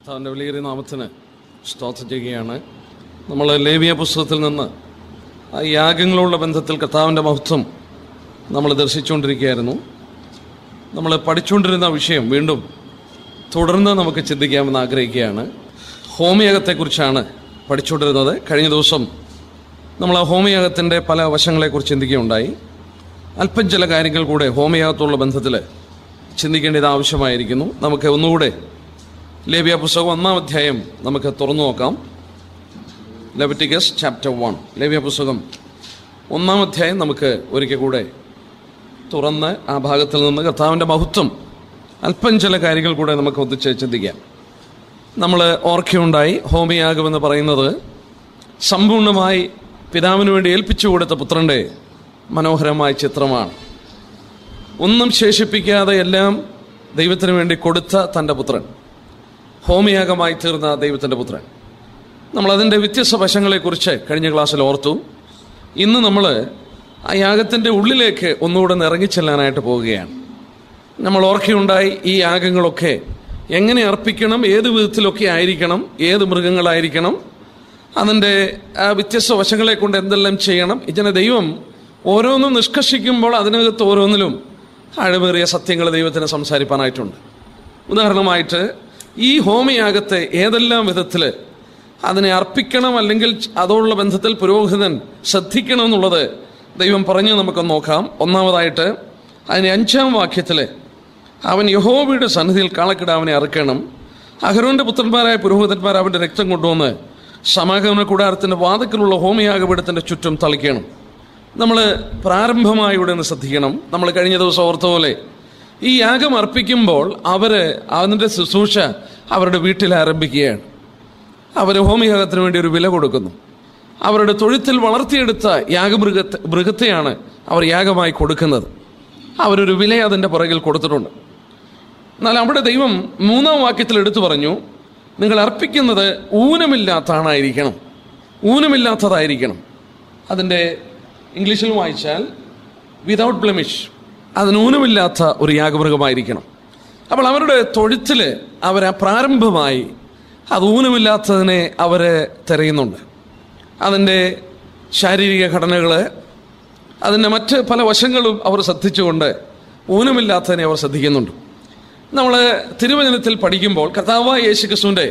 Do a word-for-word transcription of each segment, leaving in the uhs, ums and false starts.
കർത്താവിൻ്റെ വലിയ നാമത്തിന് സ്തോത്രം ചെയ്യുകയാണ്. നമ്മൾ ലേവ്യ പുസ്തകത്തിൽ നിന്ന് ആ യാഗങ്ങളുള്ള ബന്ധത്തിൽ കർത്താവിൻ്റെ മഹത്വം നമ്മൾ ദർശിച്ചുകൊണ്ടിരിക്കുകയായിരുന്നു. നമ്മൾ പഠിച്ചുകൊണ്ടിരുന്ന വിഷയം വീണ്ടും തുടർന്ന് നമുക്ക് ചിന്തിക്കാമെന്ന് ആഗ്രഹിക്കുകയാണ്. ഹോമയാഗത്തെക്കുറിച്ചാണ് പഠിച്ചുകൊണ്ടിരുന്നത്. കഴിഞ്ഞ ദിവസം നമ്മൾ ആ ഹോമയാഗത്തിൻ്റെ പല വശങ്ങളെക്കുറിച്ച് ചിന്തിക്കുകയുണ്ടായി. അല്പം ചില കാര്യങ്ങൾ കൂടെ ഹോമയാഗത്തുള്ള ബന്ധത്തിൽ ചിന്തിക്കേണ്ടത് ആവശ്യമായിരിക്കുന്നു. നമുക്ക് ഒന്നുകൂടെ ലേവ്യ പുസ്തകം ഒന്നാം അധ്യായം നമുക്ക് തുറന്നു നോക്കാം. ലെവിറ്റിക്കസ് ചാപ്റ്റർ വൺ, ലേവ്യ പുസ്തകം ഒന്നാം അധ്യായം നമുക്ക് ഒരിക്കൽ കൂടെ തുറന്ന് ആ ഭാഗത്തിൽ നിന്ന് കർത്താവിൻ്റെ മഹത്വം അല്പം ചില കാര്യങ്ങൾ കൂടെ നമുക്ക് ഒന്നിച്ച് ചിന്തിക്കാം. നമ്മൾ ഓർക്കുകയുണ്ടായി, ഹോമയാഗമെന്ന് പറയുന്നത് സമ്പൂർണ്ണമായി പിതാവിന് വേണ്ടി ഏൽപ്പിച്ചു കൊടുത്ത പുത്രൻ്റെ മനോഹരമായ ചിത്രമാണ്. ഒന്നും ശേഷിപ്പിക്കാതെ എല്ലാം ദൈവത്തിന് വേണ്ടി കൊടുത്ത തൻ്റെ പുത്രൻ, ഹോമയാഗമായി തീർന്ന ദൈവത്തിൻ്റെ പുത്രൻ. നമ്മളതിൻ്റെ വ്യത്യസ്ത വശങ്ങളെക്കുറിച്ച് കഴിഞ്ഞ ക്ലാസ്സിൽ ഓർത്തു. ഇന്ന് നമ്മൾ ആ യാഗത്തിൻ്റെ ഉള്ളിലേക്ക് ഒന്നുകൂടെ ഇറങ്ങിച്ചെല്ലാനായിട്ട് പോവുകയാണ്. നമ്മൾ ഓർക്കുകയുണ്ടായി, ഈ യാഗങ്ങളൊക്കെ എങ്ങനെ അർപ്പിക്കണം, ഏത് വിധത്തിലൊക്കെ ആയിരിക്കണം, ഏത് മൃഗങ്ങളായിരിക്കണം, അതിൻ്റെ ആ വ്യത്യസ്ത വശങ്ങളെ കൊണ്ട് എന്തെല്ലാം ചെയ്യണം. ഇതിനെ ദൈവം ഓരോന്നും നിഷ്കർഷിക്കുമ്പോൾ അതിനകത്ത് ഓരോന്നിലും ആഴമേറിയ സത്യങ്ങൾ ദൈവത്തിന് സംസാരിപ്പാനായിട്ടുണ്ട്. ഉദാഹരണമായിട്ട് ഈ ഹോമയാഗത്തെ ഏതെല്ലാം വിധത്തിൽ അതിനെ അർപ്പിക്കണം, അല്ലെങ്കിൽ അതോടുള്ള ബന്ധത്തിൽ പുരോഹിതൻ ശ്രദ്ധിക്കണം എന്നുള്ളത് ദൈവം പറഞ്ഞ് നമുക്കൊന്ന് നോക്കാം. ഒന്നാമതായിട്ട് അതിന് അഞ്ചാം വാക്യത്തിൽ അവൻ യഹോവയുടെ സന്നിധിയിൽ കാളക്കിടാവിനെ അറുക്കണം. അഹരോന്റെ പുത്രന്മാരായ പുരോഹിതന്മാർ അവൻ്റെ രക്തം കൊണ്ടുവന്ന് സമാഗമന കൂടാരത്തിൻ്റെ വാതിക്കലുള്ള ഹോമയാഗപീഠത്തിൻ്റെ ചുറ്റും തളിക്കണം. നമ്മൾ പ്രാരംഭമായി ഇവിടെ നിന്ന് ശ്രദ്ധിക്കണം. നമ്മൾ കഴിഞ്ഞ ദിവസം ഓർത്ത പോലെ ഈ യാഗം അർപ്പിക്കുമ്പോൾ അവർ അതിൻ്റെ ശുശ്രൂഷ അവരുടെ വീട്ടിൽ ആരംഭിക്കുകയാണ്. അവർ ഹോമയാഗത്തിന് വേണ്ടി ഒരു വില കൊടുക്കുന്നു. അവരുടെ തൊഴുത്തിൽ വളർത്തിയെടുത്ത യാഗമൃഗത്തെ മൃഗത്തെയാണ് അവർ യാഗമായി കൊടുക്കുന്നത്. അവരൊരു വില അതിൻ്റെ പുറകിൽ കൊടുത്തിട്ടുണ്ട്. എന്നാൽ അവിടെ ദൈവം മൂന്നാം വാക്യത്തിൽ എടുത്തു പറഞ്ഞു, നിങ്ങൾ അർപ്പിക്കുന്നത് ഊനമില്ലാത്ത ആണായിരിക്കണം, ഊനമില്ലാത്തതായിരിക്കണം. അതിൻ്റെ ഇംഗ്ലീഷിൽ വായിച്ചാൽ വിതൗട്ട് ബ്ലെമിഷ്, അതിന് ഊനമില്ലാത്ത ഒരു യാഗമൃഗമായിരിക്കണം. അപ്പോൾ അവരുടെ തൊഴുത്തിൽ അവർ പ്രാരംഭമായി അത് ഊനമില്ലാത്തതിനെ അവർ തിരയുന്നുണ്ട്. അതിൻ്റെ ശാരീരിക ഘടനകൾ, അതിൻ്റെ മറ്റ് പല വശങ്ങളും അവർ ശ്രദ്ധിച്ചുകൊണ്ട് ഊനമില്ലാത്തതിനെ അവർ ശ്രദ്ധിക്കുന്നുണ്ട്. നമ്മൾ തിരുവചനത്തിൽ പഠിക്കുമ്പോൾ കർത്താവായ യേശുക്രിസ്തുവിൻ്റെ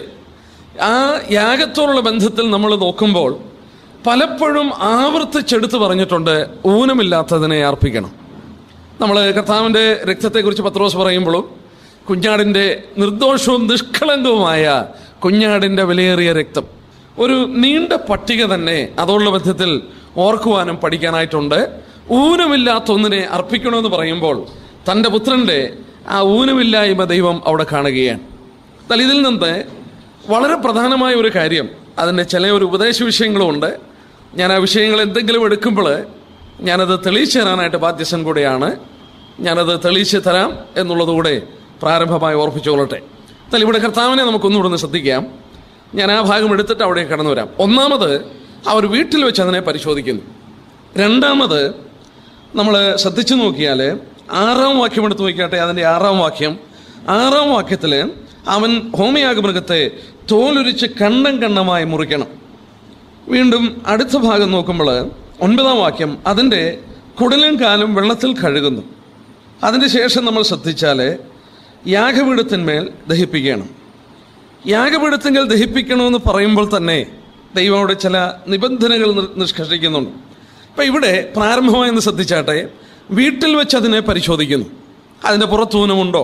ആ യാഗത്തോടുള്ള ബന്ധത്തിൽ നമ്മൾ നോക്കുമ്പോൾ പലപ്പോഴും ആവർത്തിച്ചെടുത്ത് പറഞ്ഞിട്ടുണ്ട്, ഊനമില്ലാത്തതിനെ അർപ്പിക്കണം. നമ്മൾ കർത്താവിൻ്റെ രക്തത്തെക്കുറിച്ച് പത്രോസ് പറയുമ്പോഴും കുഞ്ഞാടിൻ്റെ നിർദോഷവും നിഷ്കളങ്കവുമായ കുഞ്ഞാടിൻ്റെ വിലയേറിയ രക്തം, ഒരു നീണ്ട പട്ടിക തന്നെ അതോടുള്ള ബന്ധത്തിൽ ഓർക്കുവാനും പഠിക്കാനായിട്ടുണ്ട്. ഊനമില്ലാത്ത ഒന്നിനെ അർപ്പിക്കണമെന്ന് പറയുമ്പോൾ തൻ്റെ പുത്രൻ്റെ ആ ഊനമില്ലായ്മ ദൈവം അവിടെ കാണുകയാണ്. എന്നാൽ ഇതിൽ നിന്ന് വളരെ പ്രധാനമായ ഒരു കാര്യം, അതിൻ്റെ ചില ഒരു ഉപദേശ വിഷയങ്ങളും ഉണ്ട്. ഞാൻ ആ വിഷയങ്ങൾ എന്തെങ്കിലും എടുക്കുമ്പോൾ ഞാനത് തെളിയിച്ചു തരാനായിട്ട് ബാധ്യസ്ഥൻ കൂടെയാണ്. ഞാനത് തെളിയിച്ച് തരാം എന്നുള്ളതുകൂടെ പ്രാരംഭമായി ഓർപ്പിച്ചുകൊള്ളട്ടെ. എന്നാൽ ഇവിടെ കർത്താവിനെ നമുക്കൊന്നുകൂടെ ഒന്ന് ശ്രദ്ധിക്കാം. ഞാൻ ആ ഭാഗം എടുത്തിട്ട് അവിടെ കടന്നു വരാം. ഒന്നാമത് അവർ വീട്ടിൽ വെച്ച് അതിനെ പരിശോധിക്കുന്നു. രണ്ടാമത് നമ്മൾ ശ്രദ്ധിച്ചു നോക്കിയാൽ ആറാം വാക്യം എടുത്ത് നോക്കിയാട്ടെ. അതിൻ്റെ ആറാം വാക്യം ആറാം വാക്യത്തിൽ അവൻ ഹോമയാഗമൃഗത്തെ തോലുരിച്ച് കണ്ണം കണ്ണമായി മുറിക്കണം. വീണ്ടും അടുത്ത ഭാഗം നോക്കുമ്പോൾ ഒൻപതാം വാക്യം അതിൻ്റെ കുടലും കാലും വെള്ളത്തിൽ കഴുകുന്നു. അതിൻ്റെ ശേഷം നമ്മൾ ശ്രദ്ധിച്ചാൽ യാഗപീഠത്തിന്മേൽ ദഹിപ്പിക്കണം. യാഗപീഠത്തിന്മേൽ ദഹിപ്പിക്കണമെന്ന് പറയുമ്പോൾ തന്നെ ദൈവം അവിടെ ചില നിബന്ധനകൾ നിഷ്കർഷിക്കുന്നുണ്ട്. അപ്പം ഇവിടെ പ്രാരംഭമായി എന്ന് ശ്രദ്ധിച്ചാട്ടെ, വീട്ടിൽ വെച്ച് അതിനെ പരിശോധിക്കുന്നു, അതിൻ്റെ പുറത്തൂനമുണ്ടോ.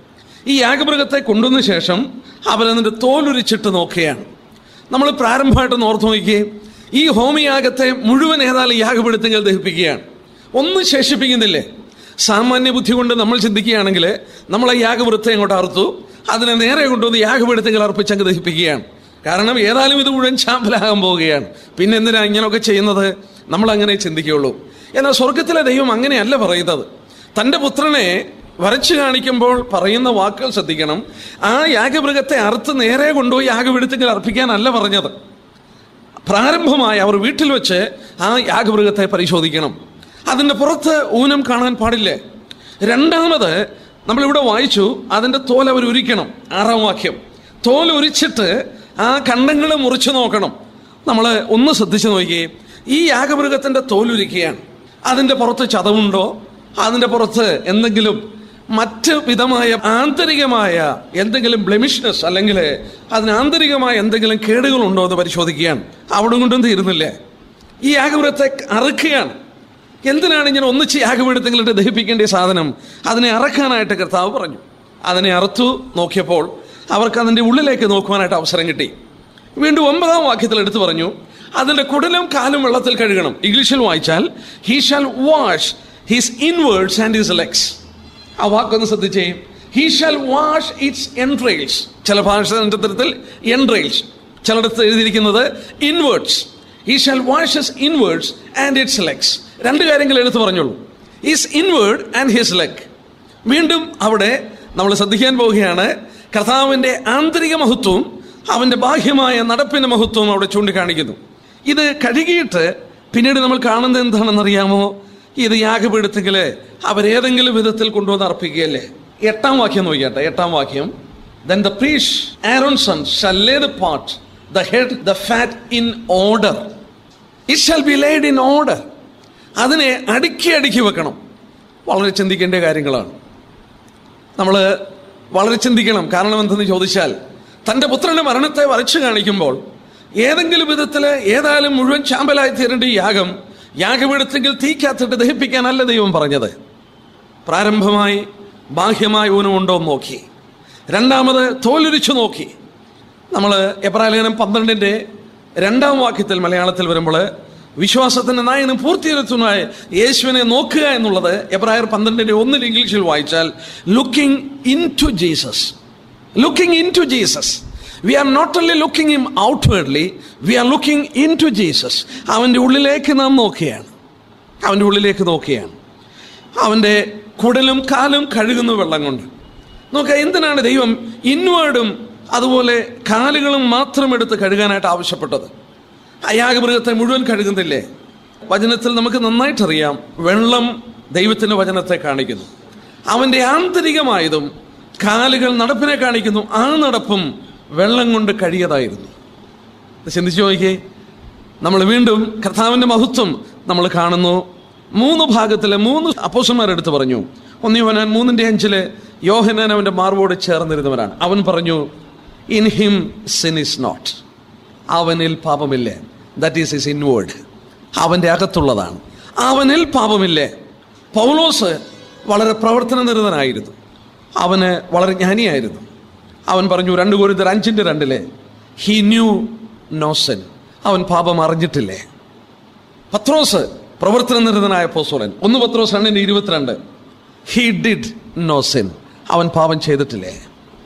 ഈ യാഗമൃഗത്തെ കൊണ്ടുവന്ന ശേഷം അവരതിൻ്റെ തോലുരിച്ചിട്ട് നോക്കുകയാണ്. നമ്മൾ പ്രാരംഭമായിട്ടൊന്ന് ഓർത്ത് നോക്കിയേ, ഈ ഹോമയാഗത്തെ മുഴുവൻ ഏതായാലും യാഗപീഠത്തിന്മേൽ ദഹിപ്പിക്കുകയാണ്, ഒന്നും ശേഷിപ്പിക്കുന്നില്ലേ. സാമാന്യ ബുദ്ധി കൊണ്ട് നമ്മൾ ചിന്തിക്കുകയാണെങ്കിൽ നമ്മൾ ആ യാഗവൃത്തെ അങ്ങോട്ട് അറുത്തു, അതിനെ നേരെ കൊണ്ടുവന്ന് യാഗപീഠത്തിന്മേൽ അർപ്പിച്ചങ്ങ് ദഹിപ്പിക്കുകയാണ്. കാരണം ഏതായാലും ഇത് മുഴുവൻ ചാമ്പലാകാൻ പോവുകയാണ്, പിന്നെ എന്തിനാ ഇങ്ങനെയൊക്കെ ചെയ്യുന്നത്, നമ്മളങ്ങനെ ചിന്തിക്കുകയുള്ളൂ. എന്നാൽ സ്വർഗത്തിലെ ദൈവം അങ്ങനെയല്ല പറയുന്നത്. തൻ്റെ പുത്രനെ വരച്ചു കാണിക്കുമ്പോൾ പറയുന്ന വാക്കുകൾ ശ്രദ്ധിക്കണം. ആ യാഗമൃഗത്തെ അറുത്ത് നേരെ കൊണ്ടുപോയി യാഗപീഠത്തിന്മേൽ അർപ്പിക്കാനല്ല പറഞ്ഞത്. പ്രാരംഭമായി അവർ വീട്ടിൽ വെച്ച് ആ യാഗമൃഗത്തെ പരിശോധിക്കണം. അതിൻ്റെ പുറത്ത് ഊനം കാണാൻ പാടില്ലേ. രണ്ടാമത് നമ്മളിവിടെ വായിച്ചു, അതിൻ്റെ തോൽ അവർ ഉരിക്കണം. ആറാം വാക്യം തോൽ ഉരിച്ചിട്ട് ആ കണ്ടങ്ങൾ മുറിച്ചു നോക്കണം. നമ്മൾ ഒന്ന് ശ്രദ്ധിച്ചു നോക്കിയേ, ഈ യാഗമൃഗത്തിൻ്റെ തോലുരിക്കുകയാണ്. അതിൻ്റെ പുറത്ത് ചതവുണ്ടോ, അതിൻ്റെ പുറത്ത് എന്തെങ്കിലും മറ്റ് വിധമായ ആന്തരികമായ എന്തെങ്കിലും ബ്ലെമിഷ്നസ് അല്ലെങ്കിൽ അതിന് ആന്തരികമായ എന്തെങ്കിലും കേടുകളുണ്ടോ എന്ന് പരിശോധിക്കുകയാണ്. അവിടെ കൊണ്ടും തീരുന്നില്ല, ഈ യാഗമൃഗത്തെ അറുക്കുകയാണ്. എന്തിനാണ് ഇങ്ങനെ ഒന്നിച്ച് യാഗപീഠത്തിലിട്ട് ദഹിപ്പിക്കേണ്ട സാധനം? അതിനെ അറക്കാനായിട്ട് കർത്താവ് പറഞ്ഞു. അതിനെ അറുത്തു നോക്കിയപ്പോൾ അവർക്ക് അതിൻ്റെ ഉള്ളിലേക്ക് നോക്കുവാനായിട്ട് അവസരം കിട്ടി. വീണ്ടും ഒമ്പതാം വാക്യത്തിൽ എടുത്തു പറഞ്ഞു, അതിൻ്റെ കുടലും കാലും വെള്ളത്തിൽ കഴുകണം. ഇംഗ്ലീഷിൽ വായിച്ചാൽ he shall wash his inwards and his legs. ആ വാക്കൊന്ന് ശ്രദ്ധിച്ചേ, he shall wash its entrails. ചില ഭാഷാന്തരത്തിൽ എൻട്രെയിൽസ്, ചിലയിടത്ത് എഴുതിയിരിക്കുന്നത് inwards. He shall wash his inwards and its legs. രണ്ട് കാര്യങ്ങൾ എടുത്തു പറഞ്ഞോളൂ, his inward and his leg. വീണ്ടും അവിടെ നമ്മൾ ശ്രദ്ധിക്കാൻ പോവുകയാണ്, കർത്താവിൻ്റെ ആന്തരിക മഹത്വവും അവൻ്റെ ബാഹ്യമായ നടപ്പിൻ്റെ മഹത്വവും അവിടെ ചൂണ്ടിക്കാണിക്കുന്നു. ഇത് കഴുകിയിട്ട് പിന്നീട് നമ്മൾ കാണുന്നത് എന്താണെന്നറിയാമോ? ഇത് യാഗപീഠത്തിൽ അവരേതെങ്കിലും വിധത്തിൽ കൊണ്ടുവന്ന് അർപ്പിക്കുകയല്ലേ. എട്ടാം വാക്യം നോക്കിയാട്ടെ, എട്ടാം വാക്യം, then the priest Aaron's son shall lay the part, the head, the fat in order. It shall be laid in order. അതിനെ അടുക്കി അടുക്കി വെക്കണം. വളരെ ചിന്തിക്കേണ്ട കാര്യങ്ങളാണ്. നമ്മൾ വളരെ ചിന്തിക്കണം. കാരണം എന്തെന്ന് ചോദിച്ചാൽ, തൻ്റെ പുത്രൻ്റെ മരണത്തെ വരച്ചു കാണിക്കുമ്പോൾ ഏതെങ്കിലും വിധത്തിൽ ഏതായാലും മുഴുവൻ ചാമ്പലായി തീരേണ്ട ഈ യാഗം യാഗപീഠത്തിൽ തീക്കാത്തിട്ട് ദഹിപ്പിക്കാനല്ല ദൈവം പറഞ്ഞത്. പ്രാരംഭമായി ബാഹ്യമായ ഊനമുണ്ടോ എന്ന് നോക്കി, രണ്ടാമത് തോലുരിച്ചു നോക്കി. നമ്മൾ എബ്രായർ ലേഖനം പന്ത്രണ്ടിൻ്റെ രണ്ടാം വാക്യത്തിൽ മലയാളത്തിൽ വരുമ്പോൾ വിശ്വാസത്തിൻ്റെ നായകനും പൂർത്തീകരണത്തിനുമായ യേശുവിനെ നോക്കുക എന്നുള്ളത് എബ്രായർ പന്ത്രണ്ടിൻ്റെ ഒന്നിൽ ഇംഗ്ലീഷിൽ വായിച്ചാൽ looking into Jesus. Looking into Jesus. We are not only looking him outwardly, we are looking into Jesus. അവൻ്റെ ഉള്ളിലേക്ക് നാം നോക്കുകയാണ്. അവൻ്റെ ഉള്ളിലേക്ക് നോക്കുകയാണ്. അവൻ്റെ കുടലും കാലും കഴുകുന്ന വെള്ളം കൊണ്ട്. നോക്കുക, എന്തിനാണ് ദൈവം ഇൻവേർഡും അതുപോലെ കാലുകളും മാത്രം എടുത്ത് കഴുകാനായിട്ട് ആവശ്യപ്പെട്ടത്? യാഗമൃഗത്തെ മുഴുവൻ കഴുകുന്നില്ലേ? വചനത്തിൽ നമുക്ക് നന്നായിട്ടറിയാം, വെള്ളം ദൈവത്തിൻ്റെ വചനത്തെ കാണിക്കുന്നു. അവൻ്റെ ആന്തരികമായതും കാലുകൾ നടപ്പിനെ കാണിക്കുന്നു. ആ നടപ്പും വെള്ളം കൊണ്ട് കഴിയതായിരുന്നു. ചിന്തിച്ചു നോക്കിയേ, നമ്മൾ വീണ്ടും കർത്താവിൻ്റെ മഹത്വം നമ്മൾ കാണുന്നു. മൂന്ന് ഭാഗത്തിലെ മൂന്ന് അപ്പോസ്തലന്മാരെടുത്ത് പറഞ്ഞു. ഒന്ന് യോഹന്നാൻ മൂന്നിൻ്റെ അഞ്ചില് യോഹന്നാൻ അവൻ്റെ മാർവോട് ചേർന്നിരുന്നവരാണ്. അവൻ പറഞ്ഞു, in him sin is not. അവനിൽ പാപമില്ലേ. That is his inward. അവൻ്റെ അകത്തുള്ളതാണ്. അവനിൽ പാപമില്ലേ. പൗലോസ് വളരെ പ്രവർത്തന നിരതനായിരുന്നു. അവന് വളരെ ജ്ഞാനിയായിരുന്നു. അവൻ പറഞ്ഞു രണ്ട് കൊരിന്ത്യർ അഞ്ചിൻ്റെ രണ്ടിലെ ഹി ന്യൂ നോ സിൻ. അവൻ പാപം അറിഞ്ഞിട്ടില്ലേ. പത്രോസ് പ്രവർത്തന നിരതനായ അപ്പോസ്തലൻ. ഒന്ന് പത്രോസ് രണ്ടിൻ്റെ ഇരുപത്തിരണ്ട് ഹി ഡിഡ് നോ സിൻ. അവൻ പാപം ചെയ്തിട്ടില്ലേ.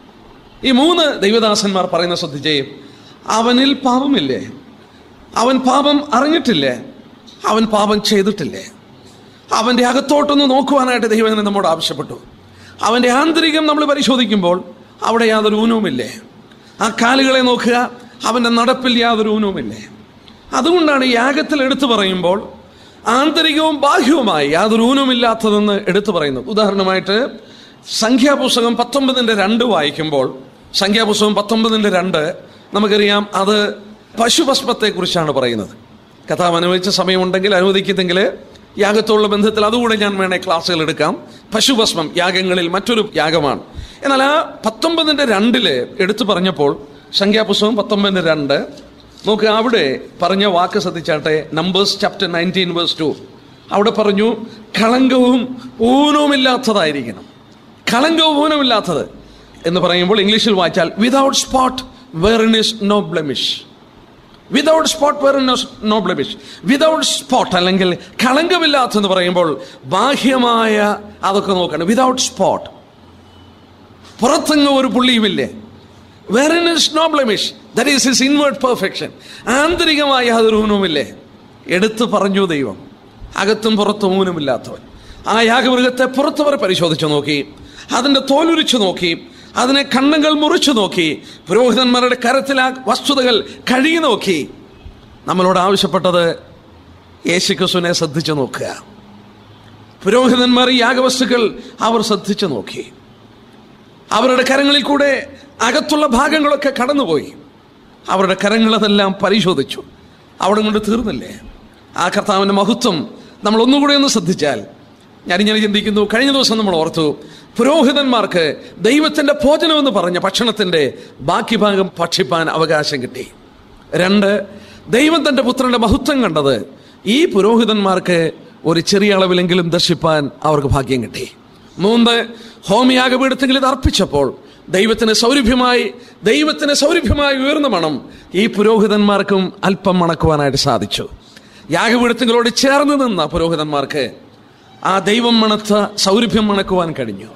ഈ മൂന്ന് ദൈവദാസന്മാർ പറയുന്ന ശ്രദ്ധിച്ചേ, അവനിൽ പാപമില്ലേ. അവൻ പാപം അറിഞ്ഞിട്ടില്ലേ. അവൻ പാപം ചെയ്തിട്ടില്ലേ. അവൻ്റെ അകത്തോട്ടൊന്ന് നോക്കുവാനായിട്ട് ദൈവം നമ്മോട് ആവശ്യപ്പെട്ടു. അവൻ്റെ ആന്തരികം നമ്മൾ പരിശോധിക്കുമ്പോൾ അവിടെ യാതൊരു ഊനവുമില്ലേ. ആ കാലുകളെ നോക്കുക, അവൻ്റെ നടപ്പിൽ യാതൊരു ഊനവുമില്ലേ. അതുകൊണ്ടാണ് യാഗത്തിൽ എടുത്തു പറയുമ്പോൾ ആന്തരികവും ബാഹ്യവുമായി യാതൊരു ഊനവുമില്ലാത്തതെന്ന് എടുത്തു പറയുന്നത്. ഉദാഹരണമായിട്ട് സംഖ്യാപുസ്തകം പത്തൊമ്പതിൻ്റെ രണ്ട് വായിക്കുമ്പോൾ, സംഖ്യാപുസ്തകം പത്തൊമ്പതിൻ്റെ രണ്ട് നമുക്കറിയാം, അത് പശുഭസ്മത്തെക്കുറിച്ചാണ് പറയുന്നത്. കഥാവ് അനുവദിച്ച സമയമുണ്ടെങ്കിൽ അനുവദിക്കുന്നെങ്കിൽ യാഗത്തോടുള്ള ബന്ധത്തിൽ അതുകൂടെ ഞാൻ വേണേ ക്ലാസ്സുകൾ എടുക്കാം. പശുഭസ്മം യാഗങ്ങളിൽ മറ്റൊരു യാഗമാണ്. എന്നാൽ ആ പത്തൊമ്പതിൻ്റെ രണ്ടില് എടുത്തു പറഞ്ഞപ്പോൾ, സംഖ്യാപുസ്തകം പത്തൊമ്പതിൻ്റെ രണ്ട് നോക്കുക, അവിടെ പറഞ്ഞ വാക്ക് ശ്രദ്ധിച്ചാട്ടെ. Numbers chapter nineteen verse two. അവിടെ പറഞ്ഞു കളങ്കവും ഊനവുമില്ലാത്തതായിരിക്കണം. കളങ്കവും ഊനമില്ലാത്തത് എന്ന് പറയുമ്പോൾ ഇംഗ്ലീഷിൽ വായിച്ചാൽ without spot wherein is no blemish. Without spot wherein is no blemish. Without spot അല്ലെങ്കിൽ കളങ്കമില്ലാത്തെന്ന് പറയുമ്പോൾ ബാഹ്യമായ അതൊക്കെ നോക്കണം. വിതൗട്ട് സ്പോട്ട്, പുറത്തെങ്ങും ഒരു പുള്ളിയുമില്ലേ. wherein is no blemish, that is his inward perfection. ആന്തരികമായ യാതൊരു ഊനവുമില്ലേ. എടുത്തു പറഞ്ഞു ദൈവം, അകത്തും പുറത്തും ഊനമില്ലാത്തവൻ. ആ യാഗമൃഗത്തെ പുറത്തവർ പരിശോധിച്ചു നോക്കി, അതിൻ്റെ തോലുരിച്ചു നോക്കി, അതിനെ കണ്ണുകൾ മുറിച്ചു നോക്കി, പുരോഹിതന്മാരുടെ കരത്തിൽ ആ വസ്തുതകൾ കഴുകി നോക്കി. നമ്മളോട് ആവശ്യപ്പെട്ടത് യേശുക്രിസ്തുവിനെ ശ്രദ്ധിച്ചു നോക്കുക. പുരോഹിതന്മാർ ഈ യാഗവസ്തുക്കൾ അവർ ശ്രദ്ധിച്ചു നോക്കി. അവരുടെ കരങ്ങളിൽ കൂടെ അകത്തുള്ള ഭാഗങ്ങളൊക്കെ കടന്നുപോയി. അവരുടെ കരങ്ങളതെല്ലാം പരിശോധിച്ചു. അവിടെ കൊണ്ട് തീർന്നില്ലേ? ആ കർത്താവിൻ്റെ മഹത്വം നമ്മൾ ഒന്നുകൂടി ഒന്ന് ശ്രദ്ധിച്ചാൽ, ഞാനിങ്ങനെ ചിന്തിക്കുന്നു, കഴിഞ്ഞ ദിവസം നമ്മൾ ഓർത്തു, പുരോഹിതന്മാർക്ക് ദൈവത്തിൻ്റെ ഭോജനമെന്ന് പറഞ്ഞ ഭക്ഷണത്തിൻ്റെ ബാക്കി ഭാഗം ഭക്ഷിപ്പാൻ അവകാശം കിട്ടി. രണ്ട്, ദൈവം തൻ്റെ പുത്രൻ്റെ മഹത്വം കണ്ടത് ഈ പുരോഹിതന്മാർക്ക് ഒരു ചെറിയ അളവിലെങ്കിലും ദർശിപ്പാൻ അവർക്ക് ഭാഗ്യം കിട്ടി. മൂന്ന്, ഹോമയാഗപീഠത്തിൽ ഇത് അർപ്പിച്ചപ്പോൾ ദൈവത്തിന് സൗരഭ്യമായി ദൈവത്തിന് സൗരഭ്യമായി ഉയർന്ന മണം ഈ പുരോഹിതന്മാർക്കും അല്പം മണക്കുവാനായിട്ട് സാധിച്ചു. യാഗപീഠത്തിനോട് ചേർന്ന് നിന്ന പുരോഹിതന്മാർക്ക് ആ ദൈവം മണത്ത സൗരഭ്യം മണക്കുവാൻ കഴിഞ്ഞു.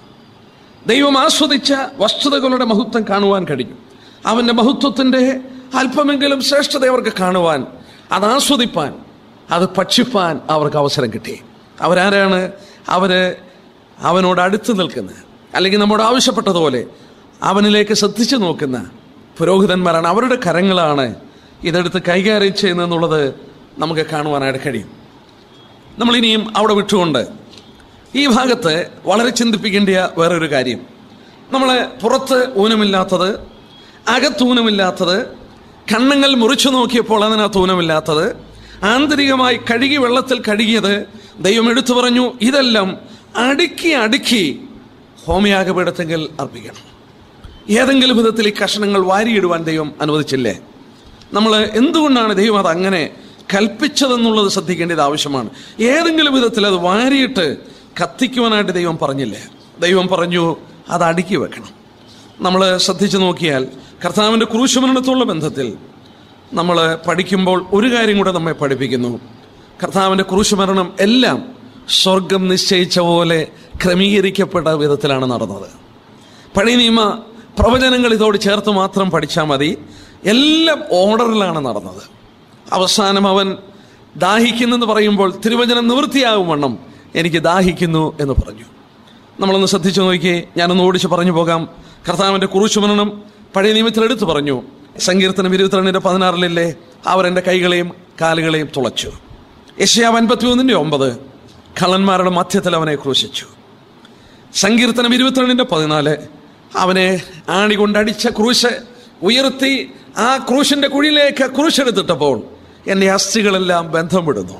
ദൈവം ആസ്വദിച്ച വസ്തുതകളുടെ മഹത്വം കാണുവാൻ കഴിഞ്ഞു. അവൻ്റെ മഹത്വത്തിൻ്റെ അല്പമെങ്കിലും ശ്രേഷ്ഠത അവർക്ക് കാണുവാൻ, അത് ആസ്വദിപ്പാൻ, അത് ഭക്ഷിപ്പാൻ അവർക്ക് അവസരം കിട്ടി. അവരാരാണ്? അവര് അവനോട് അടുത്ത് നിൽക്കുന്ന, അല്ലെങ്കിൽ നമ്മോട് ആവശ്യപ്പെട്ടതുപോലെ അവനിലേക്ക് ശ്രദ്ധിച്ചു നോക്കുന്ന പുരോഹിതന്മാരാണ്. അവരുടെ കരങ്ങളാണ് ഇതെടുത്ത് കൈകാര്യം ചെയ്യുന്നതെന്നുള്ളത് നമുക്ക് കാണുവാനായിട്ട് കഴിയും. നമ്മളിനിയും അവിടെ വിട്ടുകൊണ്ട് ഈ ഭാഗത്ത് വളരെ ചിന്തിപ്പിക്കേണ്ട വേറൊരു കാര്യം, നമ്മൾ പുറത്ത് ഊനമില്ലാത്തത്, അകത്തൂനമില്ലാത്തത്, കണ്ണങ്ങൾ മുറിച്ചു നോക്കിയപ്പോൾ അതിനകത്ത് ഊനമില്ലാത്തത്, ആന്തരികമായി കഴുകി വെള്ളത്തിൽ കഴുകിയത് ദൈവം എടുത്തു പറഞ്ഞു, ഇതെല്ലാം അടുക്കി അടുക്കി ഹോമയാഗപീഠത്തെങ്കിൽ അർപ്പിക്കണം. ഏതെങ്കിലും വിധത്തിൽ ഈ കഷണങ്ങൾ വാരിയിടുവാൻ ദൈവം അനുവദിച്ചില്ലേ? നമ്മൾ എന്തുകൊണ്ടാണ് ദൈവം അത് അങ്ങനെ കൽപ്പിച്ചതെന്നുള്ളത് ശ്രദ്ധിക്കേണ്ടത് ആവശ്യമാണ്. ഏതെങ്കിലും വിധത്തിൽ അത് വാരിയിട്ട് കത്തിക്കുവാനായിട്ട് ദൈവം പറഞ്ഞില്ലേ? ദൈവം പറഞ്ഞു അത് അടുക്കി വെക്കണം. നമ്മൾ ശ്രദ്ധിച്ചു നോക്കിയാൽ കർത്താവിൻ്റെ ക്രൂശുമരണത്തോടുള്ള ബന്ധത്തിൽ നമ്മൾ പഠിക്കുമ്പോൾ ഒരു കാര്യം കൂടെ നമ്മെ പഠിപ്പിക്കുന്നു. കർത്താവിൻ്റെ ക്രൂശുമരണം എല്ലാം സ്വർഗം നിശ്ചയിച്ച പോലെ ക്രമീകരിക്കപ്പെട്ട വിധത്തിലാണ് നടന്നത്. പഴയ നിയമ പ്രവചനങ്ങൾ ഇതോട് ചേർത്ത് മാത്രം പഠിച്ചാൽ മതി. എല്ലാം ഓർഡറിലാണ് നടന്നത്. അവസാനം അവൻ ദാഹിക്കുന്നെന്ന് പറയുമ്പോൾ തിരുവചനം നിവൃത്തിയാകും വണ്ണം എനിക്ക് ദാഹിക്കുന്നു എന്ന് പറഞ്ഞു. നമ്മളൊന്ന് ശ്രദ്ധിച്ചു നോക്കിയേ. ഞാനൊന്ന് ഓടിച്ച് പറഞ്ഞു പോകാം. കർത്താവിൻ്റെ ക്രൂശുമരണം പഴയ നിയമത്തിൽ എടുത്തു പറഞ്ഞു. സങ്കീർത്തനം ഇരുപത്തിരണ്ടിൻ്റെ പതിനാറിലല്ലേ, അവർ എൻ്റെ കൈകളെയും കാലുകളെയും തുളച്ചു. യെശയ്യാവ് അൻപത്തി ഒന്നിൻ്റെ ഒമ്പത്, കള്ളന്മാരുടെ മധ്യത്തിൽ അവനെ ക്രൂശിച്ചു. സങ്കീർത്തനം ഇരുപത്തിരണ്ടിൻ്റെ പതിനാല്, അവനെ ആണി കൊണ്ടടിച്ച ക്രൂശ് ഉയർത്തി ആ ക്രൂശിൻ്റെ കുഴിയിലേക്ക് ക്രൂശെടുത്തിട്ടപ്പോൾ എൻ്റെ അസ്ഥികളെല്ലാം ബന്ധം വിടുന്നു.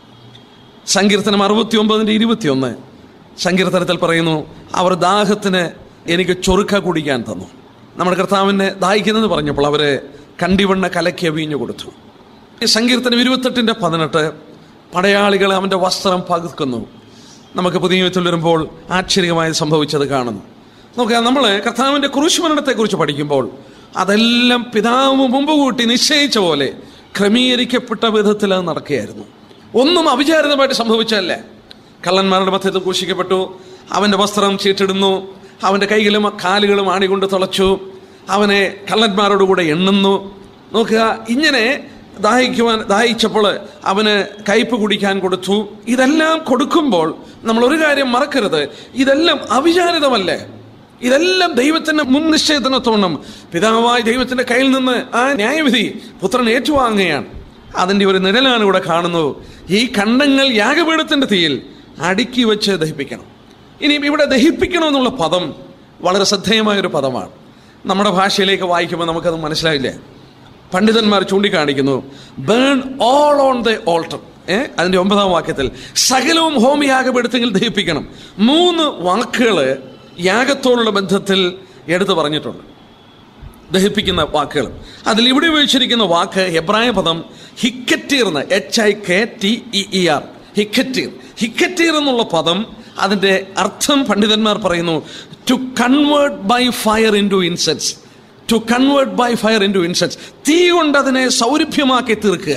സങ്കീർത്തനം അറുപത്തി ഒമ്പതിൻ്റെ ഇരുപത്തിയൊന്ന്, സങ്കീർത്തനത്തിൽ പറയുന്നു, അവർ ദാഹത്തിന് എനിക്ക് ചൊറുക്ക കുടിക്കാൻ തന്നു. നമ്മുടെ കർത്താവിനെ ദാഹിക്കുന്നെന്ന് പറഞ്ഞപ്പോൾ അവര് കണ്ടിവണ്ണ കലക്കി വീഞ്ഞു കൊടുത്തു. സങ്കീർത്തനം ഇരുപത്തെട്ടിൻ്റെ പതിനെട്ട്, പടയാളികൾ അവൻ്റെ വസ്ത്രം പകുക്കുന്നു. നമുക്ക് പുതിയ നിയമത്തിൽ വരുമ്പോൾ ആശ്ചര്യമായി സംഭവിച്ചത് കാണുന്നു. നോക്കുക, നമ്മൾ കർത്താവിൻ്റെ ക്രൂശുമരണത്തെക്കുറിച്ച് പഠിക്കുമ്പോൾ അതെല്ലാം പിതാവ് മുമ്പ് കൂട്ടി നിശ്ചയിച്ച പോലെ ക്രമീകരിക്കപ്പെട്ട വിധത്തിൽ അത് നടക്കുകയായിരുന്നു. ഒന്നും അവിചാരിതമായിട്ട് സംഭവിച്ചല്ലേ. കള്ളന്മാരുടെ മധ്യത്തിൽ ക്രൂശിക്കപ്പെട്ടു, അവൻ്റെ വസ്ത്രം ചീട്ടിടുന്നു, അവൻ്റെ കൈകളും കാലുകളും ആണികൊണ്ട് തുളച്ചു, അവനെ കള്ളന്മാരോടുകൂടെ എണ്ണുന്നു. നോക്കുക, ഇങ്ങനെ ദാഹിക്കുവാൻ ദാഹിച്ചപ്പോൾ അവന് കയ്പ് കുടിക്കാൻ കൊടുത്തു. ഇതെല്ലാം കൊടുക്കുമ്പോൾ നമ്മൾ ഒരു കാര്യം മറക്കരുത്, ഇതെല്ലാം അവിചാരിതമല്ലേ. ഇതെല്ലാം ദൈവത്തിന്റെ മുൻ നിശ്ചയത്തിനൊത്തോണം പിതാവായ ദൈവത്തിന്റെ കയ്യിൽ നിന്ന് ആ ന്യായവിധി പുത്രൻ ഏറ്റുവാങ്ങുകയാണ്. അതിൻ്റെ ഒരു നിഴലാണ് ഇവിടെ കാണുന്നത്. ഈ കണ്ടങ്ങൾ യാഗപീഠത്തിന്റെ തീയിൽ അടുക്കി വെച്ച് ദഹിപ്പിക്കണം. ഇനി ഇവിടെ ദഹിപ്പിക്കണമെന്നുള്ള പദം വളരെ ശ്രദ്ധേയമായൊരു പദമാണ്. നമ്മുടെ ഭാഷയിലേക്ക് വായിക്കുമ്പോൾ നമുക്കത് മനസ്സിലായില്ലേ. പണ്ഡിതന്മാർ ചൂണ്ടിക്കാണിക്കുന്നു, burn all on the altar. ഏഹ് അതിൻ്റെ ഒമ്പതാം വാക്യത്തിൽ സകലവും ഹോമയാഗപീഠത്തിൽ ദഹിപ്പിക്കണം. മൂന്ന് വാക്കുകൾ യാഗത്തോടുള്ള ബന്ധത്തിൽ എടുത്തു പറഞ്ഞിട്ടുണ്ട്, ദഹിപ്പിക്കുന്ന വാക്കുകൾ. അതിൽ ഇവിടെ ഉപയോഗിച്ചിരിക്കുന്ന വാക്ക് എബ്രായ പദം ഹിക്കറ്റീർ എന്ന്, H I K T E E R, ഹിക്കറ്റീർ. ഹിക്കറ്റീർ എന്നുള്ള പദം അതിൻ്റെ അർത്ഥം പണ്ഡിതന്മാർ പറയുന്നു, to convert by fire into incense. To convert by fire into incense, തീ കൊണ്ട് അതിനെ സൗരഭ്യമാക്കി തീർക്കുക.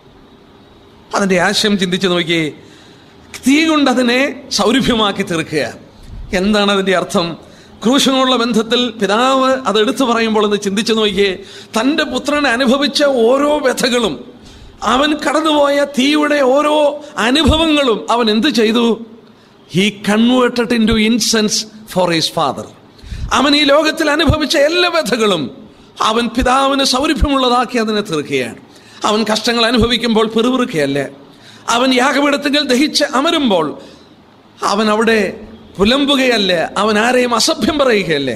അതിൻ്റെ ആശയം ചിന്തിച്ച് നോക്കിയേ. തീ കൊണ്ട് അതിനെ സൗരഭ്യമാക്കി തീർക്കുക. എന്താണ് അതിൻ്റെ അർത്ഥം? ക്രൂശിനോടുള്ള ബന്ധത്തിൽ പിതാവ് അത് എടുത്തു പറയുമ്പോൾ എന്ന് ചിന്തിച്ചു നോക്കിയേ. തൻ്റെ പുത്രനെ അനുഭവിച്ച ഓരോ വ്യഥകളും, അവൻ കടന്നുപോയ തീയുടെ ഓരോ അനുഭവങ്ങളും അവൻ എന്ത് ചെയ്തു? He converted into incense for his father. അവൻ ഈ ലോകത്തിൽ അനുഭവിച്ച എല്ലാ വ്യഥകളും അവൻ പിതാവിന് സൗരഭ്യമുള്ളതാക്കി അതിനെ തീർക്കുകയാണ്. അവൻ കഷ്ടങ്ങൾ അനുഭവിക്കുമ്പോൾ പിറുപിറുക്കുകയല്ലേ. അവൻ യാഗപീഠത്തിൽ ദഹിച്ച് അമരുമ്പോൾ അവൻ അവിടെ പുലമ്പുകയല്ലേ, അവൻ ആരെയും അസഭ്യം പറയുകയല്ലേ.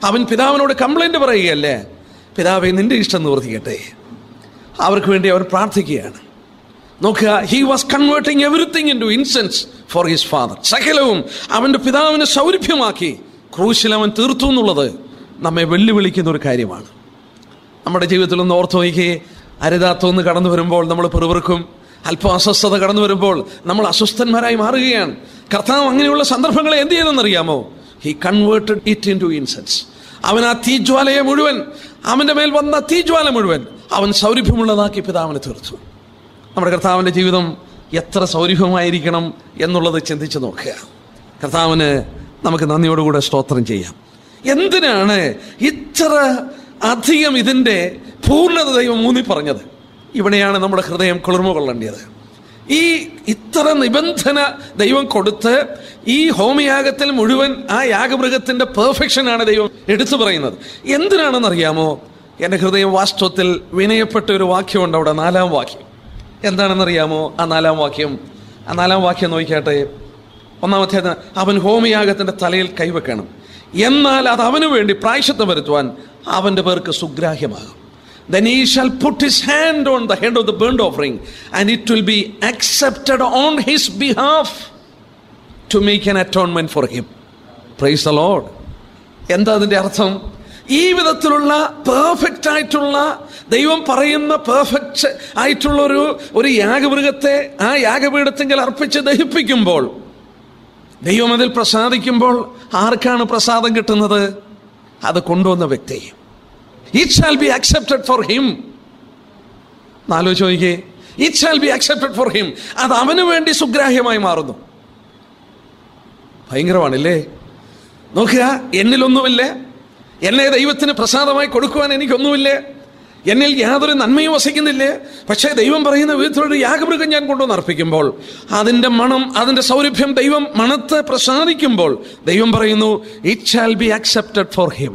അവൻ പിതാവിനോട് കംപ്ലൈന്റ് പറയുകയല്ലേ, പിതാവേ നിന്റെ ഇഷ്ടം നിവർത്തിക്കട്ടെ. അവർക്ക് വേണ്ടി അവർ പ്രാർത്ഥിക്കുകയാണ്. നോക്കുക, he was converting everything into incense for his father. സകലവും അവൻ്റെ പിതാവിനെ സൗരഭ്യമാക്കി ക്രൂശിൽ അവൻ തീർത്തു എന്നുള്ളത് നമ്മെ വെല്ലുവിളിക്കുന്ന ഒരു കാര്യമാണ്. നമ്മുടെ ജീവിതത്തിൽ ഒന്ന് ഓർത്ത് നോക്കി, അരുതാത്തൊന്ന് കടന്നു വരുമ്പോൾ നമ്മൾ പെറുപിറുക്കും, അല്പം അസ്വസ്ഥത കടന്നു വരുമ്പോൾ നമ്മൾ അസ്വസ്ഥന്മാരായി മാറുകയാണ്. കർത്താവ് അങ്ങനെയുള്ള സന്ദർഭങ്ങളെ എന്ത് ചെയ്തെന്നറിയാമോ? He converted it into incense. അവൻ ആ തീജ്വാലയെ മുഴുവൻ, അവൻ്റെ മേൽ വന്ന തീജ്വാല മുഴുവൻ അവൻ സൗരഭ്യമുള്ളതാക്കി പിതാവിനെ തീർത്തു. നമ്മുടെ കർത്താവിൻ്റെ ജീവിതം എത്ര സൗരഭ്യമായിരിക്കണം എന്നുള്ളത് ചിന്തിച്ച് നോക്കുക. കർത്താവിന് നമുക്ക് നന്ദിയോടുകൂടെ സ്തോത്രം ചെയ്യാം. എന്തിനാണ് ഇത്ര അധികം ഇതിൻ്റെ പൂർണ്ണത ദൈവം ഊന്നി പറഞ്ഞത്? ഇവിടെയാണ് നമ്മുടെ ഹൃദയം കുളിർമ കൊള്ളേണ്ടത്. ഈ ഇത്ര നിബന്ധന ദൈവം കൊടുത്ത് ഈ ഹോമയാഗത്തിൽ മുഴുവൻ ആ യാഗമൃഗത്തിൻ്റെ പെർഫെക്ഷനാണ് ദൈവം എടുത്തു പറയുന്നത്. എന്തിനാണെന്നറിയാമോ? എൻ്റെ ഹൃദയം വാസ്തവത്തിൽ വിനയപ്പെട്ട ഒരു വാക്യമുണ്ട് അവിടെ, നാലാം വാക്യം. എന്താണെന്നറിയാമോ ആ നാലാം വാക്യം? ആ നാലാം വാക്യം നോക്കിയാട്ടെ. ഒന്നാമത്തെ, അവൻ ഹോമയാഗത്തിൻ്റെ തലയിൽ കൈവെക്കണം, എന്നാൽ അത് അവന് വേണ്ടി പ്രായശ്ചിത്തം വരുത്തുവാൻ അവൻ്റെ പേർക്ക് സുഗ്രാഹ്യമാകും. Then he shall put his hand on the head of the burnt offering, and it will be accepted on his behalf to make an atonement for him. Praise the Lord. എന്താ അതിൻ്റെ അർത്ഥം? ഈ വിധത്തിലുള്ള പെർഫെക്റ്റ് ആയിട്ടുള്ള, ദൈവം പറയുന്ന perfect ആയിട്ടുള്ള ഒരു ഒരു യാഗമൃഗത്തെ ആ യാഗപീഠത്തിങ്കിൽ അർപ്പിച്ച് ദഹിപ്പിക്കുമ്പോൾ, ദൈവം അതിൽ പ്രസാദിക്കുമ്പോൾ ആർക്കാണ് പ്രസാദം കിട്ടുന്നത്? അത് കൊണ്ടുവന്ന വ്യക്തി. It shall be accepted for him. ആലോചിച്ച് നോക്കിയേ, it shall be accepted for him. അത് അവന് വേണ്ടി സുഗ്രാഹ്യമായി മാറുന്നു. ഭയങ്കരമാണല്ലേ? നോക്കുക, എന്നിലൊന്നുമില്ലേ, എന്നെ ദൈവത്തിന് പ്രസാദമായി കൊടുക്കുവാൻ എനിക്കൊന്നുമില്ലേ, എന്നിൽ യാതൊരു നന്മയും വസിക്കുന്നില്ലേ. പക്ഷേ ദൈവം പറയുന്ന വിധത്തിലൊരു യാഗമൃഗം ഞാൻ കൊണ്ടുവന്ന് അർപ്പിക്കുമ്പോൾ അതിൻ്റെ മണം, അതിൻ്റെ സൗരഭ്യം ദൈവം മണത്ത് പ്രസാദിക്കുമ്പോൾ ദൈവം പറയുന്നു, it shall be accepted for him.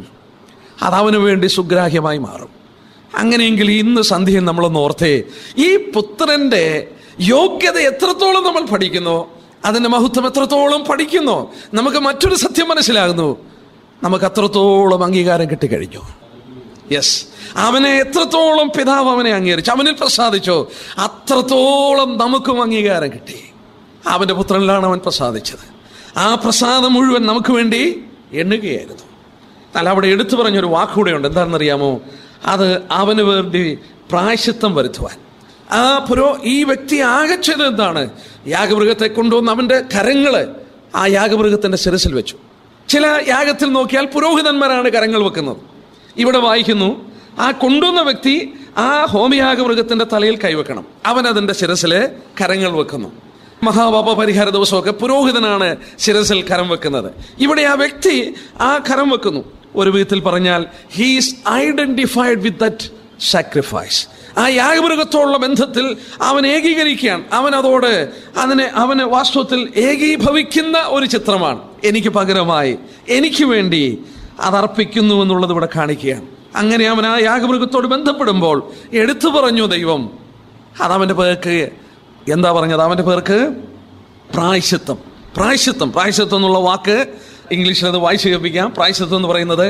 അതവന് വേണ്ടി സുഗ്രാഹ്യമായി മാറും. അങ്ങനെയെങ്കിൽ ഇന്ന് സന്ധ്യയിൽ നമ്മളൊന്ന് ഓർത്തേ, ഈ പുത്രൻ്റെ യോഗ്യത എത്രത്തോളം നമ്മൾ പഠിക്കുന്നോ, അതിൻ്റെ മഹത്വം എത്രത്തോളം പഠിക്കുന്നോ, നമുക്ക് മറ്റൊരു സത്യം മനസ്സിലാകുന്നു, നമുക്ക് അത്രത്തോളം അംഗീകാരം കിട്ടിക്കഴിഞ്ഞു. യെസ്, അവനെ എത്രത്തോളം പിതാവ് അവനെ അംഗീകരിച്ചു, അവനിൽ പ്രസാദിച്ചോ, അത്രത്തോളം നമുക്കും അംഗീകാരം കിട്ടി. അവൻ്റെ പുത്രനിലാണ് അവൻ പ്രസാദിച്ചത്. ആ പ്രസാദം മുഴുവൻ നമുക്ക് വേണ്ടി എണ്ണുകയായിരുന്നു. അല്ല, അവിടെ എടുത്തു പറഞ്ഞൊരു വാക്കുകൂടെയുണ്ട്. എന്താണെന്നറിയാമോ? അത് അവന് വേണ്ടി പ്രായശ്ചിത്തം വരുത്തുവാൻ. ആ പുരോ ഈ വ്യക്തി ആകെ ചെയ്തത് എന്താണ്? യാഗമൃഗത്തെ കൊണ്ടുവന്ന് അവൻ്റെ കരങ്ങൾ ആ യാഗമൃഗത്തിൻ്റെ ശിരസിൽ വെച്ചു. ചില യാഗത്തിൽ നോക്കിയാൽ പുരോഹിതന്മാരാണ് കരങ്ങൾ വെക്കുന്നത്. ഇവിടെ വായിക്കുന്നു, ആ കൊണ്ടുവന്ന വ്യക്തി ആ ഹോമയാഗമൃഗത്തിൻ്റെ തലയിൽ കൈവെക്കണം, അവൻ അതിൻ്റെ ശിരസിൽ കരങ്ങൾ വെക്കുന്നു. മഹാപാപ പരിഹാര ദിവസമൊക്കെ പുരോഹിതനാണ് ശിരസിൽ കരം വെക്കുന്നത്. ഇവിടെ ആ വ്യക്തി ആ കരം വെക്കുന്നു. ഒരു വിധത്തിൽ പറഞ്ഞാൽ he's identified with that sacrifice. ആ യാഗമൃഗത്തോടുള്ള ബന്ധത്തിൽ അവൻ ഏകീകരിക്കുകയാണ്. അവൻ അതോട് അതിനെ അവന് വാസ്തവത്തിൽ ഏകീഭവിക്കുന്ന ഒരു ചിത്രമാണ്. എനിക്ക് പകരമായി, എനിക്ക് വേണ്ടി അതർപ്പിക്കുന്നു എന്നുള്ളത് ഇവിടെ കാണിക്കുകയാണ്. അങ്ങനെ അവൻ ആ യാഗമൃഗത്തോട് ബന്ധപ്പെടുമ്പോൾ എടുത്തു പറഞ്ഞു ദൈവം, അതവൻ്റെ പേർക്ക് എന്താ പറഞ്ഞത്? അവൻ്റെ പേർക്ക് പ്രായശ്ചിത്തം. പ്രായശ്ചിത്തം പ്രായശ്ചിത്തം എന്നുള്ള വാക്ക് ഇംഗ്ലീഷിൽ അത് വായിച്ച് കേൾപ്പിക്കാം. പ്രായശ്ചിത്തം എന്ന് പറയുന്നത്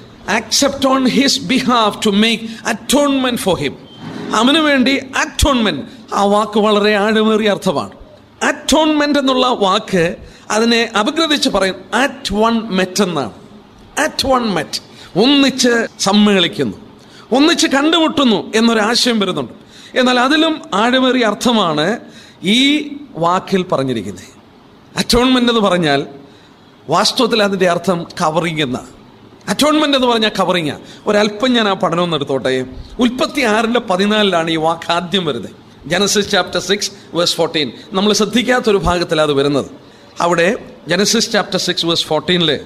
accept on his behalf to make atonement for him. അവന് വേണ്ടി അറ്റോൺമെന്റ്. ആ വാക്ക് വളരെ ആഴമേറിയ അർത്ഥമാണ്. അറ്റോൺമെന്റ് എന്നുള്ള വാക്ക് അതിനെ അപഗ്രഥിച്ച് പറയും അറ്റ് വൺ മെറ്റ് എന്നാണ്. അറ്റ് വൺ മെറ്റ്, ഒന്നിച്ച് സമ്മേളിക്കുന്നു, ഒന്നിച്ച് കണ്ടുമുട്ടുന്നു എന്നൊരാശയം വരുന്നുണ്ട്. എന്നാൽ അതിലും ആഴമേറിയ അർത്ഥമാണ് ഈ വാക്കിൽ പറഞ്ഞിരിക്കുന്നത്. അറ്റോൺമെന്റ് എന്ന് പറഞ്ഞാൽ വാസ്തവത്തിൽ അതിൻ്റെ അർത്ഥം കവറിങ് എന്നാണ്. അറ്റോൺമെന്റ് എന്ന് പറഞ്ഞാൽ കവറിങ്. ഒരല്പം ഞാൻ ആ പഠനം ഒന്ന് എടുത്തോട്ടെ. ഉൽപ്പത്തി ആറിന്റെ പതിനാലിലാണ് ഈ വാക്ക് ആദ്യം വരുന്നത്. Genesis chapter six verse fourteen. നമ്മൾ ശ്രദ്ധിക്കാത്തൊരു ഭാഗത്തിൽ അത് വരുന്നത്. അവിടെ ജനസിസ് ചാപ്റ്റർ സിക്സ് വേഴ്സ് ഫോർട്ടീനില്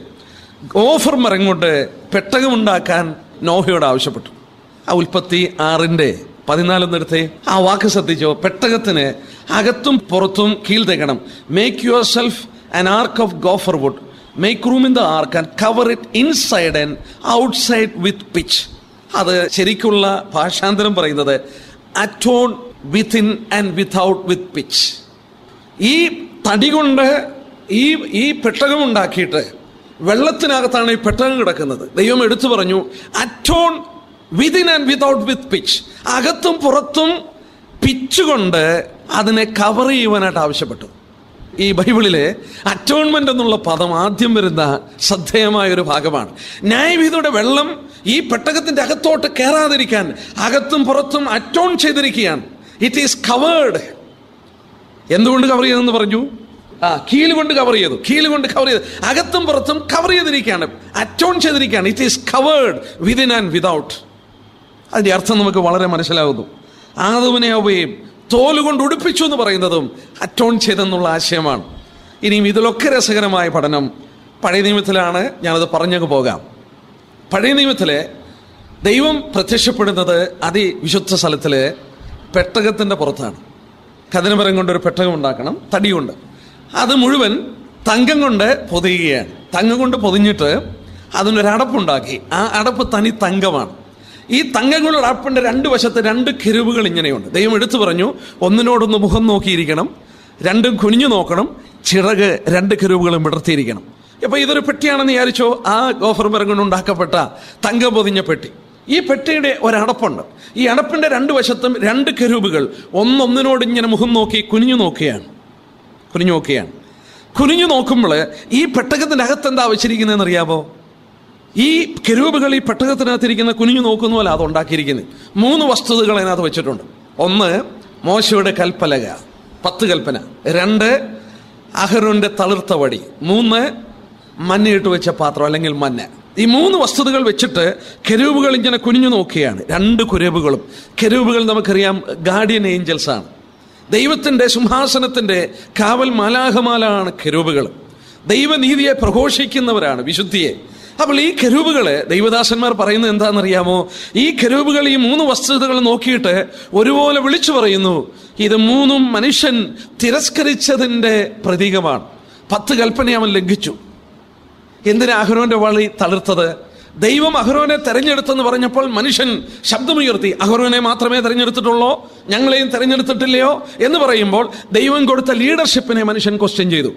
ഓഫർ മരം കൊണ്ട് പെട്ടകമുണ്ടാക്കാൻ നോഹയോട് ആവശ്യപ്പെട്ടു. ആ ഉൽപ്പത്തി ആറിന്റെ പതിനാലെന്നെടുത്തേ. ആ വാക്ക് ശ്രദ്ധിച്ചോ? പെട്ടകത്തിന് അകത്തും പുറത്തും കീൽ തേക്കണം. Make yourself an ark of gopher wood, make room in the ark and cover it inside and outside with pitch. അത് ശരിക്കുള്ള ഭാഷാന്തരം പറയുന്നത് atone within and without with pitch. ഈ തടി കൊണ്ട് ഈ ഈ പെട്ടകം ഉണ്ടാക്കിയിട്ട് വെള്ളത്തിനകത്താണ് ഈ പെട്ടകം കിടക്കുന്നത്. ദൈവം എടുത്തു പറഞ്ഞു, atone within and without with pitch. അകത്തും പുറത്തും പിച്ച് കൊണ്ട് അതിനെ കവർ ചെയ്യുവാനായിട്ട് ആവശ്യപ്പെട്ടു. ഈ ബൈബിളിലെ അറ്റോൺമെന്റ് എന്നുള്ള പദം ആദ്യം വരുന്ന ശ്രദ്ധേയമായ ഒരു ഭാഗമാണ്. ന്യായവിധിയുടെ വെള്ളം ഈ പെട്ടകത്തിന്റെ അകത്തോട്ട് കയറാതിരിക്കാൻ അകത്തും പുറത്തും അറ്റോൺ ചെയ്തിരിക്കുകയാണ്. It is covered. എന്തുകൊണ്ട് കവർ ചെയ്തെന്ന് പറഞ്ഞു? ആ കീല് കൊണ്ട് കവർ ചെയ്തു. കീല് കൊണ്ട് കവർ ചെയ്തു. അകത്തും പുറത്തും കവർ ചെയ്തിരിക്കുകയാണ്, അറ്റോൺ ചെയ്തിരിക്കുകയാണ്. It is covered within and without. അതിന്റെ അർത്ഥം നമുക്ക് വളരെ മനസ്സിലാകുന്നു. ആദമിനെ ഹവ്വയെയും തോലുകൊണ്ട് ഉടുപ്പിച്ചു എന്ന് പറയുന്നതും അറ്റോൺ ചെയ്തെന്നുള്ള ആശയമാണ്. ഇനിയും ഇതിലൊക്കെ രസകരമായ പഠനം പഴയ നിയമത്തിലാണ്. ഞാനത് പറഞ്ഞങ്ങ് പോകാം. പഴയ നിയമത്തിലെ ദൈവം പ്രത്യക്ഷപ്പെടുന്നത് അതിവിശുദ്ധ സ്ഥലത്തിലെ പെട്ടകത്തിൻ്റെ പുറത്താണ്. കതിരമരം കൊണ്ടൊരു പെട്ടകം ഉണ്ടാക്കണം, തടി കൊണ്ട്. അത് മുഴുവൻ തങ്കം കൊണ്ട് പൊതിയുകയാണ്. തങ്കം കൊണ്ട് പൊതിഞ്ഞിട്ട് അതിനൊരടപ്പുണ്ടാക്കി. ആ അടപ്പ് തനി തങ്കമാണ്. ഈ തങ്കം കൊണ്ടുള്ള അടപ്പിൻ്റെ രണ്ട് വശത്ത് രണ്ട് കെരുവുകൾ ഇങ്ങനെയുണ്ട്. ദൈവം എടുത്തു പറഞ്ഞു, ഒന്നിനോടൊന്ന് മുഖം നോക്കിയിരിക്കണം, രണ്ടും കുനിഞ്ഞു നോക്കണം, ചിറക് രണ്ട് കെരുവുകളും വിടർത്തിയിരിക്കണം. അപ്പോൾ ഇതൊരു പെട്ടിയാണെന്ന് വിചാരിച്ചോ. ആ ഗോഫർ മരം കൊണ്ടുണ്ടാക്കപ്പെട്ട തങ്കം പൊതിഞ്ഞ പെട്ടി. ഈ പെട്ടിയുടെ ഒരടപ്പുണ്ട്. ഈ അടപ്പിൻ്റെ രണ്ട് വശത്തും രണ്ട് കെരൂബുകൾ ഒന്നൊന്നിനോട് ഇങ്ങനെ മുഖം നോക്കി കുനിഞ്ഞു നോക്കുകയാണ് കുനിഞ്ഞു നോക്കുകയാണ് കുനിഞ്ഞു നോക്കുമ്പോൾ ഈ പെട്ടകത്തിൻ്റെ അകത്ത് എന്താ വെച്ചിരിക്കുന്നതെന്ന് അറിയാമോ? ഈ കെരൂബുകൾ ഈ പെട്ടകത്തിനകത്തിരിക്കുന്ന കുനിഞ്ഞു നോക്കുന്ന പോലെ അത് ഉണ്ടാക്കിയിരിക്കുന്നത്. മൂന്ന് വസ്തുതകൾ അതിനകത്ത് വെച്ചിട്ടുണ്ട്. ഒന്ന്, മോശയുടെ കൽപ്പലക, പത്ത് കൽപ്പന. രണ്ട്, അഹരോന്റെ തളിർത്ത വടി. മൂന്ന്, മഞ്ഞയിട്ട് വെച്ച പാത്രം അല്ലെങ്കിൽ മഞ്ഞ. ഈ മൂന്ന് വസ്തുതകൾ വെച്ചിട്ട് കെരൂബുകൾ ഇങ്ങനെ കുനിഞ്ഞു നോക്കുകയാണ്. രണ്ട് കെരൂബുകളും. കെരൂബുകൾ നമുക്കറിയാം ഗാർഡിയൻ ഏഞ്ചൽസ് ആണ്. ദൈവത്തിൻ്റെ സിംഹാസനത്തിൻ്റെ കാവൽ മാലാഖമാലാണ് കെരൂബുകൾ. ദൈവനീതിയെ പ്രഘോഷിക്കുന്നവരാണ്, വിശുദ്ധിയെ. അപ്പോൾ ഈ കെരൂബുകളെ ദൈവദാസന്മാർ പറയുന്നത് എന്താണെന്നറിയാമോ? ഈ കെരൂബുകൾ ഈ മൂന്ന് വസ്തുതകൾ നോക്കിയിട്ട് ഒരുപോലെ വിളിച്ചു പറയുന്നു, ഇത് മൂന്നും മനുഷ്യൻ തിരസ്കരിച്ചതിൻ്റെ പ്രതീകമാണ്. പത്ത് കൽപ്പന അവൻ ലംഘിച്ചു. എന്തിനാ അഹരോന്റെ വളി തളിർത്തത്? ദൈവം അഹരോനെ തെരഞ്ഞെടുത്തെന്ന് പറഞ്ഞപ്പോൾ മനുഷ്യൻ ശബ്ദമുയർത്തി, അഹരോനെ മാത്രമേ തെരഞ്ഞെടുത്തിട്ടുള്ളൂ, ഞങ്ങളെയും തെരഞ്ഞെടുത്തിട്ടില്ലയോ എന്ന് പറയുമ്പോൾ ദൈവം കൊടുത്ത ലീഡർഷിപ്പിനെ മനുഷ്യൻ ക്വസ്റ്റ്യൻ ചെയ്തു.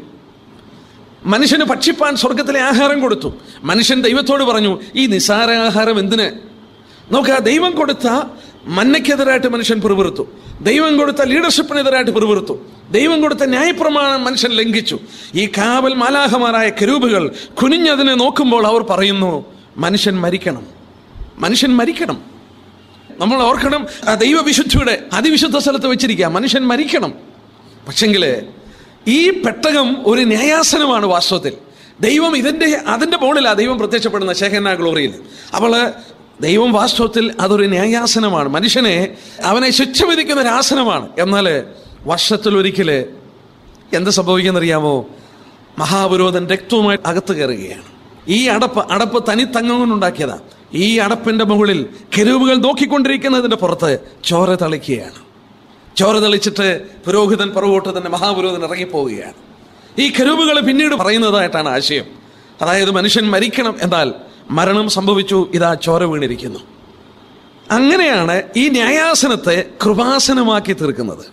മനുഷ്യന് ഭക്ഷിപ്പാൻ സ്വർഗത്തിലെ ആഹാരം കൊടുത്തു. മനുഷ്യൻ ദൈവത്തോട് പറഞ്ഞു, ഈ നിസാര ആഹാരം എന്തിന്? നോക്കുക, ദൈവം കൊടുത്ത മന്നയ്ക്കെതിരായിട്ട് മനുഷ്യൻ പിറുപിറുത്തു. ദൈവം കൊടുത്ത ലീഡർഷിപ്പിനെതിരായിട്ട് പിറുപിറുത്തു. ദൈവം കൊടുത്ത ന്യായപ്രമാണം മനുഷ്യൻ ലംഘിച്ചു. ഈ കാവൽ മാലാഖമാരായ കെരൂബുകൾ കുനിഞ്ഞതിനെ നോക്കുമ്പോൾ അവർ പറയുന്നു, മനുഷ്യൻ മരിക്കണം, മനുഷ്യൻ മരിക്കണം. നമ്മൾ ഓർക്കണം, ആ ദൈവവിശുദ്ധിയുടെ അതിവിശുദ്ധ സ്ഥലത്ത് വെച്ചിരിക്കുക, മനുഷ്യൻ മരിക്കണം. പക്ഷെങ്കിൽ ഈ പെട്ടകം ഒരു ന്യായാസനമാണ് വാസ്തവത്തിൽ. ദൈവം ഇതിൻ്റെ അതിൻ്റെ മുകളിലാണ് ദൈവം പ്രത്യക്ഷപ്പെടുന്ന ഷെഹന ഗ്ലോറിയിൽ. അപ്പോൾ ദൈവം വാസ്തവത്തിൽ അതൊരു ന്യായാസനമാണ്. മനുഷ്യനെ അവനെ ശിക്ഷ വിധിക്കുന്ന ഒരു ആസനമാണ്. എന്നാൽ വർഷത്തിൽ ഒരിക്കൽ എന്ത് സംഭവിക്കുന്നറിയാമോ? മഹാപുരോഹിതൻ രക്തവുമായി അകത്ത് കയറുകയാണ്. ഈ അടപ്പ് അടപ്പ് തനി തങ്കം കൊണ്ടുണ്ടാക്കിയതാണ്. ഈ അടപ്പിൻ്റെ മുകളിൽ കെരൂബുകൾ നോക്കിക്കൊണ്ടിരിക്കുന്നതിൻ്റെ പുറത്ത് ചോര തളിക്കുകയാണ്. ചോര തളിച്ചിട്ട് പുരോഹിതൻ പുറകോട്ട് തന്നെ മഹാപുരോഹിതൻ ഇറങ്ങിപ്പോവുകയാണ്. ഈ കെരൂബുകൾ പിന്നീട് പറയുന്നതായിട്ടാണ് ആശയം. അതായത് മനുഷ്യൻ മരിക്കണം, എന്നാൽ മരണം സംഭവിച്ചു, ഇതാ ചോര വീണിരിക്കുന്നു. അങ്ങനെയാണ് ഈ ന്യായാസനത്തെ കൃപാസനമാക്കി തീർക്കുന്നത്.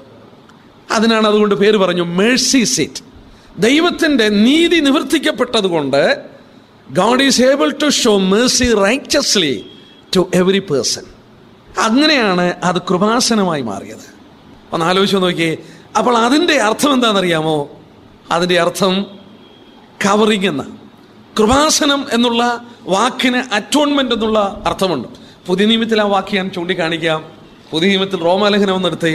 അതിനാണ് അതുകൊണ്ട് പേര് പറഞ്ഞു മേഴ്സി സീറ്റ്. ദൈവത്തിൻ്റെ നീതി നിവർത്തിക്കപ്പെട്ടത് കൊണ്ട് God is able to show mercy righteously to every person. അങ്ങനെയാണ് അത് കൃപാസനമായി മാറിയത്. ഒന്ന് ആലോചിച്ച് നോക്കിയേ. അപ്പോൾ അതിൻ്റെ അർത്ഥം എന്താണെന്നറിയാമോ? അതിൻ്റെ അർത്ഥം കവറിങ് എന്ന. കൃപാസനം എന്നുള്ള വാക്കിന് അറ്റോൺമെന്റ് എന്നുള്ള അർത്ഥമുണ്ട്. പുതിയ നിയമത്തിൽ ആ വാക്യം ഞാൻ ചൂണ്ടിക്കാണിക്കാം. പുതിയ നിയമത്തിൽ റോമാലേഖനം ഒന്നെടുത്ത്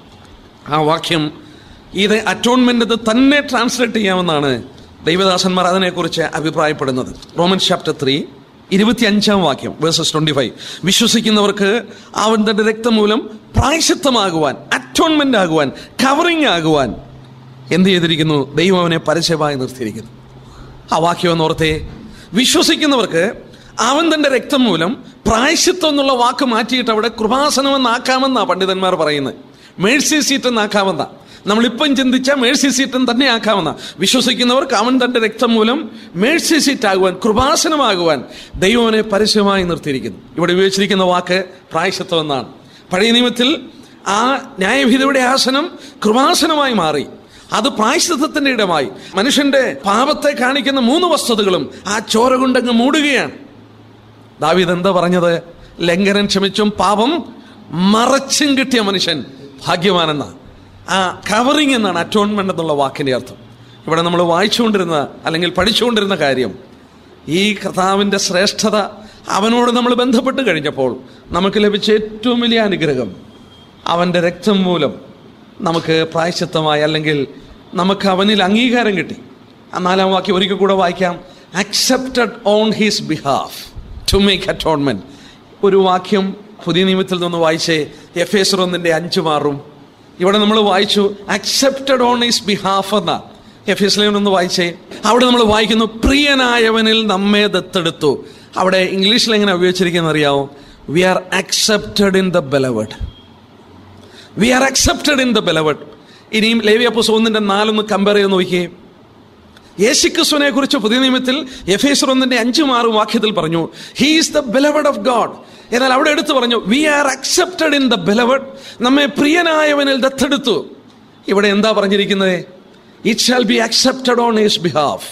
ആ വാക്യം ഇത് അറ്റോൺമെന്റ് തന്നെ ട്രാൻസ്ലേറ്റ് ചെയ്യാമെന്നാണ് ദൈവദാസന്മാർ അതിനെക്കുറിച്ച് അഭിപ്രായപ്പെടുന്നത്. റോമൻസ് ചാപ്റ്റർ ത്രീ ഇരുപത്തി അഞ്ചാം വാക്യം വേഴ്സസ് ട്വന്റി ഫൈവ് വിശ്വസിക്കുന്നവർക്ക് അവൻ തന്റെ രക്തം മൂലം പ്രായശ്ചിത്തമാകുവാൻ, അറ്റോൺമെന്റ് ആകുവാൻ, കവറിങ് ആകുവാൻ എന്ത് ചെയ്തിരിക്കുന്നു? ദൈവം അവനെ പരസ്യമായി നിർത്തിയിരിക്കുന്നു. ആ വാക്യം എന്ന് ഓർത്തേ. വിശ്വസിക്കുന്നവർക്ക് അവൻ തന്റെ രക്തം മൂലം പ്രായശ്ചിത്തം എന്നുള്ള വാക്ക് മാറ്റിയിട്ട് അവിടെ കൃപാസനമെന്നാക്കാമെന്നാ പണ്ഡിതന്മാർ പറയുന്നത്. മേഴ്സി സീറ്റ് എന്നാക്കാമെന്നാ. നമ്മളിപ്പം ചിന്തിച്ച മേഴ്സി സീറ്റും തന്നെ ആക്കാമെന്ന. വിശ്വസിക്കുന്നവർക്ക് അവൻ തന്റെ രക്തം മൂലം മേഴ്സി സീറ്റ് ആകുവാൻ, കൃപാസനമാകുവാൻ ദൈവനെ പരസ്യമായി നിർത്തിയിരിക്കുന്നു. ഇവിടെ ഉപയോഗിച്ചിരിക്കുന്ന വാക്ക് പ്രായശ്ചിത്തം എന്നാണ്. പഴയ നിയമത്തിൽ ആ ന്യായവിധിയുടെ ആസനം കൃപാസനമായി മാറി. അത് പ്രായശ്ചിത്തത്തിന്റെ ഇടമായി. മനുഷ്യന്റെ പാപത്തെ കാണിക്കുന്ന മൂന്ന് വസ്തുതകളും ആ ചോര കൊണ്ടങ്ങ് മൂടുകയാണ്. ദാവീദ് എന്താ പറഞ്ഞത്? ലംഘനം ക്ഷമിച്ചും പാപം മറച്ചും കിട്ടിയ മനുഷ്യൻ ഭാഗ്യവാനെന്ന ആ കവറിങ് എന്നാണ് അറ്റോൺമെന്റ് എന്നുള്ള വാക്കിന്റെ അർത്ഥം. ഇവിടെ നമ്മൾ വായിച്ചുകൊണ്ടിരുന്ന അല്ലെങ്കിൽ പഠിച്ചുകൊണ്ടിരുന്ന കാര്യം, ഈ കർത്താവിന്റെ ശ്രേഷ്ഠത അവനോട് നമ്മൾ ബന്ധപ്പെട്ട് കഴിഞ്ഞപ്പോൾ നമുക്ക് ലഭിച്ച ഏറ്റവും വലിയ അനുഗ്രഹം അവന്റെ രക്തം മൂലം നമുക്ക് പ്രായശ്ചിത്തമായി, അല്ലെങ്കിൽ നമുക്ക് അവനിൽ അംഗീകാരം കിട്ടി. ആ നാലാം വാക്യം ഒരിക്കൽ കൂടെ വായിക്കാം. Accepted on his behalf to make atonement. ഒരു വാക്യം പുതിയ നിയമത്തിൽ നിന്ന് വായിച്ചേ, എഫേസ്യർ ഒന്നിന്റെ അഞ്ച് മാറും. ഇവിടെ നമ്മൾ വായിച്ചു അക്സെപ്റ്റഡ് ഓൺ ഹിസ് ബിഹാഫ് എന്ന. എഫേസ്യർ ഒന്ന് വായിച്ചേ, അവിടെ നമ്മൾ വായിക്കുന്നു പ്രിയനായവനിൽ നമ്മെ ദത്തെടുത്തു. അവിടെ ഇംഗ്ലീഷിൽ എങ്ങനെ ഉപയോഗിച്ചിരിക്കുന്നത് അറിയാവോ? We are accepted in the beloved. We are accepted in the beloved. ഇനിയും ലേവ്യപുസ്തകം ഒന്നിന്റെ നാലൊന്ന് കമ്പയർ ചെയ്ത് നോക്കിയേ. യേശുക്രിസ്തുവിനെ കുറിച്ച് പുതിയ നിയമത്തിൽ എഫേസ്യർ ഒന്നിന്റെ അഞ്ചും ആറും വാക്യത്തിൽ പറഞ്ഞു he is the beloved of God. എന്നാൽ അവിടെ എടുത്തു പറഞ്ഞു we are accepted in the beloved. നമ്മെ പ്രിയനായവനിൽ ദത്തെടുത്തു. ഇവിടെ എന്താ പറഞ്ഞിരിക്കുന്നത്? It shall be accepted on his behalf.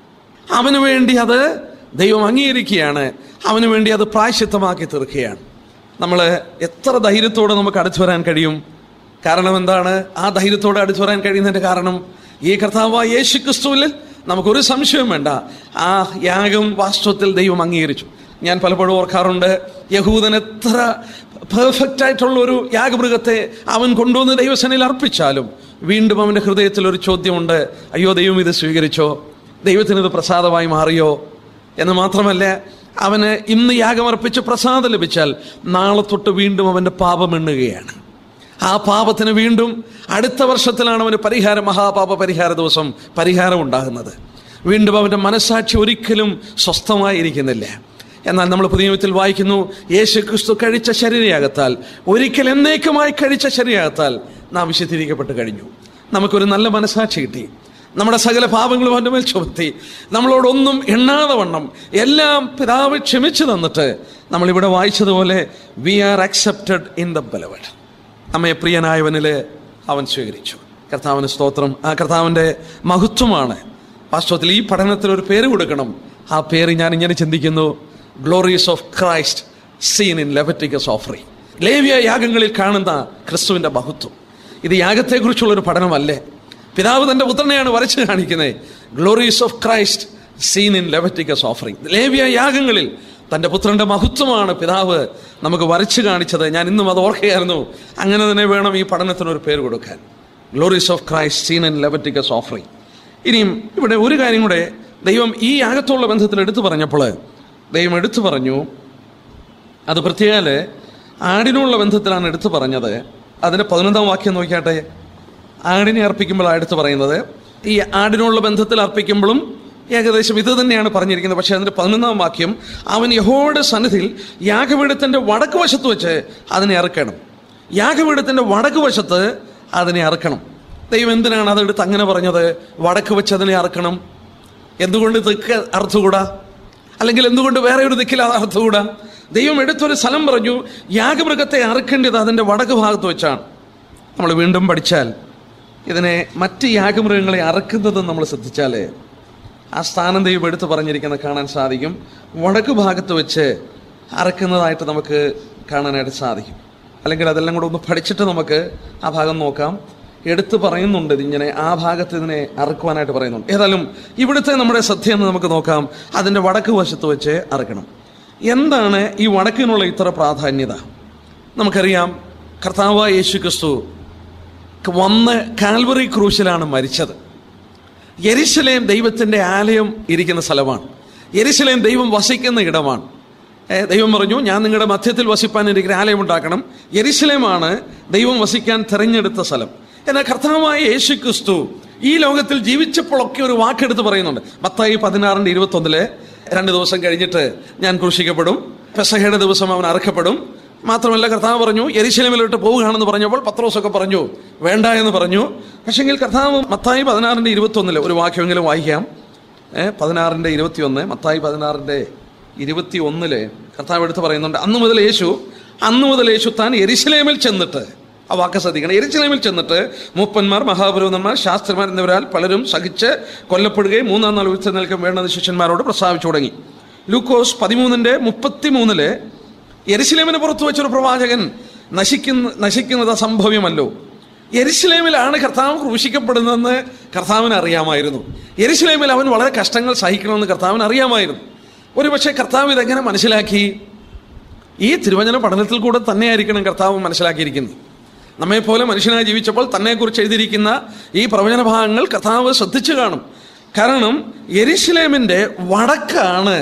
അവന് വേണ്ടി അത് ദൈവം അംഗീകരിക്കുകയാണ്, അവന് വേണ്ടി അത് പ്രായശ്ചിത്തമാക്കി തീർക്കുകയാണ്. നമ്മൾ എത്ര ധൈര്യത്തോടെ നമുക്ക് അടുത്തു വരാൻ കഴിയും? കാരണം എന്താണ് ആ ധൈര്യത്തോടെ അടുത്തു വരാൻ കഴിയുന്നതിന്റെ കാരണം? ഈ കർത്താവായ യേശു ക്രിസ്തുവിൽ നമുക്കൊരു സംശയം വേണ്ട, ആ യാഗം വാസ്തവത്തിൽ ദൈവം അംഗീകരിച്ചു. ഞാൻ പലപ്പോഴും ഓർക്കാറുണ്ട്, യഹൂദൻ എത്ര പെർഫെക്റ്റ് ആയിട്ടുള്ള ഒരു യാഗമൃഗത്തെ അവൻ കൊണ്ടുവന്ന് ദൈവസേനയിൽ അർപ്പിച്ചാലും വീണ്ടും അവന്റെ ഹൃദയത്തിൽ ഒരു ചോദ്യമുണ്ട്, അയ്യോ ദൈവം ഇത് സ്വീകരിച്ചോ, ദൈവത്തിന് ഇത് പ്രസാദമായി മാറിയോ എന്ന്. മാത്രമല്ല, അവന് ഇന്ന് യാഗമർപ്പിച്ച് പ്രസാദം ലഭിച്ചാൽ നാളെ തൊട്ട് വീണ്ടും അവന്റെ പാപം എണ്ണുകയാണ്. ആ പാപത്തിന് വീണ്ടും അടുത്ത വർഷത്തിലാണ് അവന് പരിഹാരം, മഹാപാപ പരിഹാര ദിവസം പരിഹാരം ഉണ്ടാകുന്നത്. വീണ്ടും അവന്റെ മനസ്സാക്ഷി ഒരിക്കലും സ്വസ്ഥമായിരിക്കുന്നില്ല. എന്നാൽ നമ്മൾ പുതിയ നിയമത്തിൽ വായിക്കുന്നു യേശു ക്രിസ്തു കഴിച്ച ശരീരയാഗത്താൽ, ഒരിക്കൽ എന്നേക്കുമായി കഴിച്ച ശരീരയാഗത്താൽ നാം വിശുദ്ധീകരിക്കപ്പെട്ട് കഴിഞ്ഞു. നമുക്കൊരു നല്ല മനസ്സാക്ഷി കിട്ടി. നമ്മുടെ സകല പാപങ്ങളും അവൻ്റെ മേൽ ചുമത്തി നമ്മളോടൊന്നും എണ്ണാതെ വണ്ണം എല്ലാം പിതാവ് ക്ഷമിച്ചു തന്നിട്ട് നമ്മളിവിടെ വായിച്ചതുപോലെ we are accepted in the beloved. നമ്മെ പ്രിയനായവനില് അവൻ സ്വീകരിച്ചു. കർത്താവിന് സ്തോത്രം. ആ കർത്താവിൻ്റെ മഹത്വമാണ് വാസ്തവത്തിൽ ഈ പഠനത്തിൽ ഒരു പേര് കൊടുക്കണം. ആ പേര് ഞാൻ ഇങ്ങനെ ചിന്തിക്കുന്നു, glories of Christ seen in Leviticus offering. ലേവ്യ യാഗങ്ങളിൽ കാണുന്ന ക്രിസ്തുവിന്റെ മഹത്വം. ഇത് യാഗത്തെക്കുറിച്ചുള്ളൊരു പഠനമല്ലേ, പിതാവ് തന്റെ പുത്രനെയാണ് വരച്ച് കാണിക്കുന്നത്. Glories of Christ seen in Leviticus offering. ലേവ്യ യാഗങ്ങളിൽ തന്റെ പുത്രന്റെ മഹത്വമാണ് പിതാവ് നമുക്ക് വരച്ച് കാണിച്ചത്. ഞാൻ ഇന്നും അത് ഓർക്കുകയായിരുന്നു. അങ്ങനെ തന്നെ വേണം ഈ പഠനത്തിനൊരു പേര് കൊടുക്കാൻ, glories of Christ seen in Leviticus offering. ഇനിയും ഇവിടെ ഒരു കാര്യം കൂടെ ദൈവം ഈ യാഗത്തോടുള്ള ബന്ധത്തിൽ എടുത്തു പറഞ്ഞപ്പോൾ ദൈവം എടുത്തു പറഞ്ഞു, അത് പ്രത്യേക ആടിനുള്ള ബന്ധത്തിലാണ് എടുത്തു പറഞ്ഞത്. അതിന്റെ പതിനൊന്നാം വാക്യം നോക്കിയാട്ടെ. ആടിനെ അർപ്പിക്കുമ്പോഴാണ് എടുത്തു പറയുന്നത്. ഈ ആടിനുള്ള ബന്ധത്തിൽ അർപ്പിക്കുമ്പോഴും ഏകദേശം ഇത് തന്നെയാണ് പറഞ്ഞിരിക്കുന്നത്. പക്ഷേ അതിന്റെ പതിനൊന്നാം വാക്യം, അവൻ യഹോവയുടെ സന്നിധിയിൽ യാഗപീഠത്തിന്റെ വടക്ക് വശത്ത് വെച്ച് അതിനെ അറുക്കണം. യാഗപീഠത്തിന്റെ വടക്ക് വശത്ത് അതിനെ അറുക്കണം. ദൈവം എന്തിനാണ് അതെടുത്ത് അങ്ങനെ പറഞ്ഞത്? വടക്ക് വെച്ച് അതിനെ അറുക്കണം. എന്തുകൊണ്ട് തെക്ക് അറുത്തുകൂടാ? അല്ലെങ്കിൽ എന്തുകൊണ്ട് വേറെ ഒരു ദിക്കിൽ അത് അറുത്തുകൂടാ? ദൈവം എടുത്തൊരു സ്ഥലം പറഞ്ഞു, യാഗമൃഗത്തെ അറുക്കേണ്ടത് അതിൻ്റെ വടക്ക് ഭാഗത്ത് വെച്ചാണ്. നമ്മൾ വീണ്ടും പഠിച്ചാൽ ഇതിനെ മറ്റ് യാഗമൃഗങ്ങളെ അറുക്കുന്നത് നമ്മൾ ശ്രദ്ധിച്ചാൽ ആ സ്ഥാനം ദൈവം എടുത്ത് പറഞ്ഞിരിക്കുന്നത് കാണാൻ സാധിക്കും. വടക്ക് ഭാഗത്ത് വെച്ച് അറുക്കുന്നതായിട്ട് നമുക്ക് കാണാനായിട്ട് സാധിക്കും. അല്ലെങ്കിൽ അതെല്ലാം കൂടെ ഒന്ന് പഠിച്ചിട്ട് നമുക്ക് ആ ഭാഗം നോക്കാം. എടുത്ത് പറയുന്നുണ്ട് ഇതിങ്ങനെ ആ ഭാഗത്ത് ഇതിനെ അറുക്കുവാനായിട്ട് പറയുന്നുണ്ട്. ഏതായാലും ഇവിടുത്തെ നമ്മുടെ ശ്രദ്ധയെന്ന് നമുക്ക് നോക്കാം. അതിൻ്റെ വടക്ക് വശത്ത് വെച്ച് അറുക്കണം. എന്താണ് ഈ വടക്കിനുള്ള ഇത്ര പ്രാധാന്യത? നമുക്കറിയാം, കർത്താവായ യേശു ക്രിസ്തു വന്ന് കാൽവറി ക്രൂശിലാണ് മരിച്ചത്. യെരുശലേം ദൈവത്തിൻ്റെ ആലയം ഇരിക്കുന്ന സ്ഥലമാണ്. യെരുശലേം ദൈവം വസിക്കുന്ന ഇടമാണ്. ദൈവം പറഞ്ഞു, ഞാൻ നിങ്ങളുടെ മധ്യത്തിൽ വസിപ്പാൻ എനിക്ക് ആലയം ഉണ്ടാക്കണം. യെരുശലേമാണ് ദൈവം വസിക്കാൻ തിരഞ്ഞെടുത്ത സ്ഥലം. എന്നാൽ കർത്താവായ യേശു ക്രിസ്തു ഈ ലോകത്തിൽ ജീവിച്ചപ്പോഴൊക്കെ ഒരു വാക്കെടുത്ത് പറയുന്നുണ്ട്. മത്തായി പതിനാറിന്റെ ഇരുപത്തി ഒന്നില് രണ്ട് ദിവസം കഴിഞ്ഞിട്ട് ഞാൻ ക്രൂശിക്കപ്പെടും, പെസഹയുടെ ദിവസം അവൻ അറുക്കപ്പെടും. മാത്രമല്ല കർത്താവ് പറഞ്ഞു യെരുശലേമിലോട്ട് പോവുകയാണെന്ന് പറഞ്ഞപ്പോൾ പത്രോസൊക്കെ പറഞ്ഞു വേണ്ട എന്ന് പറഞ്ഞു. പക്ഷെങ്കിൽ കർത്താവ് മത്തായി പതിനാറിന്റെ ഇരുപത്തി ഒന്നില് ഒരു വാക്യമെങ്കിലും വായിക്കാം. ഏഹ് പതിനാറിന്റെ ഇരുപത്തി ഒന്ന് മത്തായി പതിനാറിന്റെ ഇരുപത്തി ഒന്നില് കർത്താവ് എടുത്ത് പറയുന്നുണ്ട്, അന്നു മുതൽ യേശു അന്നു മുതൽ യേശു താൻ യെരുശലേമിൽ ചെന്നിട്ട് ആ വാക്ക് ശ്രദ്ധിക്കണം. യെരൂശലേമിൽ ചെന്നിട്ട് മൂപ്പന്മാർ, മഹാപുരോഹിതന്മാർ, ശാസ്ത്രിമാർ എന്നിവരാൽ പലരും സഹിച്ച് കൊല്ലപ്പെടുകയും മൂന്നാം നാൾ ഉയർത്തെഴുന്നേൽക്കാൻ വേണ്ടെന്ന് ശിഷ്യന്മാരോട് പ്രസ്താവിച്ചു തുടങ്ങി. ലൂക്കോസ് പതിമൂന്നിന്റെ മുപ്പത്തി മൂന്നില് യെരൂശലേമിന് പുറത്തു വെച്ചൊരു പ്രവാചകൻ നശിക്കുന്ന നശിക്കുന്നത് അസംഭവ്യമല്ലോ. യെരൂശലേമിലാണ് കർത്താവ് ക്രൂശിക്കപ്പെടുന്നതെന്ന് കർത്താവിന് അറിയാമായിരുന്നു. യെരൂശലേമിൽ അവൻ വളരെ കഷ്ടങ്ങൾ സഹിക്കണമെന്ന് കർത്താവിന് അറിയാമായിരുന്നു. ഒരുപക്ഷെ കർത്താവ് ഇതെങ്ങനെ മനസ്സിലാക്കി? ഈ തിരുവചന പഠനത്തിൽ കൂടെ തന്നെയായിരിക്കണം കർത്താവ് മനസ്സിലാക്കിയിരിക്കുന്നത്. നമ്മെപ്പോലെ മനുഷ്യനായി ജീവിച്ചപ്പോൾ തന്നെക്കുറിച്ച് എഴുതിയിരിക്കുന്ന ഈ പ്രവചന ഭാഗങ്ങൾ കർത്താവ് ശ്രദ്ധിച്ചു കാണും. കാരണം യെരൂശലേമിൻ്റെ വടക്കാണ്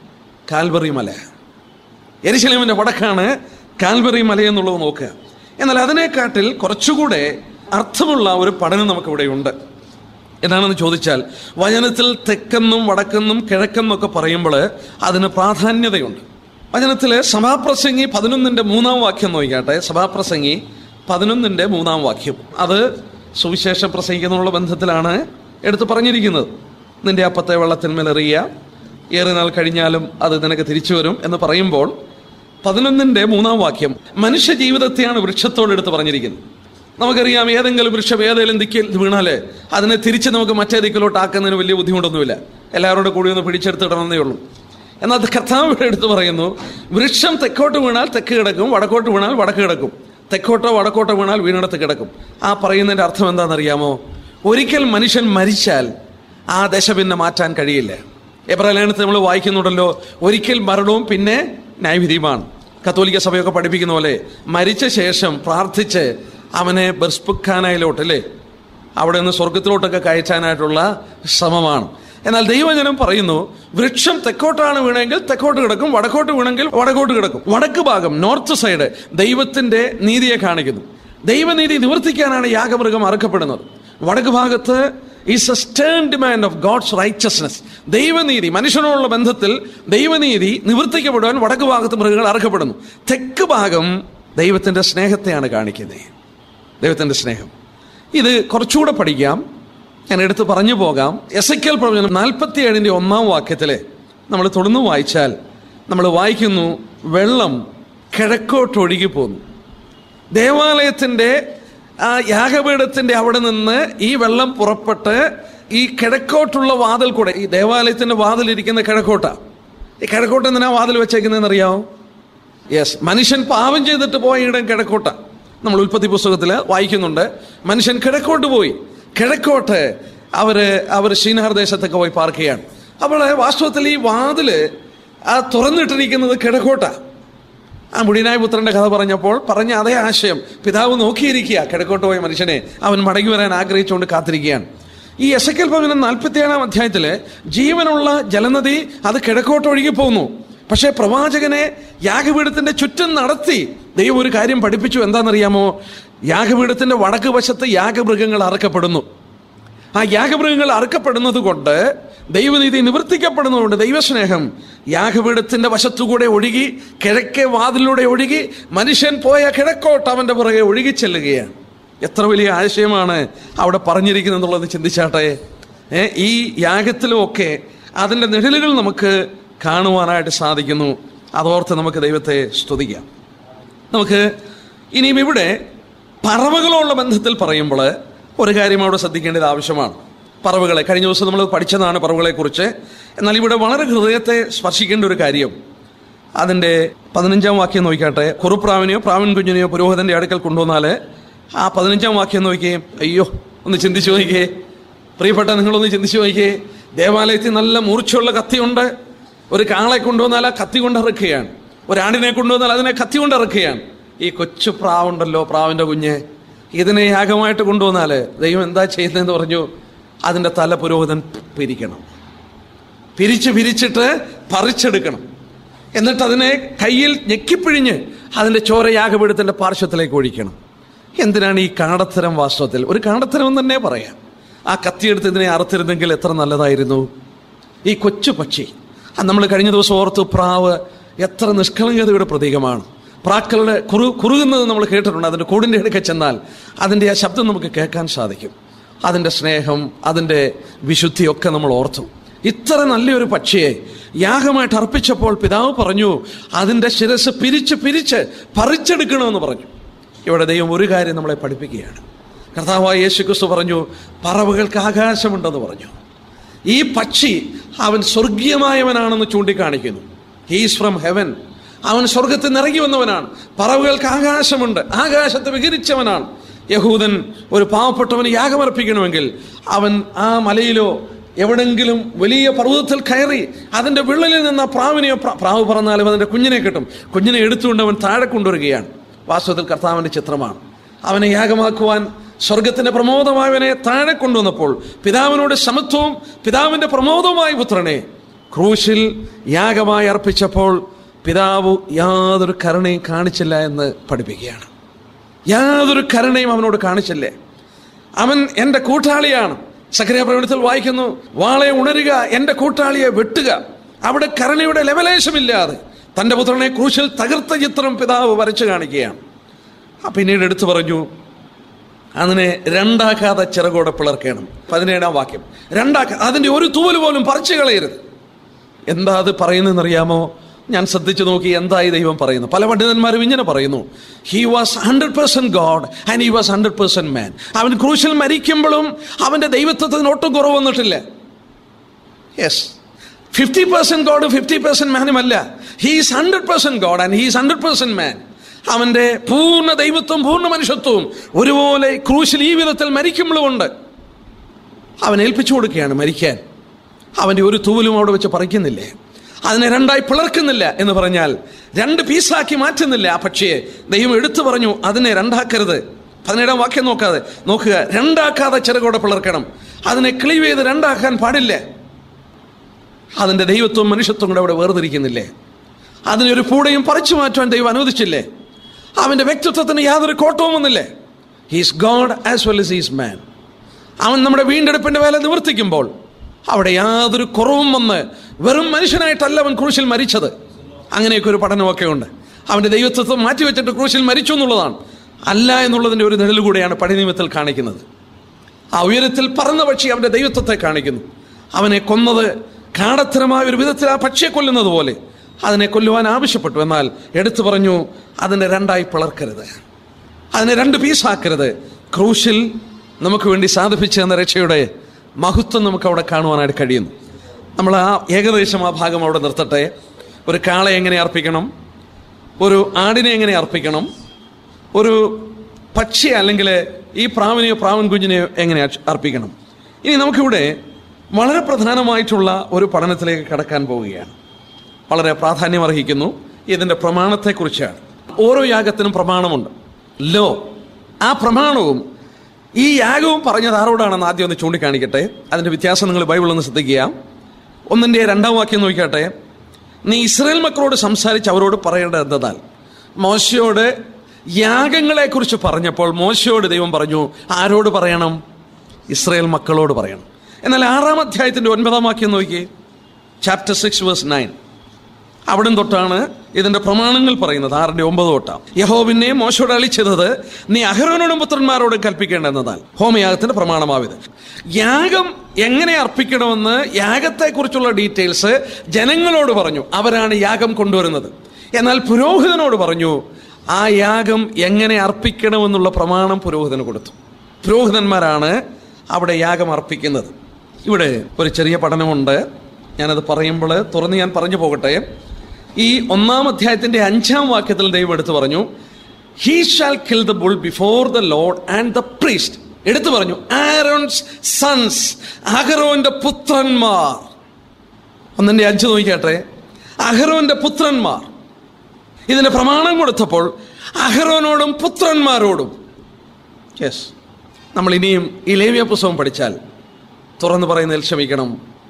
കാൽവറി മല. യെരൂശലേമിൻ്റെ വടക്കാണ് കാൽവറി മല എന്നുള്ളത് നോക്കുക. എന്നാൽ അതിനെക്കാട്ടിൽ കുറച്ചുകൂടെ അർത്ഥമുള്ള ഒരു പഠനം നമുക്കിവിടെയുണ്ട്. എന്താണെന്ന് ചോദിച്ചാൽ, വചനത്തിൽ തെക്കെന്നും വടക്കെന്നും കിഴക്കെന്നൊക്കെ പറയുമ്പോൾ അതിന് പ്രാധാന്യതയുണ്ട്. വചനത്തിൽ സഭാപ്രസംഗി പതിനൊന്നിൻ്റെ മൂന്നാം വാക്യം നോക്കിക്കാട്ടെ. സഭാപ്രസംഗി പതിനൊന്നിൻ്റെ മൂന്നാം വാക്യം, അത് സുവിശേഷം പ്രസംഗിക്കുന്നതിനുള്ള ബന്ധത്തിലാണ് എടുത്ത് പറഞ്ഞിരിക്കുന്നത്. നിന്റെ അപ്പത്തെ വെള്ളത്തിന്മേലെറിയ, ഏറെ നാൾ കഴിഞ്ഞാലും അത് നിനക്ക് തിരിച്ചു വരും എന്ന് പറയുമ്പോൾ പതിനൊന്നിൻ്റെ മൂന്നാം വാക്യം മനുഷ്യ ജീവിതത്തെയാണ് വൃക്ഷത്തോടെടുത്ത് പറഞ്ഞിരിക്കുന്നത്. നമുക്കറിയാം, ഏതെങ്കിലും വൃക്ഷം ഏതെങ്കിലും ദിക്കിൽ വീണാൽ അതിനെ തിരിച്ച് നമുക്ക് മറ്റേ ദിക്കിലോട്ട് ആക്കുന്നതിന് വലിയ ബുദ്ധിമുട്ടൊന്നുമില്ല. എല്ലാവരോടും കൂടി ഒന്ന് പിടിച്ചെടുത്തിടണമെന്നേ ഉള്ളൂ. എന്നാൽ അത് കർത്താവ് ഇവിടെ എടുത്ത് പറയുന്നു, വൃക്ഷം തെക്കോട്ട് വീണാൽ തെക്ക് കിടക്കും, വടക്കോട്ട് വീണാൽ വടക്ക് കിടക്കും, തെക്കോട്ടോ വടക്കോട്ടോ വീണാൽ വീണിടത്ത് കിടക്കും. ആ പറയുന്നതിൻ്റെ അർത്ഥം എന്താണെന്നറിയാമോ? ഒരിക്കൽ മനുഷ്യൻ മരിച്ചാൽ ആ ദശ പിന്നെ മാറ്റാൻ കഴിയില്ല. എബ്രായലേഖനത്തിൽ നമ്മൾ വായിക്കുന്നുണ്ടല്ലോ, ഒരിക്കൽ മരണവും പിന്നെ ന്യായവിധിയുമാണ്. കത്തോലിക്ക സഭയൊക്കെ പഠിപ്പിക്കുന്ന പോലെ മരിച്ച ശേഷം പ്രാർത്ഥിച്ച് അവനെ ബെർസ്പുഖാനയിലോട്ട്, അല്ലേ, അവിടെ നിന്ന് സ്വർഗത്തിലോട്ടൊക്കെ കയറ്റാനായിട്ടുള്ള ശ്രമമാണ്. എന്നാൽ ദൈവജനം പറയുന്നു, വൃക്ഷം തെക്കോട്ടാണ് വീണെങ്കിൽ തെക്കോട്ട് കിടക്കും, വടക്കോട്ട് വീണെങ്കിൽ വടക്കോട്ട് കിടക്കും. വടക്ക് ഭാഗം, നോർത്ത് സൈഡ്, ദൈവത്തിന്റെ നീതിയെ കാണിക്കുന്നു. ദൈവനീതി നിവർത്തിക്കാനാണ് യാഗമൃഗം അറുക്കപ്പെടുന്നത്. വടക്ക് ഭാഗത്ത് is a stern demand of God's righteousness. ദൈവനീതി, മനുഷ്യനോടുള്ള ബന്ധത്തിൽ ദൈവനീതി നിവർത്തിക്കപ്പെടുവാൻ വടക്ക് ഭാഗത്ത് മൃഗങ്ങൾ അറുക്കപ്പെടുന്നു. തെക്ക് ഭാഗം ദൈവത്തിന്റെ സ്നേഹത്തെയാണ് കാണിക്കുന്നത്. ദൈവത്തിന്റെ സ്നേഹം ഇത് കുറച്ചുകൂടെ പഠിക്കാം, ഞാൻ എടുത്ത് പറഞ്ഞു പോകാം. എസെക്കിയേൽ പ്രവചനം നാൽപ്പത്തി ഏഴിൻ്റെ ഒന്നാം വാക്യത്തില് നമ്മൾ തുടർന്ന് വായിച്ചാൽ നമ്മൾ വായിക്കുന്നു, വെള്ളം കിഴക്കോട്ടൊഴുകി പോന്നു. ദേവാലയത്തിന്റെ ആ യാഗപീഠത്തിന്റെ അവിടെ നിന്ന് ഈ വെള്ളം പുറപ്പെട്ട് ഈ കിഴക്കോട്ടുള്ള വാതിൽ കൂടെ, ഈ ദേവാലയത്തിന്റെ വാതിലിരിക്കുന്ന കിഴക്കോട്ട. ഈ കിഴക്കോട്ട് എന്തിനാ വാതിൽ വെച്ചേക്കുന്നതെന്ന് അറിയാമോ? യെസ്, മനുഷ്യൻ പാപം ചെയ്തിട്ട് പോയ ഇടം കിഴക്കോട്ട. നമ്മൾ ഉൽപ്പത്തി പുസ്തകത്തിൽ വായിക്കുന്നുണ്ട്, മനുഷ്യൻ കിഴക്കോട്ട് പോയി. കിഴക്കോട്ട് അവര് അവർ ശീനാർ ദേശത്തൊക്കെ പോയി പാർക്കുകയാണ്. അപ്പോൾ വാസ്തവത്തിൽ ഈ വാതില് ആ തുറന്നിട്ടിരിക്കുന്നത് കിഴക്കോട്ട. ആ മുടിയനായ പുത്രന്റെ കഥ പറഞ്ഞപ്പോൾ പറഞ്ഞ അതേ ആശയം, പിതാവ് നോക്കിയിരിക്കുക കിഴക്കോട്ട് പോയ മനുഷ്യനെ, അവൻ മടങ്ങി വരാൻ ആഗ്രഹിച്ചുകൊണ്ട് കാത്തിരിക്കുകയാണ്. ഈ എസെക്കിയേൽ പ്രവചനം നാൽപ്പത്തി ഏഴാം അധ്യായത്തില് ജീവനുള്ള ജലനദി അത് കിഴക്കോട്ട് ഒഴുകി പോകുന്നു. പക്ഷേ പ്രവാചകനെ യാഗപീഠത്തിന്റെ ചുറ്റും നടത്തി ദൈവം ഒരു കാര്യം പഠിപ്പിച്ചു. എന്താണെന്നറിയാമോ? യാഗപീഠത്തിന്റെ വടക്ക് വശത്ത് യാഗമൃഗങ്ങൾ അറുക്കപ്പെടുന്നു. ആ യാഗമൃഗങ്ങൾ അറുക്കപ്പെടുന്നത് കൊണ്ട് ദൈവനീതി നിവർത്തിക്കപ്പെടുന്നതുകൊണ്ട് ദൈവസ്നേഹം യാഗപീഠത്തിന്റെ വശത്തുകൂടെ ഒഴുകി കിഴക്കേ വാതിലൂടെ ഒഴുകി മനുഷ്യൻ പോയ കിഴക്കോട്ട് അവന്റെ പുറകെ ഒഴുകി ചെല്ലുകയാണ്. എത്ര വലിയ ആശയമാണ് അവിടെ പറഞ്ഞിരിക്കുന്നത് എന്നുള്ളത് ചിന്തിച്ചാട്ടെ. ഏ ഈ യാഗത്തിലും ഒക്കെ അതിൻ്റെ നിഴലുകൾ നമുക്ക് കാണുവാനായിട്ട് സാധിക്കുന്നു. അതോർത്ത് നമുക്ക് ദൈവത്തെ സ്തുതിക്കാം. നമുക്ക് ഇനിയും ഇവിടെ പറവകളുള്ള ബന്ധത്തിൽ പറയുമ്പോൾ ഒരു കാര്യം അവിടെ ശ്രദ്ധിക്കേണ്ടത് ആവശ്യമാണ്. പറവകളെ കഴിഞ്ഞ ദിവസം നമ്മൾ പഠിച്ചതാണ് പറവകളെ കുറിച്ച്. എന്നാൽ ഇവിടെ വളരെ ഹൃദയത്തെ സ്പർശിക്കേണ്ട ഒരു കാര്യം, അതിൻ്റെ പതിനഞ്ചാം വാക്യം നോക്കിക്കാട്ടെ. കുറുപ്രാവിനെയോ പ്രാവിൻ കുഞ്ഞിനെയോ പുരോഹിതന്റെ അടുക്കൽ കൊണ്ടുവന്നാൽ ആ പതിനഞ്ചാം വാക്യം നോക്കിയേ. അയ്യോ, ഒന്ന് ചിന്തിച്ചു നോക്കിയേ പ്രിയപ്പെട്ട, നിങ്ങളൊന്ന് ചിന്തിച്ചു നോക്കിയേ. ദേവാലയത്തിൽ നല്ല മൂർച്ചയുള്ള കത്തിയുണ്ട്. ഒരു കാളെ കൊണ്ടുവന്നാൽ ആ കത്തി കൊണ്ട് ഇറക്കുകയാണ്. ഒരാടിനെ കൊണ്ടുവന്നാൽ അതിനെ കത്തി കൊണ്ട് ഇറക്കുകയാണ്. ഈ കൊച്ചു പ്രാവുണ്ടല്ലോ, പ്രാവിന്റെ കുഞ്ഞ്, ഇതിനെ യാഗമായിട്ട് കൊണ്ടുവന്നാൽ ദൈവം എന്താ ചെയ്യുന്നതെന്ന് പറഞ്ഞു? അതിൻ്റെ തല പുരോഹിതൻ പിരിക്കണം. പിരിച്ച് പിരിച്ചിട്ട് പറിച്ചെടുക്കണം. എന്നിട്ട് അതിനെ കയ്യിൽ ഞെക്കിപ്പിഴിഞ്ഞ് അതിൻ്റെ ചോര യാഗപീഠത്തിൻ്റെ പാർശ്വത്തിലേക്ക് ഒഴിക്കണം. എന്തിനാണ് ഈ കാടത്തരം? വാസ്തവത്തിൽ ഒരു കാടത്തരം എന്ന് തന്നെ പറയാം. ആ കത്തിയെടുത്ത് ഇതിനെ അറുത്തിരുന്നെങ്കിൽ എത്ര നല്ലതായിരുന്നു. ഈ കൊച്ചു പക്ഷി, അത് നമ്മൾ കഴിഞ്ഞ ദിവസം ഓർത്തു, പ്രാവ് എത്ര നിഷ്കളങ്കതയുടെ പ്രതീകമാണ്. പ്രാക്കളുടെ കുറു കുറുകുന്നത് നമ്മൾ കേട്ടിട്ടുണ്ട്. അതിൻ്റെ കൂടിൻ്റെ ഇടയ്ക്ക് ചെന്നാൽ അതിൻ്റെ ആ ശബ്ദം നമുക്ക് കേൾക്കാൻ സാധിക്കും. അതിൻ്റെ സ്നേഹം, അതിൻ്റെ വിശുദ്ധിയൊക്കെ നമ്മൾ ഓർത്തു. ഇത്ര നല്ലൊരു പക്ഷിയെ യാഗമായിട്ട് അർപ്പിച്ചപ്പോൾ പിതാവ് പറഞ്ഞു, അതിൻ്റെ ശിരസ് പിരിച്ച് പിരിച്ച് പറിച്ചെടുക്കണമെന്ന് പറഞ്ഞു. ഇവിടെ ദൈവം ഒരു കാര്യം നമ്മളെ പഠിപ്പിക്കുകയാണ്. കർത്താവായ യേശുക്രിസ്തു പറഞ്ഞു, പറവകൾക്ക് ആകാശമുണ്ടെന്ന് പറഞ്ഞു. ഈ പക്ഷി അവൻ സ്വർഗീയമായവനാണെന്ന് ചൂണ്ടിക്കാണിക്കുന്നു. He's from heaven. അവൻ സ്വർഗത്തിൽ നിന്ന് ഇറങ്ങി വന്നവനാണ്. പറവകൾക്ക് ആകാശമുണ്ട്, ആകാശത്ത് വിഹരിച്ചവനാണ്. യഹൂദൻ ഒരു പാവപ്പെട്ടവന് യാഗമർപ്പിക്കണമെങ്കിൽ അവൻ ആ മലയിലോ എവിടെങ്കിലും വലിയ പർവ്വതത്തിൽ കയറി അതിൻ്റെ വിള്ളലിൽ നിന്ന് ആ പ്രാവിനെയോ, പ്രാവ് പറന്നാലും അതിൻ്റെ കുഞ്ഞിനെ കിട്ടും, കുഞ്ഞിനെ എടുത്തുകൊണ്ട് അവൻ താഴെ കൊണ്ടുവരികയാണ്. വാസ്തവത്തിൽ കർത്താവിൻ്റെ ചിത്രമാണ്. അവനെ യാഗമാക്കുവാൻ സ്വർഗത്തിൻ്റെ പ്രമോദമായവനെ താഴെ കൊണ്ടുവന്നപ്പോൾ പിതാവിനോട് സമത്വവും പിതാവിൻ്റെ പ്രമോദവുമായ പുത്രനെ ക്രൂശിൽ യാഗമായി അർപ്പിച്ചപ്പോൾ പിതാവ് യാതൊരു കരുണയും കാണിച്ചില്ല എന്ന് പഠിപ്പിക്കുകയാണ്. യാതൊരു കരുണയും അവനോട് കാണിച്ചില്ലേ. അവൻ എൻ്റെ കൂട്ടാളിയാണ്. സഖറിയ പ്രവചനത്തിൽ വായിക്കുന്നു, വാളെ ഉണരുക, എൻ്റെ കൂട്ടാളിയെ വെട്ടുക. അവിടെ കരുണയുടെ ലെവലേശമില്ലാതെ തൻ്റെ പുത്രനെ ക്രൂശിൽ തകർത്ത ചിത്രം പിതാവ് വരച്ചു കാണിക്കുകയാണ്. പിന്നീട് എടുത്തു പറഞ്ഞു, അതിനെ രണ്ടാക്കാതെ ചിറകോടെ പിളർക്കണം. പതിനേഴാം വാക്യം, രണ്ടാക്ക അതിൻ്റെ ഒരു തൂവൽ പോലും പറിച്ചു കളയരുത്. എന്താ അത് പറയുന്നതെന്നറിയാമോ? ഞാൻ ശ്രദ്ധിച്ചു നോക്കി എന്തായി ദൈവം പറയുന്നു. പല പണ്ഡിതന്മാരും ഇങ്ങനെ പറയുന്നു, he was hundred percent God and he was hundred percent man. അവൻ ക്രൂശിൽ മരിക്കുമ്പോഴും അവൻ്റെ ദൈവത്വത്തിന് ഒട്ടും കുറവ് വന്നിട്ടില്ല. Yes, fifty percent God fifty percent മാനുമല്ല. He is hundred percent God and he is hundred percent man. അവൻ്റെ പൂർണ്ണ ദൈവത്വം പൂർണ്ണ മനുഷ്യത്വവും ഒരുപോലെ ക്രൂശിൽ ഈ വിധത്തിൽ മരിക്കുമ്പോഴുമുണ്ട്. അവൻ ഏൽപ്പിച്ചു കൊടുക്കുകയാണ് മരിക്കാൻ. അവൻ്റെ ഒരു തൂവലും അവിടെ വെച്ച് പറിക്കുന്നില്ലേ, അതിനെ രണ്ടായി പിളർക്കുന്നില്ല എന്ന് പറഞ്ഞാൽ രണ്ട് പീസാക്കി മാറ്റുന്നില്ല. ആ പക്ഷിയെ ദൈവം എടുത്തു പറഞ്ഞു, അതിനെ രണ്ടാക്കരുത്. പതിനേഴാം വാക്യം നോക്കാതെ നോക്കുക, രണ്ടാക്കാതെ ചിറകോടെ പിളർക്കണം. അതിനെ ക്ലീവ് ചെയ്ത് രണ്ടാക്കാൻ പാടില്ല. അതിൻ്റെ ദൈവത്വം മനുഷ്യത്വം കൂടെ അവിടെ വേർതിരിക്കുന്നില്ലേ. അതിനെ ഒരു പൂടയും പറിച്ചു മാറ്റുവാൻ ദൈവം അനുവദിച്ചില്ലേ. അവൻ്റെ വ്യക്തിത്വത്തിന് യാതൊരു കോട്ടവും വന്നില്ലേ. He's God as well as he's man. അവൻ നമ്മുടെ വീണ്ടെടുപ്പിൻ്റെ വേല നിവർത്തിക്കുമ്പോൾ അവിടെ യാതൊരു കുറവും വന്ന് വെറും മനുഷ്യനായിട്ടല്ല അവൻ ക്രൂശിൽ മരിച്ചത്. അങ്ങനെയൊക്കെ ഒരു പഠനമൊക്കെ ഉണ്ട്. അവൻ്റെ ദൈവത്വം മാറ്റിവെച്ചിട്ട് ക്രൂശിൽ മരിച്ചു എന്നുള്ളതാണ്. അല്ല എന്നുള്ളതിൻ്റെ ഒരു നിഴൽ കൂടെയാണ് പടിനിയമത്തിൽ കാണിക്കുന്നത്. ആ ഉയരത്തിൽ പറന്ന പക്ഷി അവൻ്റെ ദൈവത്വത്തെ കാണിക്കുന്നു. അവനെ കൊന്നത് കാടത്തരമായ ഒരു വിധത്തിൽ ആ പക്ഷിയെ കൊല്ലുന്നത് പോലെ അതിനെ കൊല്ലുവാൻ ആവശ്യപ്പെട്ടു. എന്നാൽ എടുത്തു പറഞ്ഞു, അതിനെ രണ്ടായി പിളർക്കരുത്, അതിനെ രണ്ട് പീസാക്കരുത്. ക്രൂശിൽ നമുക്ക് വേണ്ടി സാധിപ്പിച്ചു തന്ന രക്ഷയുടെ മഹത്വം നമുക്ക് അവിടെ കാണുവാനായിട്ട് കഴിയുന്നു. നമ്മൾ ആ ഏകദേശം ആ ഭാഗം അവിടെ നിർത്തട്ടെ. ഒരു കാളെ എങ്ങനെ അർപ്പിക്കണം, ഒരു ആടിനെ എങ്ങനെ അർപ്പിക്കണം, ഒരു പക്ഷി അല്ലെങ്കിൽ ഈ പ്രാവിനെയോ പ്രാവൻ കുഞ്ഞിനെയോ എങ്ങനെ അർപ്പിക്കണം. ഇനി നമുക്കിവിടെ വളരെ പ്രധാനമായിട്ടുള്ള ഒരു പഠനത്തിലേക്ക് കടക്കാൻ പോവുകയാണ്. വളരെ പ്രാധാന്യം അർഹിക്കുന്നു. ഇതിൻ്റെ പ്രമാണത്തെക്കുറിച്ചാണ്. ഓരോ യാഗത്തിനും പ്രമാണമുണ്ട്, ലോ. ആ പ്രമാണവും ഈ യാഗവും പറഞ്ഞത് ആരോടാണെന്ന് ആദ്യം ഒന്ന് ചൂണ്ടിക്കാണിക്കട്ടെ. അതിൻ്റെ വ്യത്യാസം നിങ്ങൾ ബൈബിളൊന്ന് ശ്രദ്ധിക്കുക. ഒന്നിൻ്റെ രണ്ടാം വാക്യം നോക്കിക്കട്ടെ. നീ ഇസ്രായേൽ മക്കളോട് സംസാരിച്ച് അവരോട് പറയേണ്ടത് എന്തെന്നാൽ, മോശയോട് യാഗങ്ങളെക്കുറിച്ച് പറഞ്ഞപ്പോൾ മോശയോട് ദൈവം പറഞ്ഞു, ആരോട് പറയണം? ഇസ്രായേൽ മക്കളോട് പറയണം. എന്നാൽ ആറാം അധ്യായത്തിൻ്റെ ഒൻപതാം വാക്യം നോക്കി, ചാപ്റ്റർ സിക്സ് വേഴ്സ് നയൻ. അവിടെ തൊട്ടാണ് ഇതിന്റെ പ്രമാണങ്ങൾ പറയുന്നത്. ആറിന്റെ ഒമ്പത് തൊട്ടാണ്. യഹോവയെ മോശയോട് അളിച്ചത്, നീ അഹരോനോടും പുത്രന്മാരോടും കൽപ്പിക്കേണ്ടതെന്നാൽ ഹോമയാഗത്തിന്റെ പ്രമാണമാവിത്. യാഗം എങ്ങനെ അർപ്പിക്കണമെന്ന് യാഗത്തെക്കുറിച്ചുള്ള ഡീറ്റെയിൽസ് ജനങ്ങളോട് പറഞ്ഞു. അവരാണ് യാഗം കൊണ്ടുവരുന്നത്. എന്നാൽ പുരോഹിതനോട് പറഞ്ഞു ആ യാഗം എങ്ങനെ അർപ്പിക്കണമെന്നുള്ള പ്രമാണം പുരോഹിതന് കൊടുത്തു. പുരോഹിതന്മാരാണ് അവിടെ യാഗം അർപ്പിക്കുന്നത്. ഇവിടെ ഒരു ചെറിയ പഠനമുണ്ട്. ഞാനത് പറയുമ്പോൾ തുറന്ന് ഞാൻ പറഞ്ഞു പോകട്ടെ. ഈ ഒന്നാം അധ്യായത്തിന്റെ അഞ്ചാം വാക്യത്തിൽ ദൈവം എടുത്തു പറഞ്ഞു, he shall kill the bull before the Lord and the priest. എടുത്തു പറഞ്ഞു ആരോൺസ് സൺസ്, അഹരോന്റെ പുത്രന്മാർ. ഒന്നിന്റെ അഞ്ച് നോക്കിയാട്ടെ, അഹരോന്റെ പുത്രന്മാർ. ഇതിന്റെ പ്രമാണം കൊടുത്തപ്പോൾ അഹരോനോടും പുത്രന്മാരോടും. യെസ്, നമ്മൾ ഇനിയും ഈ ലേവ്യ പുസ്തകം പഠിച്ചാൽ തുറന്നു പറയുന്നതിൽ ക്ഷമിക്കണം.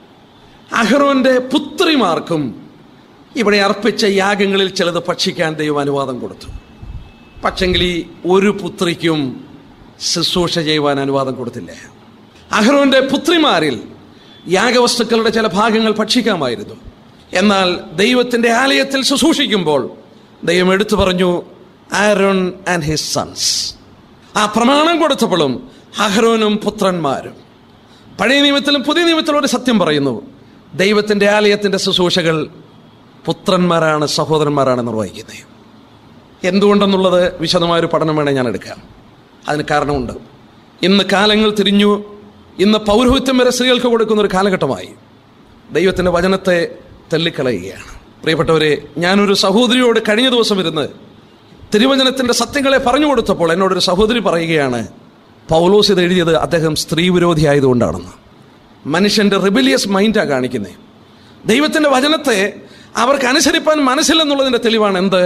അഹരോന്റെ പുത്രിമാർക്കും ഇവിടെ അർപ്പിച്ച യാഗങ്ങളിൽ ചിലത് ഭക്ഷിക്കാൻ ദൈവം അനുവാദം കൊടുത്തു. പക്ഷെങ്കിൽ ഈ ഒരു പുത്രിക്കും ശുശ്രൂഷ ചെയ്യുവാൻ അനുവാദം കൊടുത്തില്ല. അഹരോന്റെ പുത്രിമാരിൽ യാഗവസ്തുക്കളുടെ ചില ഭാഗങ്ങൾ ഭക്ഷിക്കാമായിരുന്നു. എന്നാൽ ദൈവത്തിന്റെ ആലയത്തിൽ ശുശ്രൂഷിക്കുമ്പോൾ ദൈവം എടുത്തു പറഞ്ഞു ആരോൺ ആൻഡ് ഹിസ് സൺസ്. ആ പ്രമാണം കൊടുത്തപ്പോഴും അഹരോനും പുത്രന്മാരും. പഴയ നിയമത്തിലും പുതിയ നിയമത്തിലും ഒരു സത്യം പറയുന്നു, ദൈവത്തിന്റെ ആലയത്തിന്റെ ശുശ്രൂഷകൾ പുത്രന്മാരാണ്, സഹോദരന്മാരാണ് നിർവഹിക്കുന്നത്. എന്തുകൊണ്ടെന്നുള്ളത് വിശദമായൊരു പഠനം വേണേൽ ഞാൻ എടുക്കാം. അതിന് കാരണമുണ്ട്. ഇന്ന് കാലങ്ങൾ തിരിഞ്ഞു. ഇന്ന് പൗരോഹിത്യം വരെ സ്ത്രീകൾക്ക് കൊടുക്കുന്ന ഒരു കാലഘട്ടമായി. ദൈവത്തിൻ്റെ വചനത്തെ തള്ളിക്കളയുകയാണ്. പ്രിയപ്പെട്ടവരെ, ഞാനൊരു സഹോദരിയോട് കഴിഞ്ഞ ദിവസം ഇരുന്ന് തിരുവചനത്തിൻ്റെ സത്യങ്ങളെ പറഞ്ഞു കൊടുത്തപ്പോൾ എന്നോടൊരു സഹോദരി പറയുകയാണ്, പൗലോസ് ഇത് എഴുതിയത് അദ്ദേഹം സ്ത്രീ വിരോധി ആയതുകൊണ്ടാണെന്ന്. മനുഷ്യൻ്റെ റിബലിയസ് മൈൻഡാണ് കാണിക്കുന്നത്. ദൈവത്തിൻ്റെ വചനത്തെ അവർക്ക് അനുസരിപ്പാൻ മനസ്സില്ലെന്നുള്ളതിൻ്റെ തെളിവാണ് എന്ത്?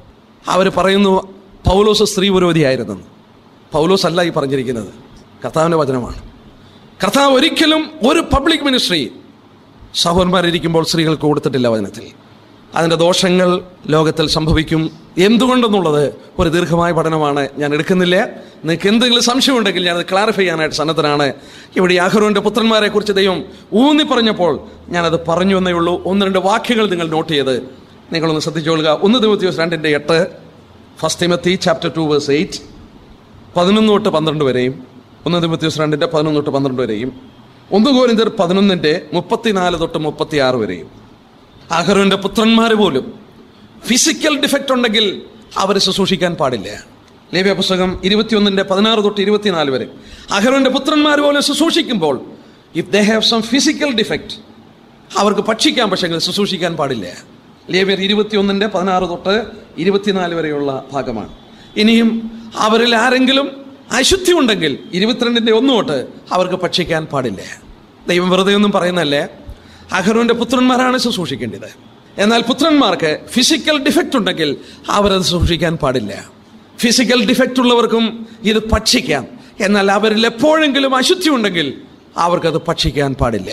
അവർ പറയുന്നു പൗലോസ് സ്ത്രീ വിരോധിയായിരുന്നെന്ന്. പൗലോസ് അല്ല ഈ പറഞ്ഞിരിക്കുന്നത്, കർത്താവിൻ്റെ വചനമാണ്. കർത്താവ് ഒരിക്കലും ഒരു പബ്ലിക് മിനിസ്ട്രി സഹോദരന്മാരിയ്ക്കുമ്പോൾ സ്ത്രീകൾക്ക് കൊടുത്തിട്ടില്ല വചനത്തിൽ. അതിൻ്റെ ദോഷങ്ങൾ ലോകത്തിൽ സംഭവിക്കും. എന്തുകൊണ്ടെന്നുള്ളത് ഒരു ദീർഘമായ പഠനമാണ്, ഞാൻ എടുക്കുന്നില്ല. നിങ്ങൾക്ക് എന്തെങ്കിലും സംശയമുണ്ടെങ്കിൽ ഞാനത് ക്ലാരിഫൈ ചെയ്യാനായിട്ട് സന്നദ്ധനാണ്. ഇവിടെ അഹരോന്റെ പുത്രന്മാരെ കുറിച്ച് ദൈവം ഊന്നി പറഞ്ഞപ്പോൾ ഞാനത് പറഞ്ഞു എന്നേ ഉള്ളൂ. ഒന്ന് രണ്ട് വാക്യങ്ങൾ നിങ്ങൾ നോട്ട് ചെയ്ത് നിങ്ങളൊന്ന് ശ്രദ്ധിച്ചോളുക. ഒന്ന് തിമോഥെയോസ് രണ്ടിൻ്റെ എട്ട്, first Timothy chapter two verse eight, പതിനൊന്ന് തൊട്ട് പന്ത്രണ്ട് വരെയും, ഒന്ന് തിമോഥെയോസ് രണ്ടിൻ്റെ പതിനൊന്ന് തൊട്ട് പന്ത്രണ്ട് വരെയും, ഒന്ന് കൊരിന്ത്യർ പതിനൊന്നിൻ്റെ മുപ്പത്തിനാല് തൊട്ട് മുപ്പത്തി ആറ് വരെയും. അഹരോന്റെ പുത്രന്മാർ പോലും ഫിസിക്കൽ ഡിഫക്റ്റ് ഉണ്ടെങ്കിൽ അവരെ ശുശ്രൂഷിക്കാൻ പാടില്ല. ലേവ്യ പുസ്തകം ഇരുപത്തിയൊന്നിൻ്റെ പതിനാറ് തൊട്ട് ഇരുപത്തിനാല് വരെ. അഹരോന്റെ പുത്രന്മാർ പോലും ശുശ്രൂഷിക്കുമ്പോൾ if they have some physical defect അവർക്ക് ഭക്ഷിക്കാൻ, പക്ഷേ ശുശ്രൂഷിക്കാൻ പാടില്ല. ലേവ്യർ ഇരുപത്തിയൊന്നിൻ്റെ പതിനാറ് തൊട്ട് ഇരുപത്തിനാല് വരെയുള്ള ഭാഗമാണ്. ഇനിയും അവരിൽ ആരെങ്കിലും അശുദ്ധി ഉണ്ടെങ്കിൽ ഇരുപത്തിരണ്ടിൻ്റെ ഒന്ന് തൊട്ട് അവർക്ക് ഭക്ഷിക്കാൻ പാടില്ല. ദൈവം വെറുതെ ഒന്നും പറയുന്നല്ലേ. അഹരോന്റെ പുത്രന്മാരാണ് ശുശ്രൂഷിക്കേണ്ടത്. എന്നാൽ പുത്രന്മാർക്ക് ഫിസിക്കൽ ഡിഫക്റ്റ് ഉണ്ടെങ്കിൽ അവരത് ശുശ്രൂഷിക്കാൻ പാടില്ല. ഫിസിക്കൽ ഡിഫക്റ്റ് ഉള്ളവർക്കും ഇത് ഭക്ഷിക്കാം. എന്നാൽ അവരിൽ എപ്പോഴെങ്കിലും അശുദ്ധി ഉണ്ടെങ്കിൽ അവർക്കത് ഭക്ഷിക്കാൻ പാടില്ല.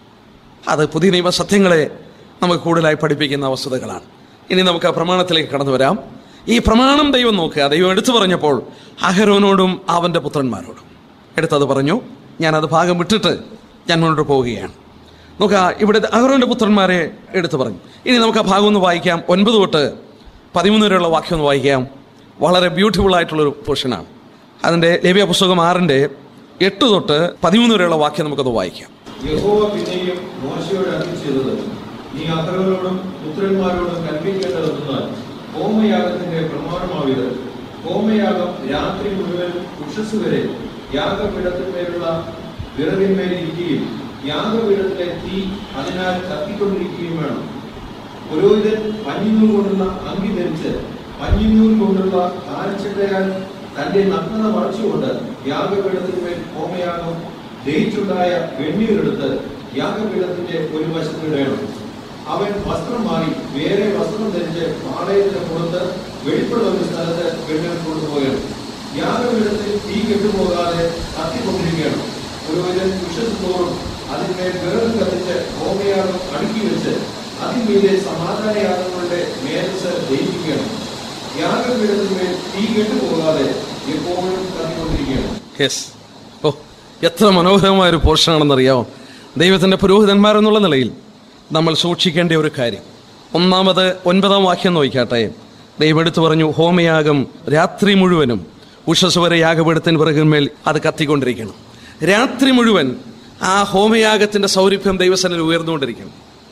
അത് പുതിയ നിയമ സത്യങ്ങളെ നമുക്ക് കൂടുതലായി പഠിപ്പിക്കുന്ന വസ്തുതകളാണ്. ഇനി നമുക്ക് ആ പ്രമാണത്തിലേക്ക് കടന്നു വരാം. ഈ പ്രമാണം ദൈവം നോക്കുക. ദൈവം എടുത്തു പറഞ്ഞപ്പോൾ അഹരോനോടും അവൻ്റെ പുത്രന്മാരോടും എടുത്തത് പറഞ്ഞു. ഞാനത് ഭാഗം വിട്ടിട്ട് ഞാൻ മുന്നോട്ട് പോവുകയാണ്. നോക്കുക, ഇവിടെ അഹരോന്റെ പുത്രന്മാരെ എടുത്തു പറഞ്ഞു. ഇനി നമുക്ക് ആ ഭാഗം ഒന്ന് വായിക്കാം. ഒൻപത് തൊട്ട് പതിമൂന്ന് വരെയുള്ള വാക്യം ഒന്ന് വായിക്കാം. വളരെ ബ്യൂട്ടിഫുൾ ആയിട്ടുള്ളൊരു പോർഷനാണ്. അതിൻ്റെ ലേവ്യ പുസ്തകം ആറിൻ്റെ എട്ട് തൊട്ട് പതിമൂന്ന് വരെയുള്ള വാക്യം നമുക്കത് വായിക്കാം. യഹോവ പിന്നെയും മോശെയോട് അരുളിച്ചെയ്തത്, നീ അഹരോനോടും പുത്രന്മാരോടും കൽപ്പിക്കേണ്ടതെന്നാൽ ഹോമയാഗത്തിന്റെ പ്രമാണമാവിത്. ഹോമയാഗം രാത്രി മുഴുവൻ ഉഷസ് വരെ യാഗപീഠത്തിന്മേലുള്ള വിറകിന്മേലിരിക്കുകയും യാഗപീഠത്തിലെ തീ അതിനാൽ കത്തിക്കൊണ്ടിരിക്കുകയും വേണം. പുരോഹിതൻ പഞ്ഞിനൂൽ കൊണ്ടുള്ള അങ്കി ധരിച്ച് പഞ്ഞിനൂൽ കൊണ്ടുള്ള കാൽച്ചട്ടയാൽ തന്റെ നഗ്നത മറച്ചുകൊണ്ട് യാഗപീഠത്തിന്മേൽ ഹോമയാഗം ദഹിച്ചുണ്ടായ വെണ്ണീരെടുത്ത് യാഗപീഠത്തിന്റെ ഒരു വശത്തിടണം. അവൻ വസ്ത്രം മാറി വേറെ വസ്ത്രം ധരിച്ച് പാളയത്തിന് പുറത്ത് വെളിപ്പുള്ള ഒരു സ്ഥലത്ത് വെണ്ണീർ കൊണ്ടുപോകണം. യാഗപീഠത്തിൽ തീ കെട്ടുപോകാതെ കത്തിക്കൊണ്ടിരിക്കണം. പുരോഹിതൻ ഉഷസ് തോറും അതിന്മേൽ വിറക് കത്തിച്ച് ഹോമയാഗം അടുക്കി വെച്ച് അതിന്മീതെ സമാധാനയാഗങ്ങളുടെ മേധസ് ദഹിപ്പിക്കണം. യാഗപീഠത്തിന്മേൽ തീ കെട്ടുപോകാതെ എപ്പോഴും കത്തിക്കൊണ്ടിരിക്കണം. യെസ്, ഓ എത്ര മനോഹരമായൊരു പോർഷനാണെന്നറിയാമോ. ദൈവത്തിൻ്റെ പുരോഹിതന്മാരെന്നുള്ള നിലയിൽ നമ്മൾ സൂക്ഷിക്കേണ്ട ഒരു കാര്യം. ഒന്നാമത് ഒൻപതാം വാക്യം നോക്കിക്കാട്ടെ. ദൈവം എടുത്തു പറഞ്ഞു, ഹോമയാഗം രാത്രി മുഴുവനും ഉഷസ് വരെ യാഗപീഠത്തിന് പിറകിന്മേൽ അത് കത്തിക്കൊണ്ടിരിക്കണം. രാത്രി മുഴുവൻ ആ ഹോമയാഗത്തിൻ്റെ സൗരഭ്യം ദൈവസന്നിധിയിൽ ഉയർന്നുകൊണ്ടിരിക്കണം.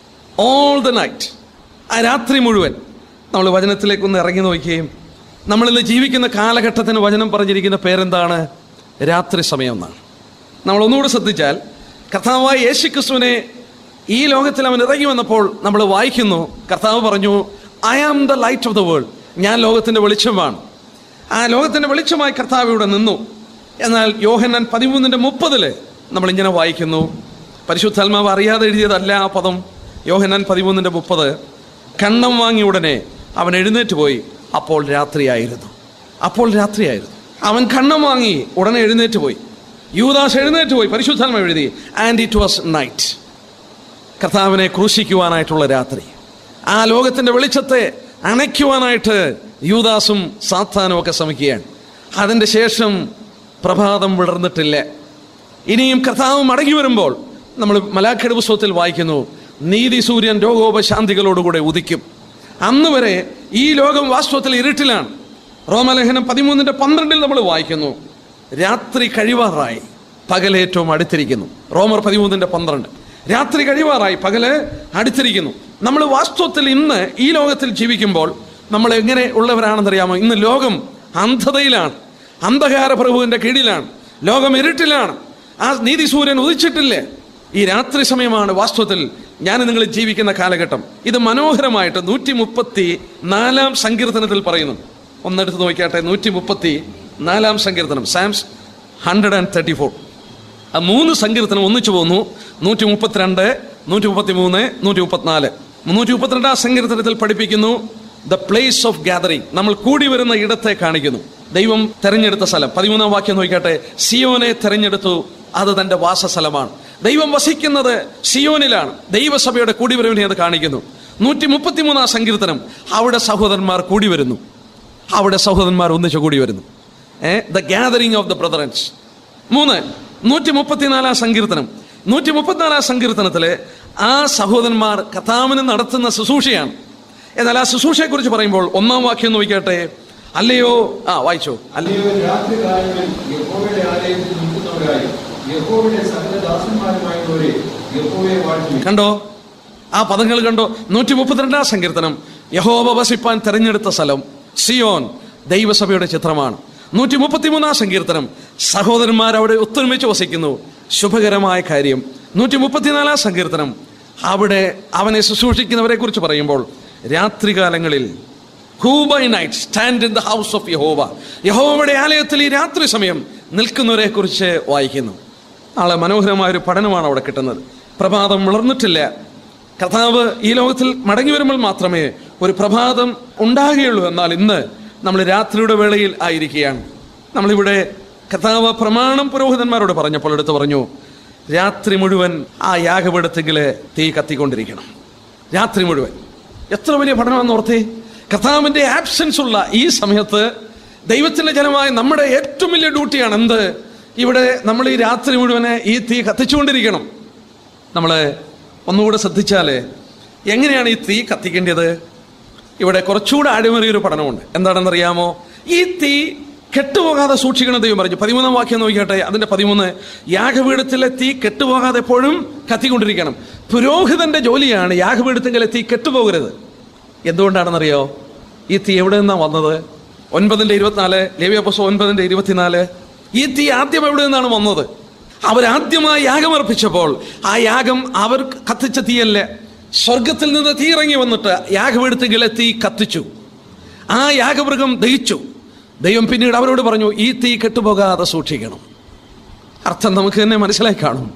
ഓൾ ദ നൈറ്റ്, ആ രാത്രി മുഴുവൻ. നമ്മൾ വചനത്തിലേക്കൊന്ന് ഇറങ്ങി നോക്കുകയും നമ്മളിന്ന് ജീവിക്കുന്ന കാലഘട്ടത്തിന് വചനം പറഞ്ഞിരിക്കുന്ന പേരെന്താണ്? രാത്രി സമയം എന്നാണ്. നമ്മൾ ഒന്നുകൂടെ ശ്രദ്ധിച്ചാൽ, കർത്താവായ യേശു ക്രിസ്തുവിനെ ഈ ലോകത്തിൽ അവൻ ഇറങ്ങി വന്നപ്പോൾ നമ്മൾ വായിക്കുന്നു, കർത്താവ് പറഞ്ഞു, I am the light of the world. ഞാൻ ലോകത്തിൻ്റെ വെളിച്ചമാണ്. ആ ലോകത്തിൻ്റെ വെളിച്ചമായി കർത്താവ് ഇവിടെ നിന്നു. എന്നാൽ യോഹന്നാൻ പതിമൂന്നിൻ്റെ മുപ്പതില് നമ്മളിങ്ങനെ വായിക്കുന്നു, പരിശുദ്ധാത്മാവ് അറിയാതെ എഴുതിയതല്ല ആ പദം. യോഹന്നാൻ പതിമൂന്നിൻ്റെ മുപ്പത്, കണ്ണം വാങ്ങിയ ഉടനെ അവൻ എഴുന്നേറ്റ് പോയി, അപ്പോൾ രാത്രിയായിരുന്നു. അപ്പോൾ രാത്രിയായിരുന്നു. അവൻ കണ്ണം വാങ്ങി ഉടനെ എഴുന്നേറ്റ് പോയി. യൂദാസ് എഴുന്നേറ്റ് പോയി. പരിശുദ്ധാത്മാവ് എഴുതി, ആൻഡ് ഇറ്റ് വാസ് നൈറ്റ്. കർത്താവിനെ ക്രൂശിക്കുവാനായിട്ടുള്ള രാത്രി. ആ ലോകത്തിൻ്റെ വെളിച്ചത്തെ അണയ്ക്കുവാനായിട്ട് യൂദാസും സാത്താനും ഒക്കെ ശ്രമിക്കുകയാണ്. അതിൻ്റെ ശേഷം പ്രഭാതം വിടർന്നിട്ടില്ല. ഇനിയും കർത്താവ് മടങ്ങി വരുമ്പോൾ നമ്മൾ മലാഖയുടെ പുസ്തകത്തിൽ വായിക്കുന്നു, നീതി സൂര്യൻ രോഗോപശാന്തികളോടുകൂടെ ഉദിക്കും. അന്ന് വരെ ഈ ലോകം വാസ്തവത്തിൽ ഇരുട്ടിലാണ്. റോമലേഖനം പതിമൂന്നിൻ്റെ പന്ത്രണ്ടിൽ നമ്മൾ വായിക്കുന്നു, രാത്രി കഴിവാറായി, പകലേറ്റവും അടുത്തിരിക്കുന്നു. റോമർ പതിമൂന്നിൻ്റെ പന്ത്രണ്ട്. രാത്രി കഴിവാറായി, പകല് അടുത്തിരിക്കുന്നു. നമ്മൾ വാസ്തവത്തിൽ ഇന്ന് ഈ ലോകത്തിൽ ജീവിക്കുമ്പോൾ നമ്മൾ എങ്ങനെ ഉള്ളവരാണെന്നറിയാമോ? ഇന്ന് ലോകം അന്ധതയിലാണ്, അന്ധകാര പ്രഭുവിന്റെ കീഴിലാണ്, ലോകം ഇരുട്ടിലാണ്, ആ നീതി സൂര്യൻ ഉദിച്ചിട്ടില്ലേ. ഈ രാത്രി സമയമാണ് വാസ്തവത്തിൽ ഞാൻ നിങ്ങൾ ജീവിക്കുന്ന കാലഘട്ടം. ഇത് മനോഹരമായിട്ട് നൂറ്റി മുപ്പത്തി നാലാം സങ്കീർത്തനത്തിൽ പറയുന്നു. ഒന്നെടുത്ത് നോക്കിയാട്ടെ, നൂറ്റി മുപ്പത്തി നാലാം സങ്കീർത്തനം, Psalms hundred and thirty four. ആ മൂന്ന് സങ്കീർത്തനം ഒന്നിച്ചു പോകുന്നു. നൂറ്റി മുപ്പത്തിരണ്ട്, നൂറ്റി മുപ്പത്തി മൂന്ന്, നൂറ്റി മുപ്പത്തിനാല്. നൂറ്റി മുപ്പത്തിരണ്ടാം സങ്കീർത്തനത്തിൽ പഠിപ്പിക്കുന്നു ദ പ്ലേസ് ഓഫ് ഗാദറിംഗ്, നമ്മൾ കൂടി വരുന്ന ഇടത്തെ കാണിക്കുന്നു. ദൈവം തെരഞ്ഞെടുത്ത സ്ഥലം. പതിമൂന്നാം വാക്യം നോക്കിയാട്ടെ, സിയോനെ തെരഞ്ഞെടുത്തു, അത് തന്റെ വാസസ്ഥലമാണ്. ദൈവം വസിക്കുന്നത് സിയോനിലാണ്. ദൈവസഭയുടെ കൂടിവരവിനെ അത് കാണിക്കുന്നു. നൂറ്റി മുപ്പത്തി മൂന്നാം സങ്കീർത്തനം, അവിടെ സഹോദരന്മാർ കൂടി വരുന്നു, അവിടെ സഹോദരന്മാർ ഒന്നിച്ചു കൂടി വരുന്നു. A the gathering of the brethrens. മൂന്ന്, നൂറ്റി മുപ്പത്തിനാലാം സങ്കീർത്തനം. നൂറ്റി മുപ്പത്തിനാലാം സങ്കീർത്തനത്തില് ആ സഹോദരന്മാർ കർത്താവിന് നടത്തുന്ന ശുശ്രൂഷയാണ്. എന്നാൽ ആ ശുശ്രൂഷയെ കുറിച്ച് പറയുമ്പോൾ ഒന്നാം വാക്യം നോക്കിയാട്ടെ, അല്ലയോ ആ വായിച്ചോ അല്ലയോ രാത്രി കാലങ്ങളിൽ യഹോവയുടെ ആലയത്തിൽ നിൽക്കുന്നവരായി യഹോവയുടെ സകല ദാസന്മാരുമായുള്ളവരെ യഹോവയെ വാഴ്ത്തുവിൻ. കണ്ടോ ആ പദങ്ങൾ കണ്ടോ? നൂറ്റി മുപ്പത്തിരണ്ടാം സങ്കീർത്തനം യഹോവ വസിപ്പാൻ തെരഞ്ഞെടുത്ത സ്ഥലം സിയോൻ ദൈവസഭയുടെ ചിത്രമാണ്. നൂറ്റി മുപ്പത്തി മൂന്നാം സങ്കീർത്തനം സഹോദരന്മാർ അവിടെ ഒത്തൊരുമിച്ച് വസിക്കുന്നു, ശുഭകരമായ കാര്യം. നൂറ്റി മുപ്പത്തിനാലാം സങ്കീർത്തനം അവിടെ അവനെ ശുശ്രൂഷിക്കുന്നവരെ കുറിച്ച് പറയുമ്പോൾ രാത്രികാലങ്ങളിൽ who by night stand in the house of യഹോവ, യഹോവയുടെ ആലയത്തിൽ ഈ രാത്രി സമയം നിൽക്കുന്നവരെ കുറിച്ച് വായിക്കുന്നു. നാളെ മനോഹരമായൊരു പഠനമാണ് അവിടെ കിട്ടുന്നത്. പ്രഭാതം വളർന്നിട്ടില്ല. കർത്താവ് ഈ ലോകത്തിൽ മടങ്ങി വരുമ്പോൾ മാത്രമേ ഒരു പ്രഭാതം ഉണ്ടാകുകയുള്ളൂ. എന്നാൽ ഇന്ന് നമ്മൾ രാത്രിയുടെ വേളയിൽ ആയിരിക്കുകയാണ്. നമ്മളിവിടെ കർത്താവ് പ്രമാണം പുരോഹിതന്മാരോട് പറഞ്ഞപ്പോൾ എടുത്തു പറഞ്ഞു, രാത്രി മുഴുവൻ ആ യാഗപീഠത്തിങ്കില് തീ കത്തിക്കൊണ്ടിരിക്കണം. രാത്രി മുഴുവൻ. എത്ര വലിയ പഠനമാണെന്ന് ഓർത്തേ. കർത്താവിന്റെ ആബ്സെൻസ് ഉള്ള ഈ സമയത്ത് ദൈവത്തിന്റെ ജനമായ നമ്മുടെ ഏറ്റവും വലിയ ഡ്യൂട്ടിയാണ് എന്ത്? ഇവിടെ നമ്മൾ ഈ രാത്രി മുഴുവനെ ഈ തീ കത്തിച്ചുകൊണ്ടിരിക്കണം. നമ്മൾ ഒന്നുകൂടെ ശ്രദ്ധിച്ചാല് എങ്ങനെയാണ് ഈ തീ കത്തിക്കേണ്ടത്? ഇവിടെ കുറച്ചുകൂടെ അടിമറിയൊരു പഠനമുണ്ട്. എന്താണെന്നറിയാമോ? ഈ തീ കെട്ടുപോകാതെ സൂക്ഷിക്കണം ദൈവം പറഞ്ഞു. പതിമൂന്നാം വാക്യം നോക്കിയാട്ടെ, അതിന്റെ പതിമൂന്ന്, യാഗപീഠത്തിലെ തീ കെട്ടുപോകാതെ എപ്പോഴും കത്തിക്കൊണ്ടിരിക്കണം. പുരോഹിതന്റെ ജോലിയാണ് യാഗപീഠത്തിലെ തീ കെട്ടുപോകരുത്. എന്തുകൊണ്ടാണെന്നറിയോ? ഈ തീ എവിടെ നിന്നാണ് വന്നത്? ഒൻപതിന്റെ ഇരുപത്തിനാല്, ലേവ്യപുസ്തകം ഒൻപതിന്റെ ഇരുപത്തിനാല്. ഈ തീ ആദ്യം എവിടെ നിന്നാണ് വന്നത്? അവരാദ്യമായി യാഗമർപ്പിച്ചപ്പോൾ ആ യാഗം അവർ കത്തിച്ച തീയല്ല, സ്വർഗത്തിൽ നിന്ന് തീ ഇറങ്ങി വന്നിട്ട് യാഗപീഠത്തിലെ തീ കത്തിച്ചു. ആ യാഗമൃഗം ദഹിച്ചു. ദൈവം പിന്നീട് അവരോട് പറഞ്ഞു, ഈ തീ കെട്ടുപോകാതെ സൂക്ഷിക്കണം. അർത്ഥം നമുക്ക് തന്നെ മനസ്സിലായി കാണും.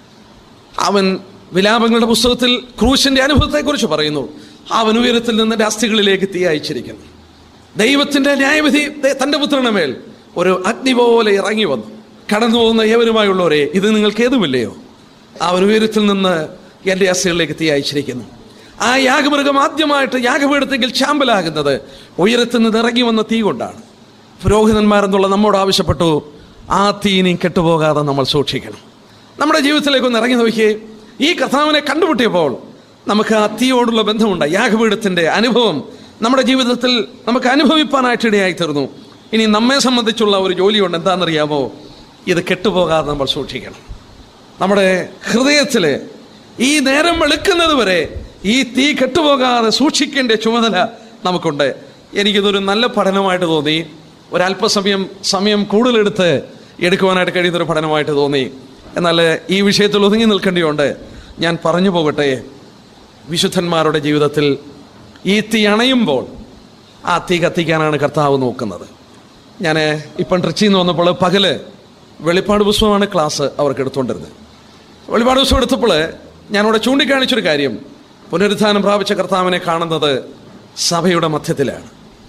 അവൻ വിലാപങ്ങളുടെ പുസ്തകത്തിൽ ക്രൂശിന്റെ അനുഭവത്തെക്കുറിച്ച് പറയുന്നു. അവൻ ഉയരത്തിൽ നിന്ന് അസ്ഥികളിലേക്ക് തീ അയച്ചിരിക്കുന്നു. ദൈവത്തിന്റെ ന്യായവിധി തന്റെ പുത്രന്റെ മേൽ ഒരു അഗ്നി പോലെ ഇറങ്ങി വന്നു. കടന്നു പോകുന്ന ഏവരുമായുള്ളവരെ, ഇത് നിങ്ങൾക്ക് ഏതുമില്ലയോ? അവൻ ഉയരത്തിൽ നിന്ന് എന്റെ അസ്ഥികളിലേക്ക് തീ അയച്ചിരിക്കുന്നു. ആ യാഗമൃഗം ആദ്യമായിട്ട് യാഗപീഠത്തെങ്കിൽ ചാമ്പലാകുന്നത് ഉയരത്തിൽ നിന്ന് ഇറങ്ങി വന്ന തീ കൊണ്ടാണ്. പുരോഹിതന്മാരെന്നുള്ള നമ്മോട് ആവശ്യപ്പെട്ടു, ആ തീ ഇനി കെട്ടുപോകാതെ നമ്മൾ സൂക്ഷിക്കണം. നമ്മുടെ ജീവിതത്തിലേക്ക് ഒന്ന് ഇറങ്ങി നോക്കിയേ. ഈ കർത്താവിനെ കണ്ടുമുട്ടിയപ്പോൾ നമുക്ക് ആ തീയോടുള്ള ബന്ധമുണ്ട്. യാഗപീഠത്തിന്റെ അനുഭവം നമ്മുടെ ജീവിതത്തിൽ നമുക്ക് അനുഭവിപ്പാനായിട്ട് ഇടയായി തീർന്നു. ഇനി നമ്മെ സംബന്ധിച്ചുള്ള ഒരു ജോലിയുണ്ട്. എന്താണെന്നറിയാമോ? ഇത് കെട്ടുപോകാതെ നമ്മൾ സൂക്ഷിക്കണം. നമ്മുടെ ഹൃദയത്തില് ഈ നേരം വെളുക്കുന്നത് വരെ ഈ തീ കെട്ടുപോകാതെ സൂക്ഷിക്കേണ്ട ചുമതല നമുക്കുണ്ട്. എനിക്കിതൊരു നല്ല പഠനമായിട്ട് തോന്നി. ഒരല്പസമയം സമയം കൂടുതലെടുത്ത് എടുക്കുവാനായിട്ട് കഴിയുന്നൊരു പഠനമായിട്ട് തോന്നി. എന്നാൽ ഈ വിഷയത്തിൽ ഒതുങ്ങി നിൽക്കേണ്ടിയുണ്ട്. ഞാൻ പറഞ്ഞു പോകട്ടെ. വിശുദ്ധന്മാരുടെ ജീവിതത്തിൽ ഈ തീ അണയുമ്പോൾ ആ തീ കത്തിക്കാനാണ് കർത്താവ് നോക്കുന്നത്. ഞാൻ ഇപ്പം ട്രിച്ചിയിൽ നിന്ന് വന്നപ്പോൾ പകല് വെളിപ്പാട് പുസ്തകമാണ് ക്ലാസ് അവർക്ക് എടുത്തുകൊണ്ടിരുന്നത്. വെളിപ്പാട് പുസ്തകം എടുത്തപ്പോൾ ഞാനിവിടെ ചൂണ്ടിക്കാണിച്ചൊരു കാര്യം, പുനരുത്ഥാനം പ്രാപിച്ച കർത്താവിനെ കാണുന്നത് സഭയുടെ മധ്യത്തിലാണ്,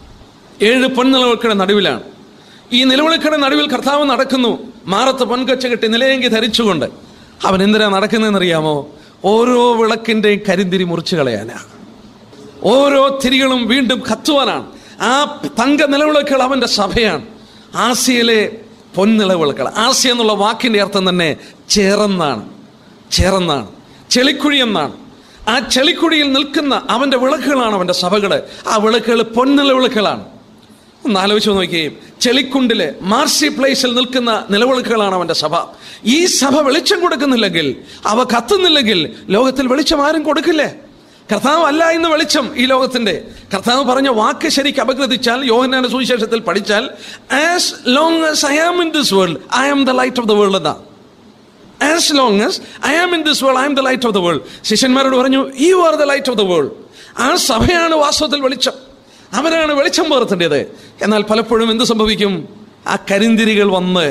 ഏഴ് പൊൻനിലവിളക്കുകളുടെ നടുവിലാണ്. ഈ നിലവിളക്കുകളുടെ നടുവിൽ കർത്താവ് നടക്കുന്നു, മാറത്ത് പൊൻകൊച്ച കെട്ടി നിലയെങ്കി ധരിച്ചുകൊണ്ട്. അവൻ എന്തിനാ നടക്കുന്നതെന്നറിയാമോ? ഓരോ വിളക്കിന്റെയും കരിന്തിരി മുറിച്ചു കളയാനാണ്. ഓരോ തിരികളും വീണ്ടും കത്തുവാനാണ്. ആ തങ്ക നിലവിളക്കുകൾ അവന്റെ സഭയാണ്. ആസിയയിലെ പൊൻനിലവിളക്കുകൾ. ആസിയ എന്നുള്ള വാക്കിന്റെ അർത്ഥം തന്നെ ചേർന്നാണ്, ചേർന്നാണ്, ചെളിക്കുഴി എന്നാണ്. ആ ചെളിക്കുഴിയിൽ നിൽക്കുന്ന അവന്റെ വിളക്കുകളാണ് അവന്റെ സഭകള്. ആ വിളക്കുകൾ പൊൻനിലവിളക്കുകളാണ്. ഒന്ന് ആലോചിച്ച് നോക്കുകയും, ചെളിക്കുണ്ടില് മാർസി പ്ലേസിൽ നിൽക്കുന്ന നിലവിളക്കുകളാണ് അവന്റെ സഭ. ഈ സഭ വെളിച്ചം കൊടുക്കുന്നില്ലെങ്കിൽ, അവ കത്തുന്നില്ലെങ്കിൽ ലോകത്തിൽ വെളിച്ചം ആരും കൊടുക്കില്ലേ? കർത്താവ് അല്ല ഇന്ന് വെളിച്ചം ഈ ലോകത്തിന്റെ. കർത്താവ് പറഞ്ഞ വാക്ക് ശരിക്ക് അപഗ്രഥിച്ചാൽ, യോഹന്നാന്റെ സുവിശേഷത്തിൽ പഠിച്ചാൽ, as long as I am in this world I am the light of the world എന്നാ. As long as I am in this world I am the light of the world. ശിഷ്യന്മാരോട് പറഞ്ഞു, you are the light of the world. ആ സഭയാണ് വാസ്തവത്തിൽ വെളിച്ചം. അവരാണ് വെളിച്ചം പകർത്തേണ്ടത്. എന്നാൽ പലപ്പോഴും എന്ത് സംഭവിക്കും? ആ കരിന്തിരികൾ വന്ന്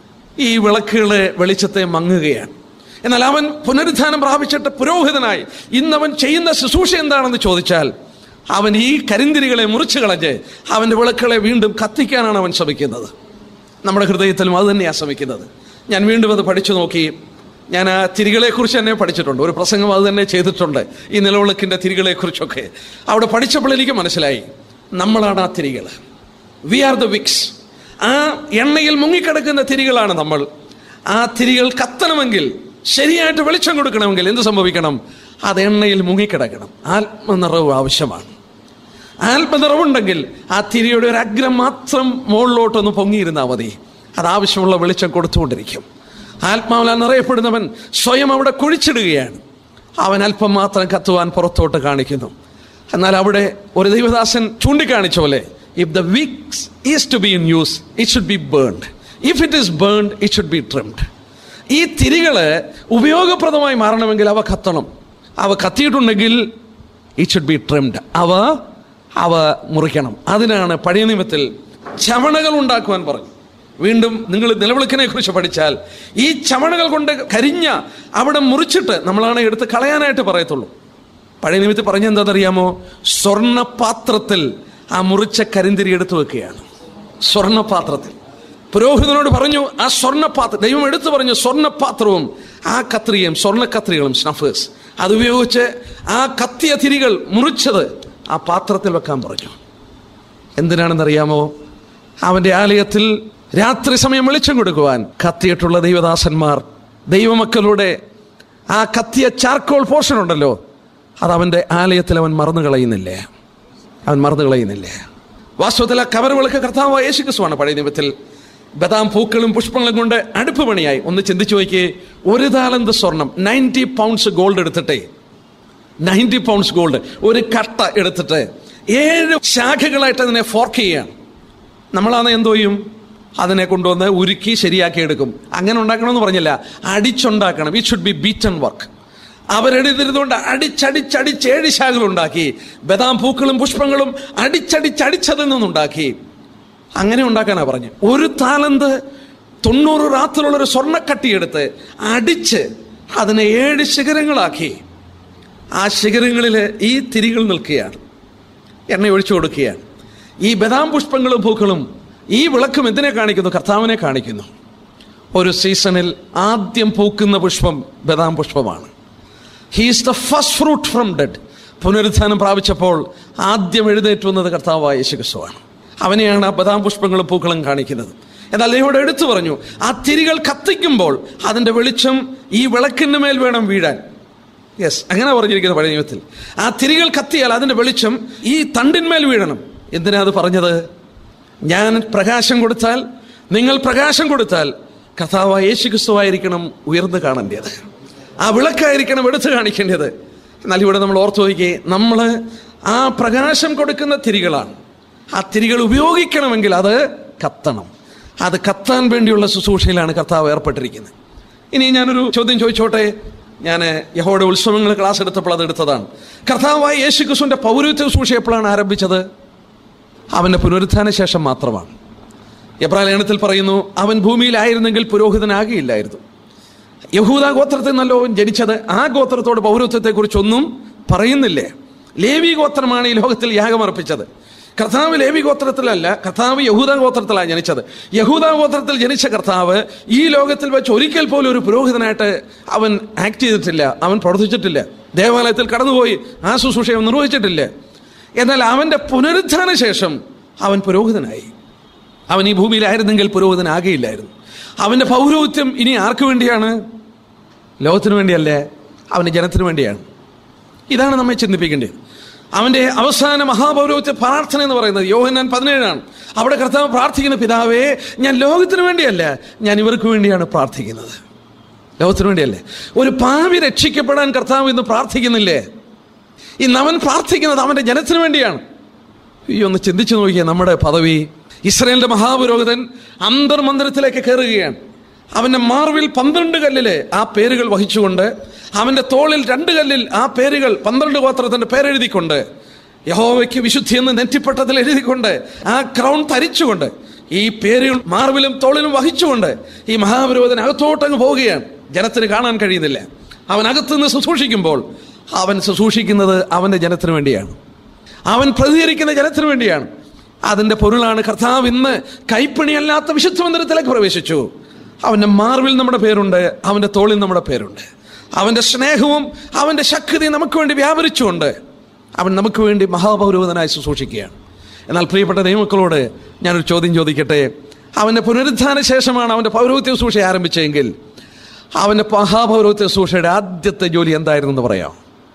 ഈ വിളക്കുകളെ വെളിച്ചത്തെ മങ്ങുകയാണ്. എന്നാൽ അവൻ പുനരുത്ഥാനം പ്രാപിച്ചിട്ട് പുരോഹിതനായി ഇന്നവൻ ചെയ്യുന്ന ശുശ്രൂഷ എന്താണെന്ന് ചോദിച്ചാൽ, അവൻ ഈ കരിന്തിരികളെ മുറിച്ചു കളഞ്ഞ് അവൻ്റെ വിളക്കുകളെ വീണ്ടും കത്തിക്കാനാണ് അവൻ ശ്രമിക്കുന്നത്. നമ്മുടെ ഹൃദയത്തിലും അത് തന്നെയാണ് ശ്രമിക്കുന്നത്. ഞാൻ വീണ്ടും അത് പഠിച്ചു നോക്കി. ഞാൻ ആ തിരികളെക്കുറിച്ച് തന്നെ പഠിച്ചിട്ടുണ്ട്. ഒരു പ്രസംഗം അത് തന്നെ ചെയ്തിട്ടുണ്ട്, ഈ നിലവിളക്കിൻ്റെ തിരികളെക്കുറിച്ചൊക്കെ. അവിടെ പഠിച്ചപ്പോൾ എനിക്ക് മനസ്സിലായി, നമ്മളാണ് ആ തിരികൾ. We are the wicks. ആ എണ്ണയിൽ മുങ്ങിക്കിടക്കുന്ന തിരികളാണ് നമ്മൾ. ആ തിരികൾ കത്തണമെങ്കിൽ, ശരിയായിട്ട് വെളിച്ചം കൊടുക്കണമെങ്കിൽ എന്ത് സംഭവിക്കണം? അത് എണ്ണയിൽ മുങ്ങിക്കിടക്കണം. ആത്മനിറവ് ആവശ്യമാണ്. ആത്മനിറവുണ്ടെങ്കിൽ ആ തിരിയുടെ ഒരു അഗ്രം മാത്രം മുകളിലോട്ടൊന്ന് പൊങ്ങിയിരുന്നാൽ മതി. അതാവശ്യമുള്ള വെളിച്ചം കൊടുത്തുകൊണ്ടിരിക്കും. ആത്മാവിനാൽ നിറയപ്പെടുന്നവൻ സ്വയം അവിടെ കുഴിച്ചിടുകയാണ്. അവൻ അല്പം മാത്രം കത്തുവാൻ പുറത്തോട്ട് കാണിക്കുന്നു. എന്നാൽ അവിടെ ഒരു ദൈവദാസൻ ചൂണ്ടിക്കാണിച്ച പോലെ, if the wicks is to be in use, it should be burned. If it is burned, it should be trimmed. ഈ തിരികള് ഉപയോഗപ്രദമായി മാറണമെങ്കിൽ അവ കത്തണം. അവ കത്തിയിട്ടുണ്ടെങ്കിൽ it should be trimmed. അവ അവ മുറിക്കണം. അതിനാണ് പഴയ നിയമത്തിൽ ചമണകൾ ഉണ്ടാക്കുവാൻ പറഞ്ഞു. വീണ്ടും നിങ്ങൾ നിലവിളക്കിനെ കുറിച്ച് പഠിച്ചാൽ, ഈ ചമണകൾ കൊണ്ട് കരിഞ്ഞ അവിടെ മുറിച്ചിട്ട് നമ്മളാണ് എടുത്ത് കളയാനായിട്ട് പറയത്തുള്ളൂ. പഴയ നിയമത്തിൽ പറഞ്ഞ എന്താണെന്നറിയാമോ? സ്വർണ്ണപാത്രത്തിൽ ആ മുറിച്ച കരിന്തിരി എടുത്തു വെക്കുകയാണ്. സ്വർണ്ണപാത്രത്തിൽ പുരോഹിതനോട് പറഞ്ഞു, ആ സ്വർണ്ണപാത്രം ദൈവം എടുത്തു പറഞ്ഞു, സ്വർണ്ണപാത്രവും ആ കത്രികയും സ്വർണ്ണ കത്രികളും സ്നഫേഴ്സ് അതുപയോഗിച്ച് ആ കത്തിയ തിരികൾ മുറിച്ചത് ആ പാത്രത്തിൽ വെക്കാൻ പറഞ്ഞു. എന്തിനാണെന്നറിയാമോ? അവൻ്റെ ആലയത്തിൽ രാത്രി സമയം വെളിച്ചം കൊടുക്കുവാൻ കത്തിയിട്ടുള്ള ദൈവദാസന്മാർ, ദൈവമക്കളുടെ ആ കത്തിയ ചാർക്കോൾ പോർഷൻ ഉണ്ടല്ലോ, അത് അവൻ്റെ ആലയത്തിൽ അവൻ മറന്നു കളയുന്നില്ലേ? അവൻ മറന്നു കളയുന്നില്ലേ? വാസ്തവത്തിൽ ആ കവറുവിളക്ക് കർത്താവായ യേശു ക്രിസ്തുവാണ്. പഴയ നിയമത്തിൽ ബദാം പൂക്കളും പുഷ്പങ്ങളും കൊണ്ട് അടുപ്പ് പണിയായി. ഒന്ന് ചിന്തിച്ചു നോക്കിയേ, ഒരു താലന്ത് സ്വർണം, നയൻറ്റി പൗണ്ട്സ് ഗോൾഡ് എടുത്തിട്ടേ, നയൻറ്റി പൗണ്ട്സ് ഗോൾഡ് ഒരു കട്ട എടുത്തിട്ട് ഏഴ് ശാഖകളായിട്ട് അതിനെ ഫോർക്ക് ചെയ്യാണ്. നമ്മളാണ് എന്തോ ചെയ്യും? അതിനെ കൊണ്ടുവന്ന് ഉരുക്കി ശരിയാക്കി എടുക്കും. അങ്ങനെ ഉണ്ടാക്കണമെന്ന് പറഞ്ഞില്ല, അടിച്ചുണ്ടാക്കണം. It should be beaten work. അവരെടുത്തിരുന്നുകൊണ്ട് അടിച്ചടിച്ചടിച്ച് ഏഴ് ശാഖകളുണ്ടാക്കി. ബദാം പൂക്കളും പുഷ്പങ്ങളും അടിച്ചടിച്ചടിച്ചതിൽ നിന്നുണ്ടാക്കി. അങ്ങനെ ഉണ്ടാക്കാനാണ് പറഞ്ഞു. ഒരു താലന്ത് തൊണ്ണൂറ് റാത്തിലുള്ളൊരു സ്വർണ്ണക്കട്ടിയെടുത്ത് അടിച്ച് അതിനെ ഏഴ് ശിഖരങ്ങളാക്കി. ആ ശിഖരങ്ങളിൽ ഈ തിരികൾ നിൽക്കുകയാണ്, എണ്ണ ഒഴിച്ചു കൊടുക്കുകയാണ്. ഈ ബദാം പുഷ്പങ്ങളും പൂക്കളും ഈ വിളക്കും എന്തിനെ കാണിക്കുന്നു? കർത്താവിനെ കാണിക്കുന്നു. ഒരു സീസണിൽ ആദ്യം പൂക്കുന്ന പുഷ്പം ബദാം പുഷ്പമാണ്. He is the first fruit from dead. പുനരുത്ഥാനം പ്രാപിച്ചപ്പോൾ ആദ്യം എഴുന്നേറ്റ് വന്നത് കർത്താവായ യേശു ക്രിസ്തുവാണ്. അവനെയാണ് ആ ബദാം പുഷ്പങ്ങളും പൂക്കളും കാണിക്കുന്നത്. എന്നാൽ ഇവിടെ എടുത്തു പറഞ്ഞു, ആ തിരികൾ കത്തിക്കുമ്പോൾ അതിൻ്റെ വെളിച്ചം ഈ വിളക്കിൻ്റെ മേൽ വേണം വീഴാൻ. യെസ്, അങ്ങനെ പറഞ്ഞിരിക്കുന്നത് പഴയ നിയമത്തിൽ. ആ തിരികൾ കത്തിയാൽ അതിൻ്റെ വെളിച്ചം ഈ തണ്ടിന്മേൽ വീഴണം. എന്തിനാ അത് പറഞ്ഞത്? ഞാൻ പ്രകാശം കൊടുത്താൽ, നിങ്ങൾ പ്രകാശം കൊടുത്താൽ കർത്താവായ യേശു ക്രിസ്തുവായിരിക്കണം ഉയർന്നു കാണേണ്ടത്. ആ വിളക്കായിരിക്കണം എടുത്തു കാണിക്കേണ്ടത്. എന്നാൽ ഇവിടെ നമ്മൾ ഓർത്തു നോക്കിയേ, നമ്മൾ ആ പ്രകാശം കൊടുക്കുന്ന തിരികളാണ്. ആ തിരികൾ ഉപയോഗിക്കണമെങ്കിൽ അത് കത്തണം. അത് കത്താൻ വേണ്ടിയുള്ള ശുശ്രൂഷയിലാണ് കർത്താവ് ഏർപ്പെട്ടിരിക്കുന്നത്. ഇനി ഞാനൊരു ചോദ്യം ചോദിച്ചോട്ടെ. ഞാൻ യഹോവയുടെ ഉത്സവങ്ങൾ ക്ലാസ് എടുത്തപ്പോൾ അത് എടുത്തതാണ്. കർത്താവായ യേശു ക്രിസ്തുവിൻ്റെ പൗരോഹിത്യ ശുശ്രൂഷ എപ്പോഴാണ് ആരംഭിച്ചത്? അവൻ്റെ പുനരുത്ഥാന ശേഷം മാത്രമാണ്. എബ്രായ ലേഖനത്തിൽ പറയുന്നു, അവൻ ഭൂമിയിലായിരുന്നെങ്കിൽ പുരോഹിതനാകിയില്ലായിരുന്നു. യഹൂദ ഗോത്രത്തിൽ നല്ലോ ജനിച്ചത്, ആ ഗോത്രത്തോട് പൗരോഹിത്യത്തെക്കുറിച്ചൊന്നും പറയുന്നില്ലേ. ലേവി ഗോത്രമാണ് ഈ ലോകത്തിൽ യാഗമർപ്പിച്ചത്. കർത്താവ് ലേവി ഗോത്രത്തിലല്ല, കർത്താവ് യഹൂദ ഗോത്രത്തിലാണ് ജനിച്ചത്. യഹൂദ ഗോത്രത്തിൽ ജനിച്ച കർത്താവ് ഈ ലോകത്തിൽ വെച്ച് ഒരിക്കൽ പോലും ഒരു പുരോഹിതനായിട്ട് അവൻ ആക്ട് ചെയ്തിട്ടില്ല, അവൻ പ്രവർത്തിച്ചിട്ടില്ല. ദേവാലയത്തിൽ കടന്നുപോയി ആ ശുശ്രൂഷയെ നിർവഹിച്ചിട്ടില്ല. എന്നാൽ അവൻ്റെ പുനരുത്ഥാന ശേഷം അവൻ പുരോഹിതനായി. അവൻ ഈ ഭൂമിയിലായിരുന്നെങ്കിൽ പുരോഹിതനാകെയില്ലായിരുന്നു. അവൻ്റെ പൗരോഹിത്യം ഇനി ആർക്ക് വേണ്ടിയാണ്? ലോകത്തിന് വേണ്ടിയല്ലേ, അവൻ്റെ ജനത്തിന് വേണ്ടിയാണ്. ഇതാണ് നമ്മെ ചിന്തിപ്പിക്കേണ്ടത്. അവൻ്റെ അവസാന മഹാപൗരോഹിത്യ പ്രാർത്ഥന എന്ന് പറയുന്നത് യോഹന്നാൻ പതിനേഴാണ്. അവിടെ കർത്താവ് പ്രാർത്ഥിക്കുന്ന, പിതാവേ, ഞാൻ ലോകത്തിന് വേണ്ടിയല്ല, ഞാൻ ഇവർക്ക് വേണ്ടിയാണ് പ്രാർത്ഥിക്കുന്നത്. ലോകത്തിന് വേണ്ടിയല്ലേ. ഒരു പാപി രക്ഷിക്കപ്പെടാൻ കർത്താവ് ഇന്ന് പ്രാർത്ഥിക്കുന്നില്ലേ? ഇന്ന് അവൻ പ്രാർത്ഥിക്കുന്നത് അവൻ്റെ ജനത്തിന് വേണ്ടിയാണ്. ഈ ഒന്ന് ചിന്തിച്ചു നോക്കിയാൽ നമ്മുടെ പദവി. ഇസ്രായേലിന്റെ മഹാപുരോഹിതൻ അന്തർമന്ദിരത്തിലേക്ക് കയറുകയാണ്. അവൻ്റെ മാർവിൽ പന്ത്രണ്ട് കല്ലില് ആ പേരുകൾ വഹിച്ചുകൊണ്ട്, അവൻ്റെ തോളിൽ രണ്ട് കല്ലിൽ ആ പേരുകൾ പന്ത്രണ്ട് ഗോത്രത്തിൻ്റെ പേരെഴുതിക്കൊണ്ട്, യഹോവയ്ക്ക് വിശുദ്ധി എന്ന് നെറ്റിപ്പട്ടത്തിൽ എഴുതിക്കൊണ്ട്, ആ ക്രൗൺ ധരിച്ചുകൊണ്ട്, ഈ പേരുകൾ മാർവിലും തോളിലും വഹിച്ചുകൊണ്ട് ഈ മഹാപുരോഹിതൻ അകത്തോട്ടങ്ങ് പോവുകയാണ്. ജനത്തിന് കാണാൻ കഴിയുന്നില്ല. അവൻ അകത്തുനിന്ന് ശുശ്രൂഷിക്കുമ്പോൾ അവൻ ശുശ്രൂഷിക്കുന്നത് അവൻ്റെ ജനത്തിന് വേണ്ടിയാണ്. അവൻ പ്രതികരിക്കുന്ന ജനത്തിന് വേണ്ടിയാണ്. അതിൻ്റെ പൊരുളാണ് കർത്താവ് ഇന്ന് കൈപ്പണിയല്ലാത്ത വിശുദ്ധ മന്ദിരത്തിലേക്ക് പ്രവേശിച്ചു. അവൻ്റെ മാർവിൽ നമ്മുടെ പേരുണ്ട്, അവൻ്റെ തോളിൽ നമ്മുടെ പേരുണ്ട്. അവൻ്റെ സ്നേഹവും അവൻ്റെ ശക്തിയും നമുക്ക് വേണ്ടി വ്യാപരിച്ചുകൊണ്ട് അവൻ നമുക്ക് വേണ്ടി മഹാപൗരോഹിതനായി ശുശ്രൂഷിക്കുകയാണ്. എന്നാൽ പ്രിയപ്പെട്ട ദൈവമക്കളോട് ഞാനൊരു ചോദ്യം ചോദിക്കട്ടെ. അവൻ്റെ പുനരുദ്ധാന ശേഷമാണ് അവൻ്റെ പൗരോഹിത്യ ശുശ്രൂഷ ആരംഭിച്ചെങ്കിൽ അവൻ്റെ മഹാപൗരോഹിത്യ ശുശ്രൂഷയുടെ ആദ്യത്തെ ജോലി എന്തായിരുന്നു എന്ന് പറയാം?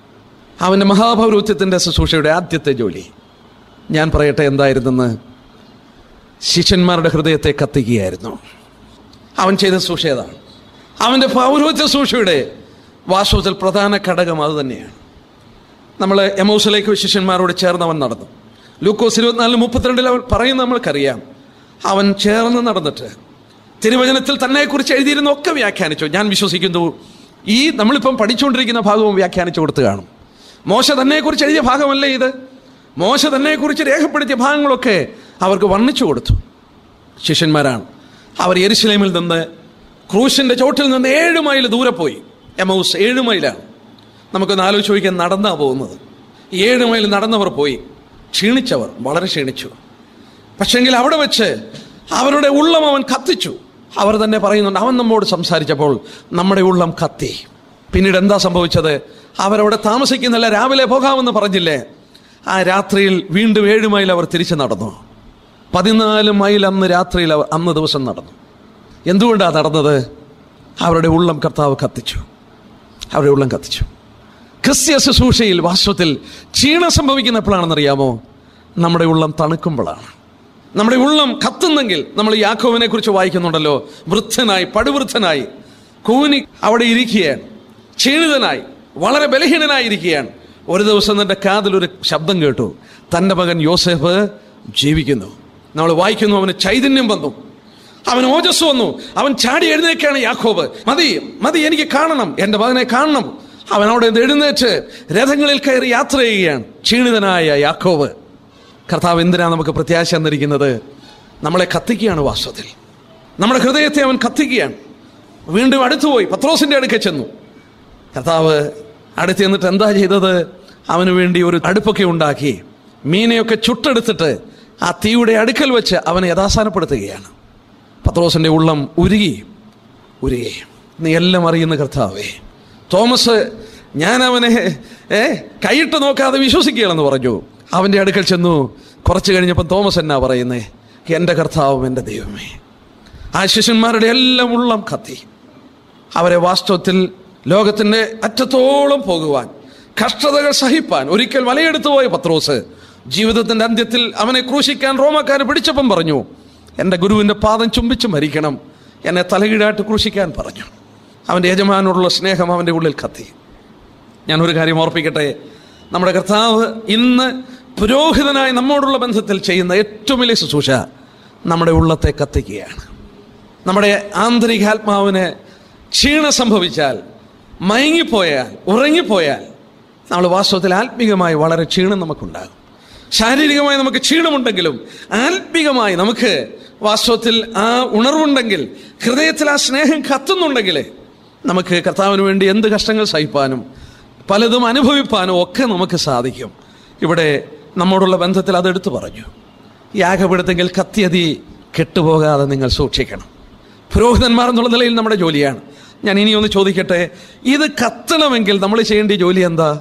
അവൻ്റെ മഹാപൗരോഹിത്യത്തിൻ്റെ ശുശ്രൂഷയുടെ ആദ്യത്തെ ജോലി ഞാൻ പറയട്ടെ എന്തായിരുന്നെന്ന്? ശിഷ്യന്മാരുടെ ഹൃദയത്തെ കത്തിക്കുകയായിരുന്നു. അവൻ ചെയ്ത ശുശ്രൂഷ ഏതാണ്? അവൻ്റെ പൗരോഹിത്യ ശുശ്രൂഷയുടെ വാസ്തവത്തിൽ പ്രധാന ഘടകം അത് തന്നെയാണ്. നമ്മൾ എമൗസിലേക്ക് ശിഷ്യന്മാരോട് ചേർന്ന് അവൻ നടന്നു. ലൂക്കോസ് ഇരുപത്തിനാലിന് മുപ്പത്തിരണ്ടിൽ അവൻ പറയുന്നത് നമ്മൾക്കറിയാം. അവൻ ചേർന്ന് നടന്നിട്ട് തിരുവചനത്തിൽ തന്നെക്കുറിച്ച് എഴുതിയിരുന്നൊക്കെ വ്യാഖ്യാനിച്ചു. ഞാൻ വിശ്വസിക്കുന്നു ഈ നമ്മളിപ്പം പഠിച്ചുകൊണ്ടിരിക്കുന്ന ഭാഗവും വ്യാഖ്യാനിച്ചു കൊടുത്തു കാണും. മോശ തന്നെക്കുറിച്ച് എഴുതിയ ഭാഗമല്ലേ ഇത്? മോശ തന്നെക്കുറിച്ച് രേഖപ്പെടുത്തിയ ഭാഗങ്ങളൊക്കെ അവർക്ക് വർണ്ണിച്ചു കൊടുത്തു. ശിഷ്യന്മാരാണ്. അവർ യെരുശലേമിൽ നിന്ന് ക്രൂശിൻ്റെ ചോട്ടിൽ നിന്ന് ഏഴ് മൈൽ ദൂരെ പോയി. എമൗസ് ഏഴ് മൈലാണ്. നമുക്കൊന്ന് ആലോചിച്ച് ചോദിക്കാൻ, നടന്നാ പോകുന്നത്. ഏഴ് മൈൽ നടന്നവർ പോയി. ക്ഷീണിച്ചവർ, വളരെ ക്ഷീണിച്ചു. പക്ഷെങ്കിൽ അവിടെ വെച്ച് അവരുടെ ഉള്ളം അവൻ കത്തിച്ചു. അവർ തന്നെ പറയുന്നുണ്ട്, അവൻ നമ്മോട് സംസാരിച്ചപ്പോൾ നമ്മുടെ ഉള്ളം കത്തി. പിന്നീട് എന്താ സംഭവിച്ചത്? അവരവിടെ താമസിക്കുന്നില്ല, രാവിലെ പോകാമെന്ന് പറഞ്ഞില്ലേ? ആ രാത്രിയിൽ വീണ്ടും ഏഴ് മൈൽ അവർ തിരിച്ചു നടന്നു. പതിനാല് മൈൽ അന്ന് രാത്രിയിൽ അവർ അന്ന് ദിവസം നടന്നു. എന്തുകൊണ്ടാണ് നടന്നത്? അവരുടെ ഉള്ളം കർത്താവ് കത്തിച്ചു. അവരുടെ ഉള്ളം കത്തിച്ചു. ക്രിസ്ത്യ ശുശ്രൂഷയിൽ വാസ്തവത്തിൽ ക്ഷീണം സംഭവിക്കുന്ന എപ്പോഴാണെന്നറിയാമോ? നമ്മുടെ ഉള്ളം തണുക്കുമ്പോഴാണ്. നമ്മുടെ ഉള്ളം കത്തുന്നെങ്കിൽ, നമ്മൾ യാക്കോബിനെ കുറിച്ച് വായിക്കുന്നുണ്ടല്ലോ, വൃദ്ധനായി, പടുവൃദ്ധനായി കൂനി അവിടെ ഇരിക്കുകയാണ്, ക്ഷീണിതനായി, വളരെ ബലഹീനനായിരിക്കുകയാണ്. ഒരു ദിവസം തൻ്റെ കാതിലൊരു ശബ്ദം കേട്ടു, തൻ്റെ മകൻ യോസേഫ് ജീവിക്കുന്നു. നമ്മൾ വായിക്കുന്നു, അവന് ചൈതന്യം വന്നു, അവന് ഓജസ് വന്നു. അവൻ ചാടി എഴുന്നേക്കാണ് യാക്കോബ്. മതി മതി, എനിക്ക് കാണണം, എൻ്റെ മകനെ കാണണം. അവൻ അവിടെ എഴുന്നേറ്റ് രഥങ്ങളിൽ കയറി യാത്ര ചെയ്യുകയാണ്. ക്ഷീണിതനായ യാക്കോബ്. കർത്താവ് എന്തിനാണ് നമുക്ക് പ്രത്യാശ തന്നിരിക്കുന്നത്? നമ്മളെ കത്തിക്കുകയാണ്. വാസ്തവത്തിൽ നമ്മുടെ ഹൃദയത്തെ അവൻ കത്തിക്കുകയാണ്. വീണ്ടും അടുത്തുപോയി പത്രോസിൻ്റെ അടുക്കൽ ചെന്നു. കർത്താവ് അടുത്ത് ചെന്നിട്ട് എന്താ ചെയ്തത്? അവന് വേണ്ടി ഒരു അടുപ്പൊക്കെ ഉണ്ടാക്കി മീനെയൊക്കെ ചുട്ടെടുത്തിട്ട് ആ തീയുടെ അടുക്കൽ വെച്ച് അവനെ യഥാസ്ഥാനപ്പെടുത്തുകയാണ്. പത്രോസിൻ്റെ ഉള്ളം ഉരുകി ഉരുകി. നീ എല്ലാം അറിയുന്ന കർത്താവേ. തോമസ്, ഞാൻ അവനെ ഏ കൈയിട്ട് നോക്കാതെ വിശ്വസിക്കുകയാണെന്ന് പറഞ്ഞു. അവൻ്റെ അടുക്കൽ ചെന്നു. കുറച്ച് കഴിഞ്ഞപ്പം തോമസ് എന്നാ പറയുന്നേ? എൻ്റെ കർത്താവും എൻ്റെ ദൈവമേ. ആ ശിഷ്യന്മാരുടെ എല്ലാം ഉള്ളം കത്തി. അവരെ വാസ്തവത്തിൽ ലോകത്തിൻ്റെ അറ്റത്തോളം പോകുവാൻ, കഷ്ടതകൾ സഹിപ്പാൻ ഒരിക്കൽ വലയെടുത്തു പോയ പത്രോസ് ജീവിതത്തിൻ്റെ അന്ത്യത്തിൽ അവനെ ക്രൂശിക്കാൻ റോമാക്കാരെ പിടിച്ചപ്പം പറഞ്ഞു, എൻ്റെ ഗുരുവിൻ്റെ പാദം ചുംബിച്ച് മരിക്കണം, എന്നെ തലകീഴായിട്ട് ക്രൂശിക്കാൻ പറഞ്ഞു. അവൻ്റെ യജമാനോടുള്ള സ്നേഹം അവൻ്റെ ഉള്ളിൽ കത്തി. ഞാനൊരു കാര്യം ഓർപ്പിക്കട്ടെ. നമ്മുടെ കർത്താവ് ഇന്ന് പുരോഹിതനായി നമ്മോടുള്ള ബന്ധത്തിൽ ചെയ്യുന്ന ഏറ്റവും വലിയ ശുശ്രൂഷ നമ്മുടെ ഉള്ളത്തെ കത്തിക്കുകയാണ്. നമ്മുടെ ആന്തരികാത്മാവിന് ക്ഷീണം സംഭവിച്ചാൽ, മയങ്ങിപ്പോയാൽ, ഉറങ്ങിപ്പോയാൽ നമ്മൾ വാസ്തവത്തിൽ ആത്മീകമായി വളരെ ക്ഷീണം നമുക്കുണ്ടാകും. ശാരീരികമായി നമുക്ക് ക്ഷീണമുണ്ടെങ്കിലും ആത്മീകമായി നമുക്ക് വാസ്തവത്തിൽ ആ ഉണർവുണ്ടെങ്കിൽ, ഹൃദയത്തിൽ ആ സ്നേഹം കത്തുന്നുണ്ടെങ്കിൽ നമുക്ക് കർത്താവിന് വേണ്ടി എന്ത് കഷ്ടങ്ങൾ സഹിപ്പാനും പലതും അനുഭവിപ്പാനും ഒക്കെ നമുക്ക് സാധിക്കും. ഇവിടെ നമ്മോടുള്ള ബന്ധത്തിൽ അതെടുത്തു പറഞ്ഞു. യാഗപീഠത്തെങ്കിൽ കത്തിയതി കെട്ടുപോകാതെ നിങ്ങൾ സൂക്ഷിക്കണം. പുരോഹിതന്മാർ എന്നുള്ള നിലയിൽ നമ്മുടെ ജോലിയാണ്. ഞാൻ ഇനി ഒന്ന് ചോദിക്കട്ടെ, ഇത് കത്തണമെങ്കിൽ നമ്മൾ ചെയ്യേണ്ട ജോലി എന്താ?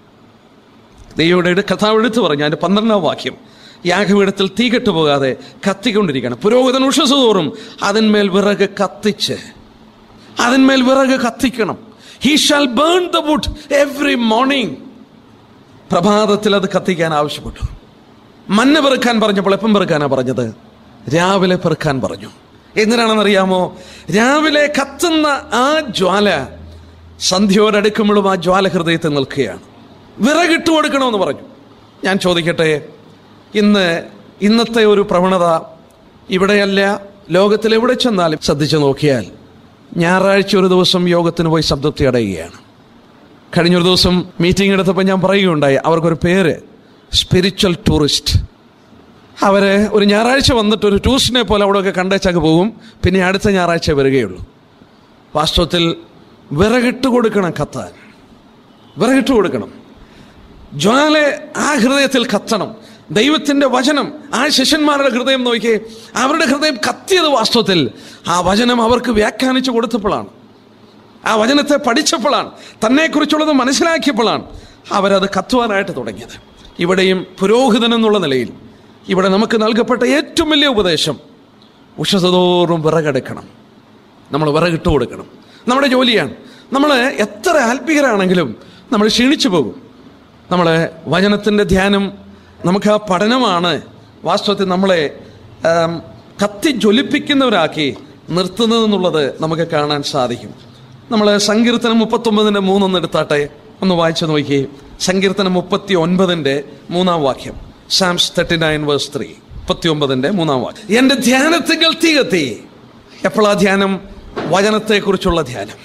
ദൈവയുടെ കർത്താവ് എടുത്തു പറഞ്ഞു. അതിൻ്റെ പന്ത്രണ്ടാം വാക്യം, യാഗപീഠത്തിൽ തീ കെട്ടുപോകാതെ കത്തിക്കൊണ്ടിരിക്കണം. പുരോഹിതൻ ഉഷസ് തോറും അതിന്മേൽ വിറക് കത്തിച്ച്, അതിന്മേൽ വിറക് കത്തിക്കണം. He shall burn the wood every morning. പ്രഭാതത്തിൽ അത് കത്തിക്കാൻ ആവശ്യപ്പെട്ടു. മഞ്ഞ പെറുക്കാൻ പറഞ്ഞപ്പോൾ എപ്പം പെറുക്കാനാ പറഞ്ഞത്? രാവിലെ പെറുക്കാൻ പറഞ്ഞു. എന്തിനാണെന്നറിയാമോ? രാവിലെ കത്തുന്ന ആ ജ്വാല സന്ധ്യയോടടുക്കുമ്പോഴും ആ ജ്വാല ഹൃദയത്തിൽ നിൽക്കുകയാണ്. വിറകിട്ട് കൊടുക്കണമെന്ന് പറഞ്ഞു. ഞാൻ ചോദിക്കട്ടെ, ഇന്ന് ഇന്നത്തെ ഒരു പ്രവണത ഇവിടെയല്ല, ലോകത്തിൽ എവിടെ ചെന്നാലും ശ്രദ്ധിച്ചു നോക്കിയാൽ ഞായറാഴ്ച ഒരു ദിവസം യോഗത്തിന് പോയി സംതൃപ്തി അടയുകയാണ്. കഴിഞ്ഞൊരു ദിവസം മീറ്റിംഗ് എടുത്തപ്പോൾ ഞാൻ പറയുകയുണ്ടായി, അവർക്കൊരു പേര് സ്പിരിച്വൽ ടൂറിസ്റ്റ്. അവര് ഒരു ഞായറാഴ്ച വന്നിട്ട് ഒരു ടൂറിസ്റ്റിനെ പോലെ അവിടെയൊക്കെ കണ്ടേച്ചൊക്കെ പോകും, പിന്നെ അടുത്ത ഞായറാഴ്ച വരികയുള്ളൂ. വാസ്തവത്തിൽ വിറകിട്ട് കൊടുക്കണം കത്താൻ, വിറകിട്ട് കൊടുക്കണം. ജ്വാല ആ ഹൃദയത്തിൽ കത്തണം. ദൈവത്തിൻ്റെ വചനം ആ ശിഷ്യന്മാരുടെ ഹൃദയം നോക്കി, അവരുടെ ഹൃദയം കത്തിയത് വാസ്തവത്തിൽ ആ വചനം അവർക്ക് വ്യാഖ്യാനിച്ചു കൊടുത്തപ്പോഴാണ്, ആ വചനത്തെ പഠിച്ചപ്പോഴാണ്, തന്നെക്കുറിച്ചുള്ളത് മനസ്സിലാക്കിയപ്പോഴാണ് അവരത് കത്തുവാനായിട്ട് തുടങ്ങിയത്. ഇവിടെയും പുരോഹിതൻ എന്നുള്ള നിലയിൽ ഇവിടെ നമുക്ക് നൽകപ്പെട്ട ഏറ്റവും വലിയ ഉപദേശം, ഉഷസതോറും വിറകെടുക്കണം. നമ്മൾ വിറകിട്ട് കൊടുക്കണം. നമ്മുടെ ജോലിയാണ്. നമ്മൾ എത്ര ആത്മീയരാണെങ്കിലും നമ്മൾ ക്ഷീണിച്ചു പോകും. നമ്മൾ വചനത്തിൻ്റെ ധ്യാനം, നമുക്ക് ആ പഠനമാണ് വാസ്തവത്തിൽ നമ്മളെ കത്തി ജ്വലിപ്പിക്കുന്നവരാക്കി നിർത്തുന്നതെന്നുള്ളത് നമുക്ക് കാണാൻ സാധിക്കും. നമ്മൾ സങ്കീർത്തനം മുപ്പത്തൊമ്പതിൻ്റെ മൂന്നൊന്ന് എടുത്താട്ടെ, ഒന്ന് വായിച്ചു നോക്കി. സങ്കീർത്തനം മുപ്പത്തി ഒൻപതിൻ്റെ മൂന്നാം വാക്യം, Psalms thirty nine verse three, മുപ്പത്തി ഒമ്പതിൻ്റെ മൂന്നാം വാക്യം. എൻ്റെ ധ്യാനത്തിങ്കൽ തീ കത്തി. എപ്പോഴാ ധ്യാനം? വചനത്തെക്കുറിച്ചുള്ള ധ്യാനം.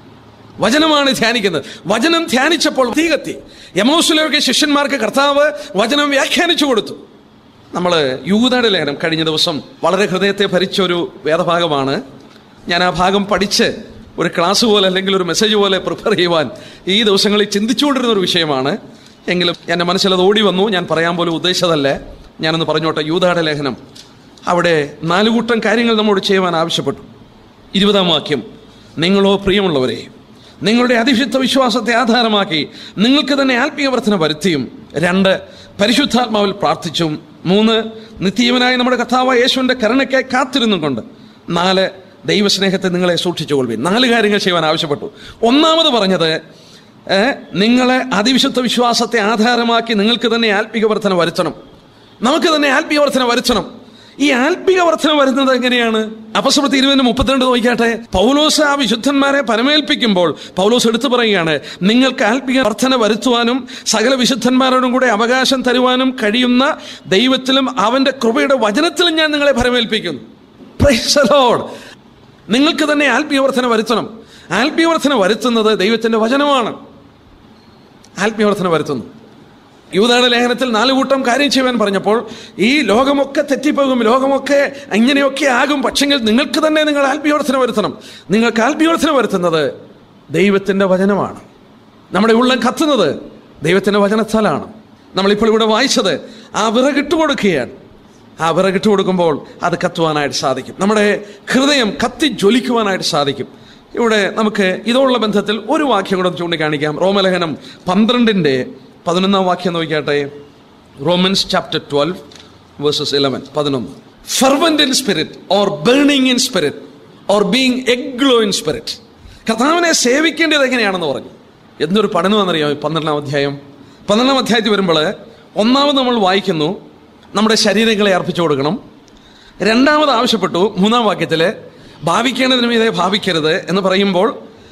വചനമാണ് ധ്യാനിക്കുന്നത്. വചനം ധ്യാനിച്ചപ്പോൾ തീ കത്തി. എമോസിലൊക്കെ ശിഷ്യന്മാർക്ക് കർത്താവ് വചനം വ്യാഖ്യാനിച്ചു കൊടുത്തു. നമ്മൾ യൂദയുടെ ലേഖനം കഴിഞ്ഞ ദിവസം വളരെ ഹൃദയത്തെ ഭരിച്ച ഒരു വേദഭാഗമാണ്. ഞാൻ ആ ഭാഗം പഠിച്ച് ഒരു ക്ലാസ് പോലെ അല്ലെങ്കിൽ ഒരു മെസ്സേജ് പോലെ പ്രിപ്പയർ ചെയ്യുവാൻ ഈ ദിവസങ്ങളിൽ ചിന്തിച്ചുകൊണ്ടിരുന്ന ഒരു വിഷയമാണ്. എങ്കിലും എൻ്റെ മനസ്സിലത് ഓടി വന്നു. ഞാൻ പറയാൻ പോലും ഉദ്ദേശിച്ചതല്ലേ. ഞാനൊന്ന് പറഞ്ഞോട്ടെ. യൂദയുടെ ലേഖനം, അവിടെ നാലുകൂട്ടം കാര്യങ്ങൾ നമ്മോട് ചെയ്യുവാൻ ആവശ്യപ്പെട്ടു. ഇരുപതാം വാക്യം, നിങ്ങളോ പ്രിയമുള്ളവരെ, നിങ്ങളുടെ അതിശുദ്ധ വിശ്വാസത്തെ ആധാരമാക്കി നിങ്ങൾക്ക് തന്നെ ആത്മീയവർദ്ധന വരുത്തിയും, രണ്ട്, പരിശുദ്ധാത്മാവിൽ പ്രാർത്ഥിച്ചും, മൂന്ന്, നിത്യവനായ നമ്മുടെ കർത്താവായ യേശുവിൻ്റെ കരുണയ്ക്കായി കാത്തിരുന്നും കൊണ്ട്, നാല്, ദൈവസ്നേഹത്തെ നിങ്ങളെ സൂക്ഷിച്ചുകൊള്ളുവിൻ. നാല് കാര്യങ്ങൾ ചെയ്യുവാൻ ആവശ്യപ്പെട്ടു. ഒന്നാമത് പറഞ്ഞത്, നിങ്ങളെ അതിവിശുദ്ധ വിശ്വാസത്തെ ആധാരമാക്കി നിങ്ങൾക്ക് തന്നെ ആത്മീയ വർദ്ധന വരുത്തണം. നമുക്ക് തന്നെ ആത്മീയ വർദ്ധന വരുത്തണം. ഈ ആത്മീയ വർദ്ധന വരുന്നത് എങ്ങനെയാണ്? അപ്പോസ്തലർ ഇരുപതിന് മുപ്പത്തിരണ്ട് നോക്കിയാട്ടെ. പൗലോസ് ആ വിശുദ്ധന്മാരെ പരമേൽപ്പിക്കുമ്പോൾ പൗലോസ് എടുത്തു പറയുകയാണ്, നിങ്ങൾക്ക് ആത്മീയ വർദ്ധന വരുത്തുവാനും സകല വിശുദ്ധന്മാരോടും കൂടെ അവകാശം തരുവാനും കഴിയുന്ന ദൈവത്തിലും അവന്റെ കൃപയുടെ വചനത്തിലും ഞാൻ നിങ്ങളെ പരമേൽപ്പിക്കുന്നു. Praise the Lord. നിങ്ങൾക്ക് തന്നെ ആത്മീയ വർദ്ധന വരുത്തണം. ആത്മീയ വർദ്ധന വരുത്തുന്നത് ദൈവത്തിന്റെ വചനമാണ്. ആത്മീയ വർദ്ധന വരുത്തുന്നു. യൂദയുടെ ലേഖനത്തിൽ നാല് കൂട്ടം കാര്യം ചെയ്യുവാൻ പറഞ്ഞപ്പോൾ, ഈ ലോകമൊക്കെ തെറ്റിപ്പോകും, ലോകമൊക്കെ ഇങ്ങനെയൊക്കെ ആകും, പക്ഷെങ്കിൽ നിങ്ങൾക്ക് തന്നെ നിങ്ങൾ ആത്മീയവർദ്ധന വരുത്തണം. നിങ്ങൾക്ക് ആത്മീയവർദ്ധന വരുത്തുന്നത് ദൈവത്തിൻ്റെ വചനമാണ്. നമ്മുടെ ഉള്ളം കത്തുന്നത് ദൈവത്തിൻ്റെ വചനത്താലാണ്. നമ്മളിപ്പോൾ ഇവിടെ വായിച്ചത് ആ വിറകിട്ട് കൊടുക്കുകയാണ്. ആ വിറകിട്ട് കൊടുക്കുമ്പോൾ അത് കത്തുവാനായിട്ട് സാധിക്കും. നമ്മുടെ ഹൃദയം കത്തി ജ്വലിക്കുവാനായിട്ട് സാധിക്കും. ഇവിടെ നമുക്ക് ഇതോടുള്ള ബന്ധത്തിൽ ഒരു വാക്യം കൂടെ ചൂണ്ടിക്കാണിക്കാം. റോമലേഖനം പന്ത്രണ്ടിൻ്റെ പതിനൊന്നാം വാക്യം നോക്കിയാട്ടെ. Romans chapter twelve verses eleven, പതിനൊന്ന്. Fervent in spirit or burning in spirit or being aglow in spirit. കർത്താവിനെ സേവിക്കേണ്ടത് എങ്ങനെയാണെന്ന് പറഞ്ഞു. എന്തൊരു പഠനമാണെന്നറിയാം. പന്ത്രണ്ടാം അധ്യായം പന്ത്രണ്ടാം അധ്യായത്തിൽ വരുമ്പോൾ ഒന്നാമത് നമ്മൾ വായിക്കുന്നു, നമ്മുടെ ശരീരങ്ങളെ അർപ്പിച്ചു കൊടുക്കണം. രണ്ടാമത് ആവശ്യപ്പെട്ടു മൂന്നാം വാക്യത്തിൽ, ഭാവിക്കേണ്ടതിന് മീതെ ഭാവിക്കരുത് എന്ന് പറയുമ്പോൾ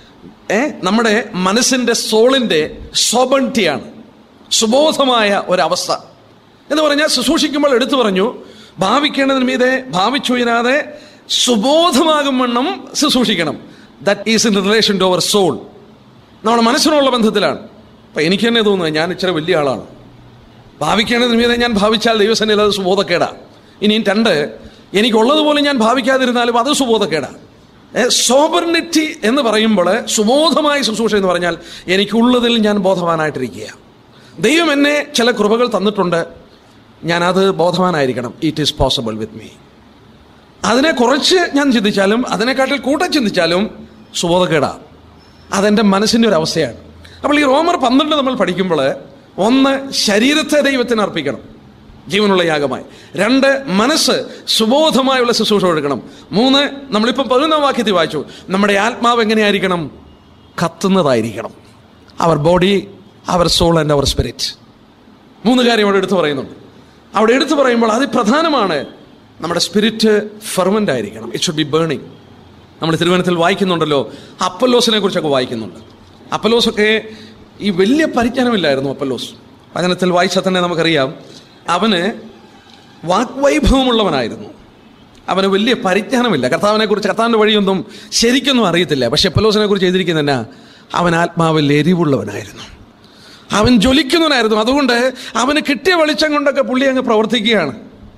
ഏ നമ്മുടെ മനസ്സിൻ്റെ സോളിൻ്റെ സോബൺറ്റിയാണ്, സുബോധമായ ഒരവസ്ഥ എന്ന് പറഞ്ഞാൽ ശുശ്രൂഷിക്കുമ്പോൾ എടുത്തു പറഞ്ഞു, ഭാവിക്കേണ്ടതിന് മീതെ ഭാവിച്ചു വീരാതെ സുബോധമാകും വണ്ണം ശുശ്രൂഷിക്കണം. That is in relation to our soul. നമ്മുടെ മനസ്സിനുള്ള ബന്ധത്തിലാണ്. അപ്പം എനിക്ക് തന്നെ തോന്നുന്നത് ഞാൻ ഇച്ചിരി വലിയ ആളാണ്. ഭാവിക്കേണ്ടതിന് മീതെ ഞാൻ ഭാവിച്ചാൽ ദൈവസേനയിൽ അത് സുബോധക്കേടാ. ഇനിയും രണ്ട്, എനിക്കുള്ളതുപോലെ ഞാൻ ഭാവിക്കാതിരുന്നാലും അത് സുബോധക്കേടാ. സോബർണിറ്റി എന്ന് പറയുമ്പോൾ സുബോധമായ ശുശ്രൂഷ എന്ന് പറഞ്ഞാൽ എനിക്കുള്ളതിൽ ഞാൻ ബോധവാനായിട്ടിരിക്കുക. ദൈവം എന്നെ ചില കൃപകൾ തന്നിട്ടുണ്ട്, ഞാനത് ബോധവാനായിരിക്കണം. It is possible with me. അതിനെ കുറച്ച് ഞാൻ ചിന്തിച്ചാലും അതിനെക്കാട്ടിൽ കൂട്ടം ചിന്തിച്ചാലും സുബോധക്കേടാ. അതെൻ്റെ മനസ്സിൻ്റെ ഒരു അവസ്ഥയാണ്. അപ്പോൾ ഈ റോമർ പന്ത്രണ്ട് നമ്മൾ പഠിക്കുമ്പോൾ, ഒന്ന്, ശരീരത്തെ ദൈവത്തിന് അർപ്പിക്കണം ജീവനുള്ള യാഗമായി. രണ്ട്, മനസ്സ് സുബോധമായുള്ള ശുശ്രൂഷ കൊടുക്കണം. മൂന്ന്, നമ്മളിപ്പം പതിനൊന്നാം വാക്യത്തിൽ വായിച്ചു, നമ്മുടെ ആത്മാവ് എങ്ങനെയായിരിക്കണം? കത്തുന്നതായിരിക്കണം. Our body, our soul and our spirit. മൂന്ന് കാര്യം അവിടെ എടുത്തു പറയുന്നുണ്ട്. അവിടെ എടുത്തു പറയുമ്പോൾ അത് പ്രധാനമാണ്. നമ്മുടെ സ്പിരിറ്റ് ഫെർവൻ്റ് ആയിരിക്കണം. It should be burning. നമ്മൾ തിരുവനന്തപുരത്തിൽ വായിക്കുന്നുണ്ടല്ലോ, അപ്പല്ലോസിനെ കുറിച്ചൊക്കെ വായിക്കുന്നുണ്ട്. അപ്പല്ലോസൊക്കെ ഈ വലിയ പരിജ്ഞാനമില്ലായിരുന്നു അപ്പൊല്ലോസ്. വചനത്തിൽ വായിച്ചാൽ തന്നെ നമുക്കറിയാം, അവന് വാഗ്വൈഭവമുള്ളവനായിരുന്നു. അവന് വലിയ പരിജ്ഞാനമില്ല. കർത്താവിനെ കുറിച്ച്, കർത്താവിൻ്റെ വഴിയൊന്നും ശരിക്കൊന്നും അറിയത്തില്ല. പക്ഷെ അപ്പൊല്ലോസിനെ കുറിച്ച് എഴുതിയിരിക്കുന്ന അവൻ ആത്മാവിൽ എരിവുള്ളവനായിരുന്നു, അവൻ ജ്വലിക്കുന്നവനായിരുന്നു. അതുകൊണ്ട് അവന് കിട്ടിയ വെളിച്ചം കൊണ്ടൊക്കെ പുള്ളി അങ്ങ് പ്രവർത്തിക്കുകയാണ്.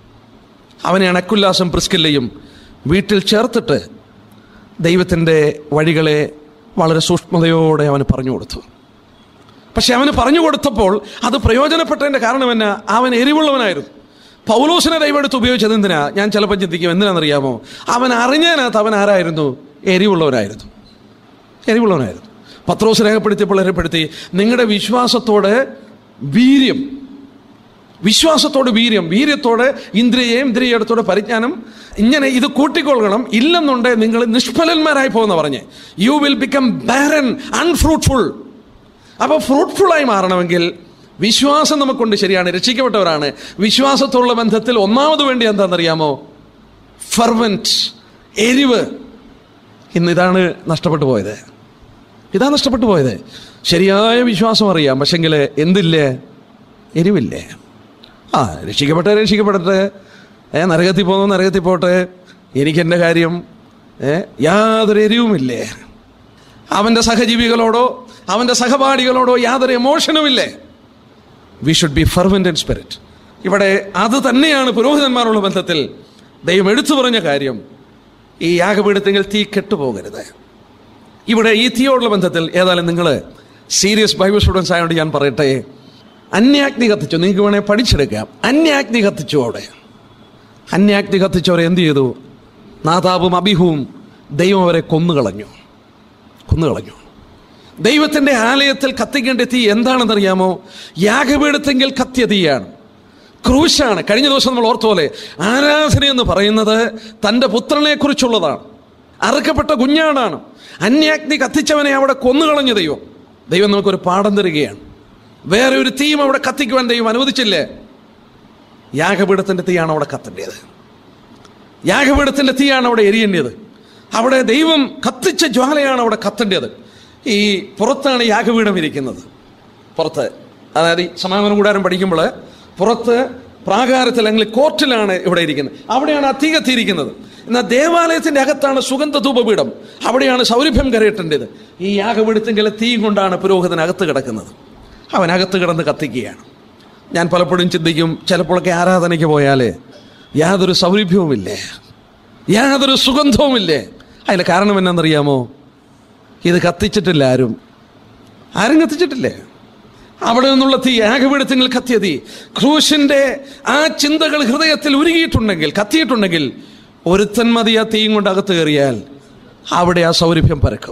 അവനെ അണക്കുല്ലാസം പ്രിസ്കില്ലയും വീട്ടിൽ ചേർത്തിട്ട് ദൈവത്തിൻ്റെ വഴികളെ വളരെ സൂക്ഷ്മതയോടെ അവന് പറഞ്ഞു കൊടുത്തു. പക്ഷെ അവന് പറഞ്ഞു കൊടുത്തപ്പോൾ അത് പ്രയോജനപ്പെട്ടതിൻ്റെ കാരണം എന്നാ? അവൻ എരിവുള്ളവനായിരുന്നു. പൗലോസിനെ ദൈവം എടുത്ത് ഉപയോഗിച്ചത് എന്തിനാ? ഞാൻ ചിലപ്പോൾ ചിന്തിക്കും, എന്തിനാണെന്നറിയാമോ? അവൻ അറിഞ്ഞതിനകത്ത് അവൻ ആരായിരുന്നു? എരിവുള്ളവനായിരുന്നു, എരിവുള്ളവനായിരുന്നു. പത്രോസ് രേഖപ്പെടുത്തിയപ്പോൾ രേഖപ്പെടുത്തി, നിങ്ങളുടെ വിശ്വാസത്തോട് വീര്യം, വിശ്വാസത്തോട് വീര്യം, വീര്യത്തോടെ ഇന്ദ്രിയം, ഇന്ദ്രിയത്തോടെ പരിജ്ഞാനം, ഇങ്ങനെ ഇത് കൂട്ടിക്കൊള്ളണം. ഇല്ലെന്നുണ്ടെ നിങ്ങൾ നിഷ്ഫലന്മാരായി പോകുന്ന പറഞ്ഞ്, you will become barren, unfruitful. അപ്പോൾ ഫ്രൂട്ട്ഫുള്ളായി മാറണമെങ്കിൽ വിശ്വാസം നമുക്കുണ്ട്, ശരിയാണ്, രക്ഷിക്കപ്പെട്ടവരാണ്. വിശ്വാസത്തോടുള്ള ബന്ധത്തിൽ ഒന്നാമത് വേണ്ടി എന്താണെന്നറിയാമോ? ഫെർവൻറ്റ്, എരിവ്. ഇന്ന് ഇതാണ് നഷ്ടപ്പെട്ടു പോയത്, ഇതാ നഷ്ടപ്പെട്ടു പോയത്. ശരിയായ വിശ്വാസം അറിയാം, പക്ഷെങ്കിൽ എന്തില്ലേ? എരിവില്ലേ. ആ രക്ഷിക്കപ്പെട്ടെ രക്ഷിക്കപ്പെടട്ടെ, ഏ നരകത്തിൽ പോകുന്നു നരകത്തിൽ പോട്ടെ, എനിക്കെൻ്റെ കാര്യം, ഏ യാതൊരു എരിവുമില്ലേ. അവൻ്റെ സഹജീവികളോടോ അവൻ്റെ സഹപാഠികളോടോ യാതൊരു എമോഷനുമില്ലേ. We should be fervent in spirit. ഇവിടെ അത് തന്നെയാണ് പുരോഹിതന്മാരുള്ള ബന്ധത്തിൽ ദൈവം എടുത്തു പറഞ്ഞ കാര്യം. ഈ യാഗപീഠത്തിൽ തീ കെട്ടുപോകരുത്. ഇവിടെ ഈ തീയോടുള്ള ബന്ധത്തിൽ ഏതായാലും നിങ്ങൾ സീരിയസ് ബൈബിൾ സ്റ്റുഡൻസ് ആയതുകൊണ്ട് ഞാൻ പറയട്ടെ, അന്യാഗ്നി കത്തിച്ചു. നിങ്ങൾക്ക് വേണേൽ പഠിച്ചെടുക്കാം. അന്യാഗ്നി കത്തിച്ചു. അവിടെ അന്യാഗ്നി കത്തിച്ചവരെ എന്ത് ചെയ്തു? നാദാബും അബീഹുവും ദൈവം അവരെ കൊന്നുകളഞ്ഞു, കൊന്നുകളഞ്ഞു. ദൈവത്തിൻ്റെ ആലയത്തിൽ കത്തിക്കേണ്ട തീ എന്താണെന്നറിയാമോ? യാഗപീഠത്തെങ്കിൽ കത്തിയ തീയാണ്, ക്രൂശാണ്. കഴിഞ്ഞ ദിവസം നമ്മൾ ഓർത്ത പോലെ ആരാധന എന്ന് പറയുന്നത് തൻ്റെ പുത്രനെ കുറിച്ചുള്ളതാണ്, അറുക്കപ്പെട്ട കുഞ്ഞാടാണ്. അന്യാഗ്നി കത്തിച്ചവനെ അവിടെ കൊന്നുകളഞ്ഞ ദൈവം. ദൈവം നമുക്കൊരു പാഠം തരികയാണ്. വേറെ ഒരു തീയും അവിടെ കത്തിക്കുവാൻ ദൈവം അനുവദിച്ചില്ലേ. യാഗപീഠത്തിൻ്റെ തീയാണ് അവിടെ കത്തേണ്ടത്, യാഗപീഠത്തിൻ്റെ തീയാണ് അവിടെ എരിയേണ്ടത്. അവിടെ ദൈവം കത്തിച്ച ജ്വാലയാണ് അവിടെ കത്തേണ്ടത്. ഈ പുറത്താണ് യാഗപീഠം ഇരിക്കുന്നത്, പുറത്ത്. അതായത് ഈ സമാഗമന കൂടാരം പഠിക്കുമ്പോൾ പുറത്ത് പ്രാകാരത്തിൽ അല്ലെങ്കിൽ കോർട്ടിലാണ് ഇവിടെ ഇരിക്കുന്നത്, അവിടെയാണ് ആ തീ കത്തിയിരിക്കുന്നത്. എന്നാൽ ദേവാലയത്തിൻ്റെ അകത്താണ് സുഗന്ധ ധൂപപീഠം, അവിടെയാണ് സൗരഭ്യം കരയേറ്റേണ്ടത്. ഈ യാഗപീഠത്തിൻ്റെ തീ കൊണ്ടാണ് പുരോഹിതൻ അകത്ത് കിടക്കുന്നത്. അവനകത്ത് കിടന്ന് കത്തിക്കുകയാണ്. ഞാൻ പലപ്പോഴും ചിന്തിക്കും, ചിലപ്പോഴൊക്കെ ആരാധനയ്ക്ക് പോയാൽ യാതൊരു സൗരഭ്യവുമില്ലേ, യാതൊരു സുഗന്ധവുമില്ലേ. അതിൻ്റെ കാരണം എന്നാണെന്നറിയാമോ? ഇത് കത്തിച്ചിട്ടില്ല, ആരും ആരും കത്തിച്ചിട്ടില്ലേ. അവിടെ നിന്നുള്ള തീ, യാഗപീഠത്തിൽ കത്തിയ തീ, ക്രൂശിൻ്റെ ആ ചിന്തകൾ ഹൃദയത്തിൽ ഉരുകിയിട്ടുണ്ടെങ്കിൽ, കത്തിയിട്ടുണ്ടെങ്കിൽ, ഒരുത്തൻ മതി ആ തീയും കൊണ്ട് അകത്ത് കയറിയാൽ അവിടെ ആ സൗരഭ്യം പരക്കും.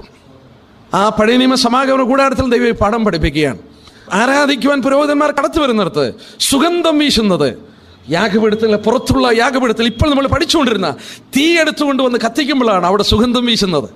ആ പഴയ നിയമ സമാഗമന കൂടാരത്തിൽ ദൈവം പാഠം പഠിപ്പിക്കുകയാണ്. ആരാധിക്കുവാൻ പുരോഹിതന്മാർ കടത്തി വരുന്നിടത്ത് സുഗന്ധം വീശുന്നത് യാഗപീഠത്തിലെ പുറത്തുള്ള യാഗപീഠത്തിൽ ഇപ്പോൾ നമ്മൾ പഠിച്ചുകൊണ്ടിരുന്ന തീ എടുത്തുകൊണ്ട് വന്ന് കത്തിക്കുമ്പോഴാണ് അവിടെ സുഗന്ധം വീശുന്നത്.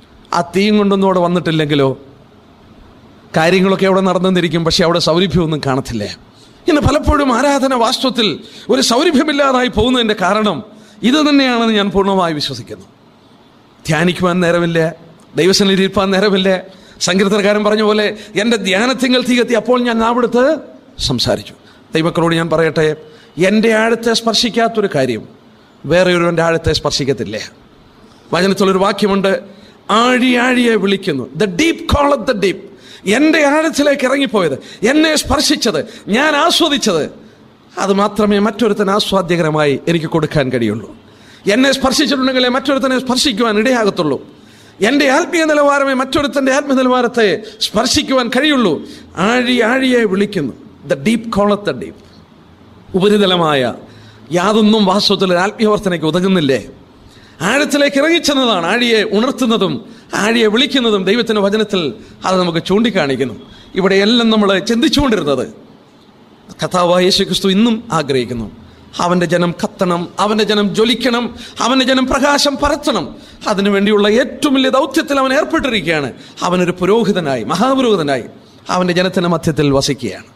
ആ തീയും കൊണ്ടൊന്നും അവിടെ വന്നിട്ടില്ലെങ്കിലോ കാര്യങ്ങളൊക്കെ അവിടെ നടന്നിരിക്കും, പക്ഷെ അവിടെ സൗരഭ്യമൊന്നും കാണത്തില്ല. ഇന്ന് പലപ്പോഴും ആരാധന വാസ്തവത്തിൽ ഒരു സൗരഭ്യമില്ലാതായി പോകുന്നതിൻ്റെ കാരണം ഇത് തന്നെയാണെന്ന് ഞാൻ പൂർണ്ണമായി വിശ്വസിക്കുന്നു. ധ്യാനിക്കുവാൻ നേരമില്ല, ദൈവസന്നിധിയിൽ ഇരിപ്പാൻ നേരമില്ല. സങ്കീർത്തനക്കാരൻ പറഞ്ഞ പോലെ എൻ്റെ ധ്യാനത്തിങ്കൽ തീ കത്തി, അപ്പോൾ ഞാൻ നാവിടുത്ത് സംസാരിച്ചു. ദൈവക്കളോട് ഞാൻ പറയട്ടെ, എൻ്റെ ആഴത്തെ സ്പർശിക്കാത്തൊരു കാര്യം വേറെ ഒരുവൻ്റെ ആഴത്തെ സ്പർശിക്കത്തില്ല. വചനത്തിലൊരു വാക്യമുണ്ട്, ആഴി ആഴിയെ വിളിക്കുന്നു. The deep calleth the deep. എൻ്റെ ആഴത്തിലേക്ക് ഇറങ്ങിപ്പോയത്, എന്നെ സ്പർശിച്ചത്, ഞാൻ ആസ്വദിച്ചത്, അത് മാത്രമേ മറ്റൊരുത്തന് ആസ്വാദ്യകരമായി എനിക്ക് കൊടുക്കാൻ കഴിയുള്ളൂ. എന്നെ സ്പർശിച്ചിട്ടുണ്ടെങ്കിലേ മറ്റൊരുത്തനെ സ്പർശിക്കുവാൻ ഇടയാകത്തുള്ളൂ. എൻ്റെ ആത്മീയ നിലവാരമേ മറ്റൊരുത്തൻ്റെ ആത്മീയ നിലവാരത്തെ സ്പർശിക്കുവാൻ കഴിയുള്ളൂ. ആഴി ആഴിയെ വിളിക്കുന്നു. The deep calleth the deep. ഉപരിതലമായ യാതൊന്നും വാസ്തവത്തിൽ ആത്മീയവർത്തനയ്ക്ക് ഉതകുന്നില്ലേ. ആഴത്തിലേക്ക് ഇറങ്ങിച്ചെന്നതാണ് ആഴിയെ ഉണർത്തുന്നതും ആഴിയെ വിളിക്കുന്നതും. ദൈവത്തിൻ്റെ വചനത്തിൽ അത് നമുക്ക് ചൂണ്ടിക്കാണിക്കുന്നു. ഇവിടെയെല്ലാം നമ്മൾ ചിന്തിച്ചുകൊണ്ടിരുന്നത് കർത്താവായ യേശുക്രിസ്തു ഇന്നും ആഗ്രഹിക്കുന്നു, അവൻ്റെ ജനം കത്തണം, അവൻ്റെ ജനം ജ്വലിക്കണം, അവൻ്റെ ജനം പ്രകാശം പരത്തണം. അതിനുവേണ്ടിയുള്ള ഏറ്റവും വലിയ ദൗത്യത്തിൽ അവൻ ഏർപ്പെട്ടിരിക്കുകയാണ്. അവനൊരു പുരോഹിതനായി, മഹാപുരോഹിതനായി അവൻ്റെ ജനത്തിൻ്റെ മധ്യത്തിൽ വസിക്കുകയാണ്.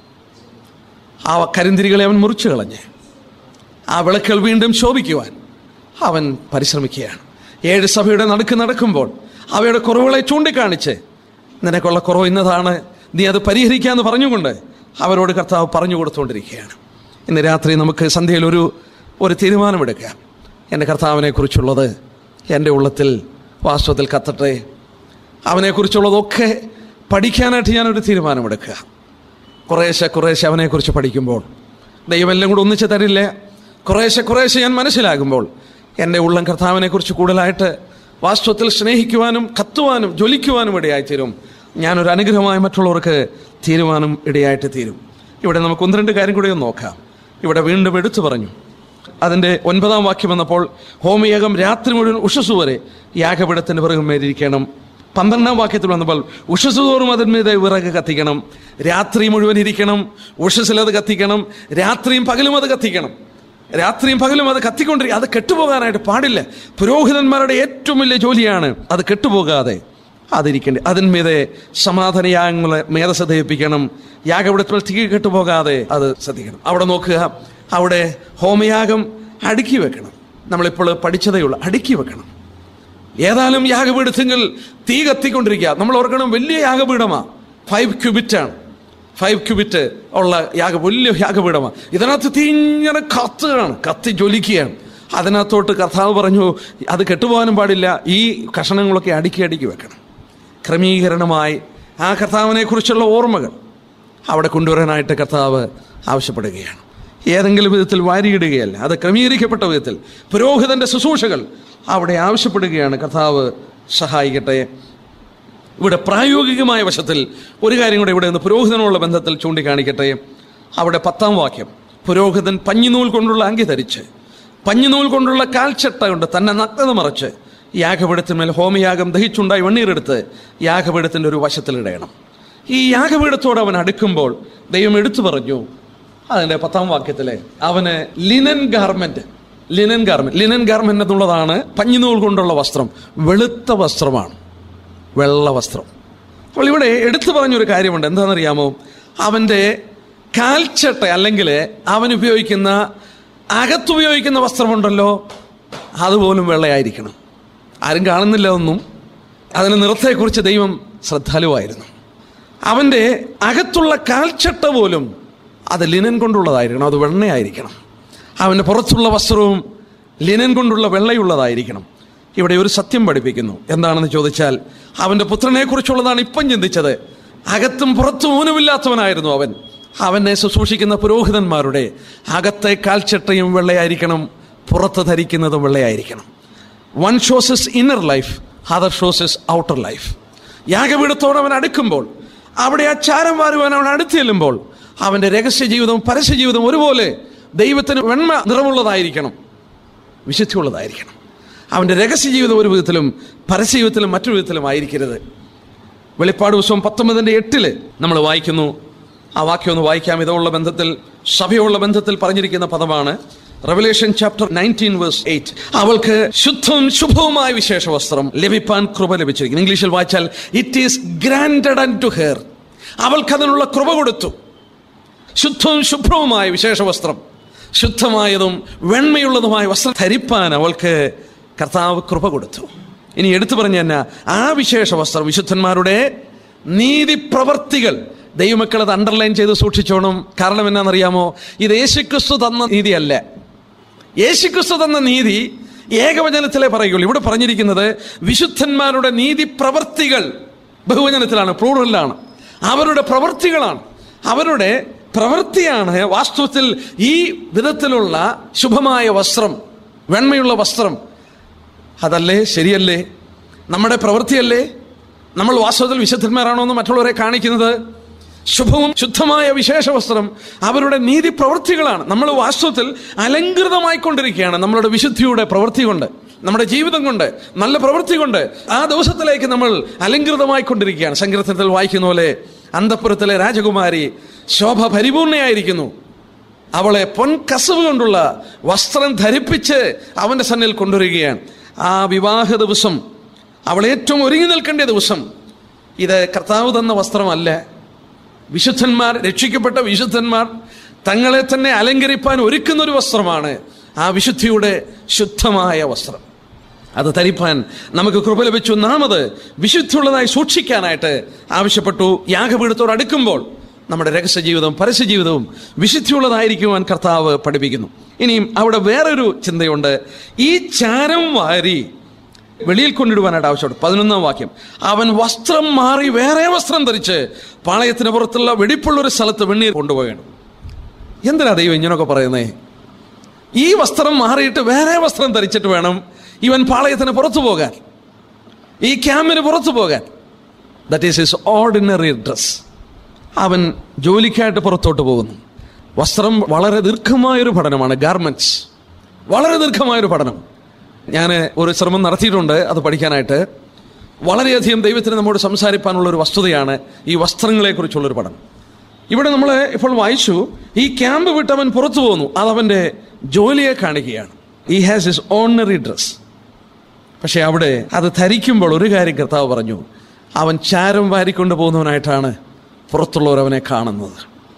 ആ കരിന്തിരികളെ അവൻ മുറിച്ചു കളഞ്ഞ് ആ വിളക്കുകൾ വീണ്ടും ശോഭിക്കുവാൻ അവൻ പരിശ്രമിക്കുകയാണ്. ഏഴ് സഭയുടെ നടുക്ക് നടക്കുമ്പോൾ അവയുടെ കുറവുകളെ ചൂണ്ടിക്കാണിച്ച്, നിനക്കുള്ള കുറവ് ഇന്നതാണ്, നീ അത് പരിഹരിക്കാമെന്ന് പറഞ്ഞുകൊണ്ട് അവരോട് കർത്താവ് പറഞ്ഞു കൊടുത്തുകൊണ്ടിരിക്കുകയാണ്. ഇന്ന് രാത്രി നമുക്ക് സന്ധ്യയിൽ ഒരു ഒരു തീരുമാനമെടുക്കാം. എൻ്റെ കർത്താവിനെ കുറിച്ചുള്ളത് എൻ്റെ ഉള്ളത്തിൽ വാസ്തവത്തിൽ കത്തട്ടെ. അവനെക്കുറിച്ചുള്ളതൊക്കെ പഠിക്കാനായിട്ട് ഞാനൊരു തീരുമാനമെടുക്കുക. കുറേശ്ശെ കുറേശ്ശെ അവനെക്കുറിച്ച് പഠിക്കുമ്പോൾ ദൈവം എല്ലാം കൂടെ ഒന്നിച്ച് തരില്ല. കുറേശ്ശെ കുറേശ്ശെ ഞാൻ മനസ്സിലാകുമ്പോൾ എൻ്റെ ഉള്ളം കർത്താവിനെക്കുറിച്ച് കൂടുതലായിട്ട് വാസ്തവത്തിൽ സ്നേഹിക്കുവാനും കത്തുവാനും ജ്വലിക്കുവാനും ഇടയായിത്തീരും. ഞാനൊരു അനുഗ്രഹമായി മറ്റുള്ളവർക്ക് തീരുമാനം ഇടയായിട്ട് തീരും. ഇവിടെ നമുക്ക് ഒന്ന് രണ്ട് കാര്യം കൂടി ഒന്ന് നോക്കാം. ഇവിടെ വീണ്ടും എടുത്തു പറഞ്ഞു. അതിൻ്റെ ഒൻപതാം വാക്യം വന്നപ്പോൾ ഹോമയാഗം രാത്രി മുഴുവൻ ഉഷസ്സു വരെ യാഗപീഠത്തിൻ്റെ വിറകും മേലിരിക്കണം. പന്ത്രണ്ടാം വാക്യത്തിൽ വന്നപ്പോൾ ഉഷസ്സു തോറും അതിന്മീതെ വിറക് കത്തിക്കണം. രാത്രി മുഴുവൻ ഇരിക്കണം, ഉഷസ്സിലത് കത്തിക്കണം. രാത്രിയും പകലും അത് കത്തിക്കണം. രാത്രിയും പകലും അത് കത്തിക്കൊണ്ടിരിക്കുക. അത് കെട്ടുപോകാനായിട്ട് പാടില്ല. പുരോഹിതന്മാരുടെ ഏറ്റവും വലിയ ജോലിയാണ് അത് കെട്ടുപോകാതെ അതിരിക്കേണ്ടത്. അതിന്മീതെ സമാധാനയാഗങ്ങളെ മേധസ് ദഹിപ്പിക്കണം. യാഗപീഠത്തിൽ തീ കെട്ടുപോകാതെ അത് ശ്രദ്ധിക്കണം. അവിടെ നോക്കുക, അവിടെ ഹോമയാഗം അടുക്കി വെക്കണം. നമ്മളിപ്പോൾ പഠിച്ചതേ ഉള്ളൂ, അടുക്കി വെക്കണം. ഏതായാലും യാഗപീഠത്തിൽ തീ കത്തിക്കൊണ്ടിരിക്കുക. നമ്മൾ ഓർക്കണം, വലിയ യാഗപീഠമാണ്. ഫൈവ് ക്യൂബിറ്റാണ്. ഫൈവ് ക്യൂബിറ്റ് ഉള്ള യാഗ വലിയ യാഗപീഠമാണ്. ഇതിനകത്ത് തീ ഇങ്ങനെ കത്തുകയാണ്, കത്തി ജ്വലിക്കുകയാണ്. അതിനകത്തോട്ട് കർത്താവ് പറഞ്ഞു അത് കെട്ടുപോകാനും പാടില്ല. ഈ കഷണങ്ങളൊക്കെ അടുക്കി അടുക്കി വെക്കണം. ക്രമീകരണമായി ആ കർത്താവിനെ കുറിച്ചുള്ള ഓർമ്മകൾ അവിടെ കൊണ്ടുവരാനായിട്ട് കർത്താവ് ആവശ്യപ്പെടുകയാണ്. ഏതെങ്കിലും വിധത്തിൽ വാരിയിടുകയല്ല, അത് ക്രമീകരിക്കപ്പെട്ട വിധത്തിൽ പുരോഹിതന്റെ ശുശ്രൂഷകൾ അവിടെ ആവശ്യപ്പെടുകയാണ്. കർത്താവ് സഹായിക്കട്ടെ. ഇവിടെ പ്രായോഗികമായ വശത്തിൽ ഒരു കാര്യം കൂടെ ഇവിടെ നിന്ന് പുരോഹിതനുള്ള ബന്ധത്തിൽ ചൂണ്ടിക്കാണിക്കട്ടെ. അവിടെ പത്താം വാക്യം, പുരോഹിതൻ പഞ്ഞിനൂൽ കൊണ്ടുള്ള അങ്കി ധരിച്ച് പഞ്ഞിനൂൽ കൊണ്ടുള്ള കാൽച്ചട്ട കൊണ്ട് തന്നെ നഗ്നത മറച്ച് യാഗപീഠത്തിന്മേൽ ഹോമയാഗം ദഹിച്ചുണ്ടായി വെണ്ണീരെടുത്ത് യാഗപീഠത്തിൻ്റെ ഒരു വശത്തിലിടയണം. ഈ യാഗപീഠത്തോട് അവൻ അടുക്കുമ്പോൾ ദൈവം എടുത്തു പറഞ്ഞു, അതിൻ്റെ പത്താം വാക്യത്തിലെ അവന് linen garment linen garment linen garment എന്നുള്ളതാണ് പഞ്ഞിനൂൽ കൊണ്ടുള്ള വസ്ത്രം. വെളുത്ത വസ്ത്രമാണ്, വെള്ള വസ്ത്രം. അപ്പോൾ ഇവിടെ എടുത്തു പറഞ്ഞൊരു കാര്യമുണ്ട്. എന്താണെന്നറിയാമോ? അവൻ്റെ കാൽച്ചട്ട അല്ലെങ്കിൽ അവൻ ഉപയോഗിക്കുന്ന അകത്തുപയോഗിക്കുന്ന വസ്ത്രമുണ്ടല്ലോ, അതുപോലും വെള്ളയായിരിക്കണം. ആരും കാണുന്നില്ല ഒന്നും. അതിന് നിറത്തെക്കുറിച്ച് ദൈവം ശ്രദ്ധാലുവായിരുന്നു. അവൻ്റെ അകത്തുള്ള കാൽച്ചട്ട പോലും അത് ലിനൻ കൊണ്ടുള്ളതായിരിക്കണം, അത് വെണ്ണയായിരിക്കണം. അവൻ്റെ പുറത്തുള്ള വസ്ത്രവും ലിനൻ കൊണ്ടുള്ള വെള്ളയുള്ളതായിരിക്കണം. ഇവിടെ ഒരു സത്യം പഠിപ്പിക്കുന്നു. എന്താണെന്ന് ചോദിച്ചാൽ, അവൻ്റെ പുത്രനെ കുറിച്ചുള്ളതാണ് ഇപ്പം ചിന്തിച്ചത്. അകത്തും പുറത്തും ഊനമില്ലാത്തവനായിരുന്നു അവൻ. അവനെ ശുശ്രൂഷിക്കുന്ന പുരോഹിതന്മാരുടെ അകത്തെ കാൽച്ചട്ടയും വെള്ളയായിരിക്കണം, പുറത്ത് ധരിക്കുന്നതും വെള്ളയായിരിക്കണം. One shows is inner life, other shows is outer life. യാഗപീഠത്തോട് അവൻ അടുക്കുമ്പോൾ, അവിടെ ആ ചാരം വാരുവാൻ അവൻ അടുത്ത് ചെല്ലുമ്പോൾ, അവൻ്റെ രഹസ്യ ജീവിതവും പരസ്യ ജീവിതവും ഒരുപോലെ ദൈവത്തിന് വെണ്മ നിറമുള്ളതായിരിക്കണം, വിശുദ്ധിയുള്ളതായിരിക്കണം. അവൻ്റെ രഹസ്യ ജീവിതം ഒരു വിധത്തിലും പരസ്യ ജീവിതത്തിലും മറ്റൊരു വിധത്തിലും ആയിരിക്കരുത്. വെളിപ്പാട് പുസ്തകം പത്തൊമ്പതിൻ്റെ എട്ടില് നമ്മൾ വായിക്കുന്നു. ആ വാക്യം ഒന്ന് വായിക്കാം. ഇതുള്ള ബന്ധത്തിൽ, സഭയുള്ള ബന്ധത്തിൽ പറഞ്ഞിരിക്കുന്ന പദമാണ്. Revelation chapter nineteen verse eight. അവൾക്ക് ശുദ്ധവും ശുഭവുമായ വിശേഷ വസ്ത്രം ലഭിപ്പാൻ കൃപ ലഭിച്ചിരിക്കുന്നു. ഇംഗ്ലീഷിൽ വായിച്ചാൽ it is granted unto her. അവൾക്ക് അതിനുള്ള കൃപ കൊടുത്തു. ശുദ്ധവും ശുഭ്രവുമായ വിശേഷ വസ്ത്രം, ശുദ്ധമായതും വെണ്മയുള്ളതുമായ വസ്ത്രം ധരിപ്പാൻ അവൾക്ക് കർത്താവ് കൃപ കൊടുത്തു. ഇനി എടുത്തു പറഞ്ഞ തന്നെ ആ വിശേഷ വസ്ത്രം വിശുദ്ധന്മാരുടെ നീതി പ്രവർത്തികൾ. ദൈവമക്കൾ അത് അണ്ടർലൈൻ ചെയ്ത് സൂക്ഷിച്ചോണം. കാരണം എന്നാണെന്നറിയാമോ? ഇത് യേശുക്രിസ്തു തന്ന നീതിയല്ല. യേശുക്രിസ്തു തന്ന നീതി ഏകവചനത്തിലേ പറയുള്ളൂ. ഇവിടെ പറഞ്ഞിരിക്കുന്നത് വിശുദ്ധന്മാരുടെ നീതി പ്രവർത്തികൾ. ബഹുവചനത്തിലാണ്, പ്ലൂറലിലാണ്. അവരുടെ പ്രവർത്തികളാണ്, അവരുടെ പ്രവൃത്തിയാണ് വാസ്തവത്തിൽ ഈ വിധത്തിലുള്ള ശുഭമായ വസ്ത്രം, വെണ്മയുള്ള വസ്ത്രം. അതല്ലേ? ശരിയല്ലേ? നമ്മുടെ പ്രവൃത്തിയല്ലേ നമ്മൾ വാസ്തവത്തിൽ വിശുദ്ധന്മാരാണോ എന്ന് മറ്റുള്ളവരെ കാണിക്കുന്നത്? ശുഭവും ശുദ്ധമായ വിശേഷ വസ്ത്രം അവരുടെ നീതി പ്രവൃത്തികളാണ്. നമ്മൾ വാസ്തവത്തിൽ അലങ്കൃതമായിക്കൊണ്ടിരിക്കുകയാണ് നമ്മളുടെ വിശുദ്ധിയുടെ പ്രവൃത്തി കൊണ്ട്, നമ്മുടെ ജീവിതം കൊണ്ട്, നല്ല പ്രവൃത്തി കൊണ്ട് ആ ദിവസത്തിലേക്ക് നമ്മൾ അലങ്കൃതമായിക്കൊണ്ടിരിക്കുകയാണ്. സങ്കീർത്തനത്തിൽ വായിക്കുന്ന പോലെ അന്തഃപുരത്തിലെ രാജകുമാരി ശോഭ പരിപൂർണയായിരിക്കുന്നു. അവളെ പൊൻകസവ് കൊണ്ടുള്ള വസ്ത്രം ധരിപ്പിച്ച് അവൻ്റെ സന്നിധിയിൽ കൊണ്ടുവരികയാണ്. ആ വിവാഹ ദിവസം, അവൾ ഏറ്റവും ഒരുങ്ങി നിൽക്കേണ്ട ദിവസം. ഇത് കർത്താവ് തന്ന വസ്ത്രമല്ല. വിശുദ്ധന്മാർ, രക്ഷിക്കപ്പെട്ട വിശുദ്ധന്മാർ തങ്ങളെ തന്നെ അലങ്കരിപ്പാൻ ഒരുക്കുന്നൊരു വസ്ത്രമാണ് ആ വിശുദ്ധിയുടെ ശുദ്ധമായ വസ്ത്രം. അത് ധരിപ്പാൻ നമുക്ക് കൃപ ലഭിച്ചു. നാം അത് വിശുദ്ധിയുള്ളതായി സൂക്ഷിക്കാനായിട്ട് ആവശ്യപ്പെട്ടു. യാഗപീഠത്തോട് അടുക്കുമ്പോൾ നമ്മുടെ രഹസ്യ ജീവിതവും പരസ്യ ജീവിതവും വിശുദ്ധിയുള്ളതായിരിക്കുവാൻ കർത്താവ് പഠിപ്പിക്കുന്നു. ഇനിയും അവിടെ വേറൊരു ചിന്തയുണ്ട്. ഈ ചാരം വാരി വെളിയിൽ കൊണ്ടിടുവാനായിട്ട് ആവശ്യപ്പെട്ടു. പതിനൊന്നാം വാക്യം, അവൻ വസ്ത്രം മാറി വേറെ വസ്ത്രം ധരിച്ച് പാളയത്തിന് പുറത്തുള്ള വെടിപ്പുള്ളൊരു സ്ഥലത്ത് വെണ്ണീർ കൊണ്ടുപോകണം. എന്തിനാ ദൈവം ഇങ്ങനെയൊക്കെ പറയുന്നേ? ഈ വസ്ത്രം മാറിയിട്ട് വേറെ വസ്ത്രം ധരിച്ചിട്ട് വേണം ഇവൻ പാളയത്തിന് പുറത്തു പോകാൻ, ഈ ക്യാമ്പിന് പുറത്തു പോകാൻ. That is his ordinary dress. അവൻ ജോലിക്കായിട്ട് പുറത്തോട്ട് പോകുന്നു. വസ്ത്രം വളരെ ദീർഘമായൊരു പഠനമാണ്. ഗാർമെന്റ്സ് വളരെ ദീർഘമായൊരു പഠനം. ഞാൻ ഒരു ശ്രമം നടത്തിയിട്ടുണ്ട് അത് പഠിക്കാനായിട്ട്. വളരെയധികം ദൈവത്തിന് നമ്മോട് സംസാരിക്കാനുള്ളൊരു വസ്തുതയാണ് ഈ വസ്ത്രങ്ങളെക്കുറിച്ചുള്ളൊരു പഠനം. ഇവിടെ നമ്മൾ ഇപ്പോൾ വായിച്ചു, ഈ ക്യാമ്പ് വിട്ടവൻ പുറത്തു പോകുന്നു. അതവൻ്റെ ജോലിയെ കാണിക്കുകയാണ്. ഈ ഹാസ് ഹിസ് ഓർഡിനറി ഡ്രസ്. പക്ഷെ അവിടെ അത് ധരിക്കുമ്പോൾ ഒരു കാര്യം കർത്താവ് പറഞ്ഞു, അവൻ ചാരം വാരിക്കൊണ്ട് പോകുന്നവനായിട്ടാണ് പുറത്തുള്ളവർ അവനെ കാണുന്നത്.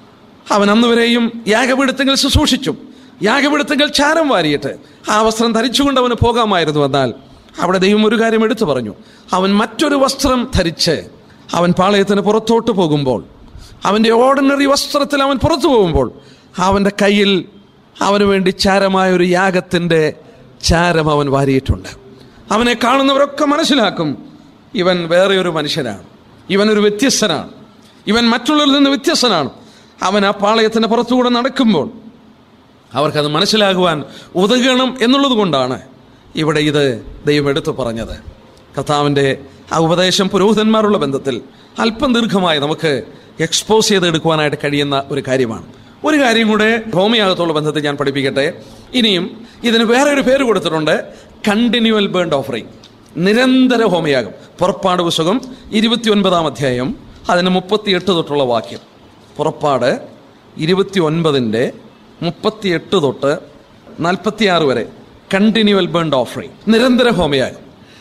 അവൻ അന്നുവരെയും യാഗപീഠത്തിൽ ശുശ്രൂഷിച്ചു, യാഗപീഠത്തിൽ ചാരം വാരിയിട്ട് ആ വസ്ത്രം ധരിച്ചുകൊണ്ട് അവന് പോകാമായിരുന്നു. എന്നാൽ അവിടെ ദൈവം ഒരു കാര്യം എടുത്തു പറഞ്ഞു. അവൻ മറ്റൊരു വസ്ത്രം ധരിച്ച് അവൻ പാളയത്തിന് പുറത്തോട്ട് പോകുമ്പോൾ, അവൻ്റെ ഓർഡിനറി വസ്ത്രത്തിൽ അവൻ പുറത്തു പോകുമ്പോൾ, അവൻ്റെ കയ്യിൽ അവന് വേണ്ടി ചാരമായൊരു യാഗത്തിൻ്റെ ചാരം അവൻ വാരിയിട്ടുണ്ട്. അവനെ കാണുന്നവരൊക്കെ മനസ്സിലാക്കും, ഇവൻ വേറെ ഒരു മനുഷ്യനാണ്, ഇവനൊരു വ്യത്യസ്തനാണ്, ഇവൻ മറ്റുള്ളവരിൽ നിന്ന് വ്യത്യസ്തനാണ്. അവൻ ആ പാളയത്തിന് പുറത്തുകൂടെ നടക്കുമ്പോൾ അവർക്കത് മനസ്സിലാകുവാൻ ഉതകണം എന്നുള്ളത് കൊണ്ടാണ് ഇവിടെ ഇത് ദൈവം എടുത്തു പറഞ്ഞത്. കർത്താവിൻ്റെ ആ ഉപദേശം പുരോഹിതന്മാരുള്ള ബന്ധത്തിൽ അല്പം ദീർഘമായി നമുക്ക് എക്സ്പോസ് ചെയ്തെടുക്കുവാനായിട്ട് കഴിയുന്ന ഒരു കാര്യമാണ്. ഒരു കാര്യം കൂടെ ഹോമയാഗത്തോടുള്ള ബന്ധത്തിൽ ഞാൻ പഠിപ്പിക്കട്ടെ. ഇനിയും ഇതിന് വേറെ ഒരു പേര് കൊടുത്തിട്ടുണ്ട്, കണ്ടിന്യൂവൽ ബേൺഡ് ഓഫറിംഗ്, നിരന്തര ഹോമയാഗം. പുറപ്പാട് പുസ്തകം ഇരുപത്തി ഒൻപതാം അധ്യായം അതിന് മുപ്പത്തി എട്ട് തൊട്ടുള്ള വാക്യം. പുറപ്പാട് ഇരുപത്തി ഒൻപതിൻ്റെ മുപ്പത്തിയെട്ട് തൊട്ട് നാൽപ്പത്തിയാറ് വരെ കണ്ടിന്യൂവൽ ബേൺഡ് ഓഫറിംഗ്, നിരന്തര ഹോമയാഗം.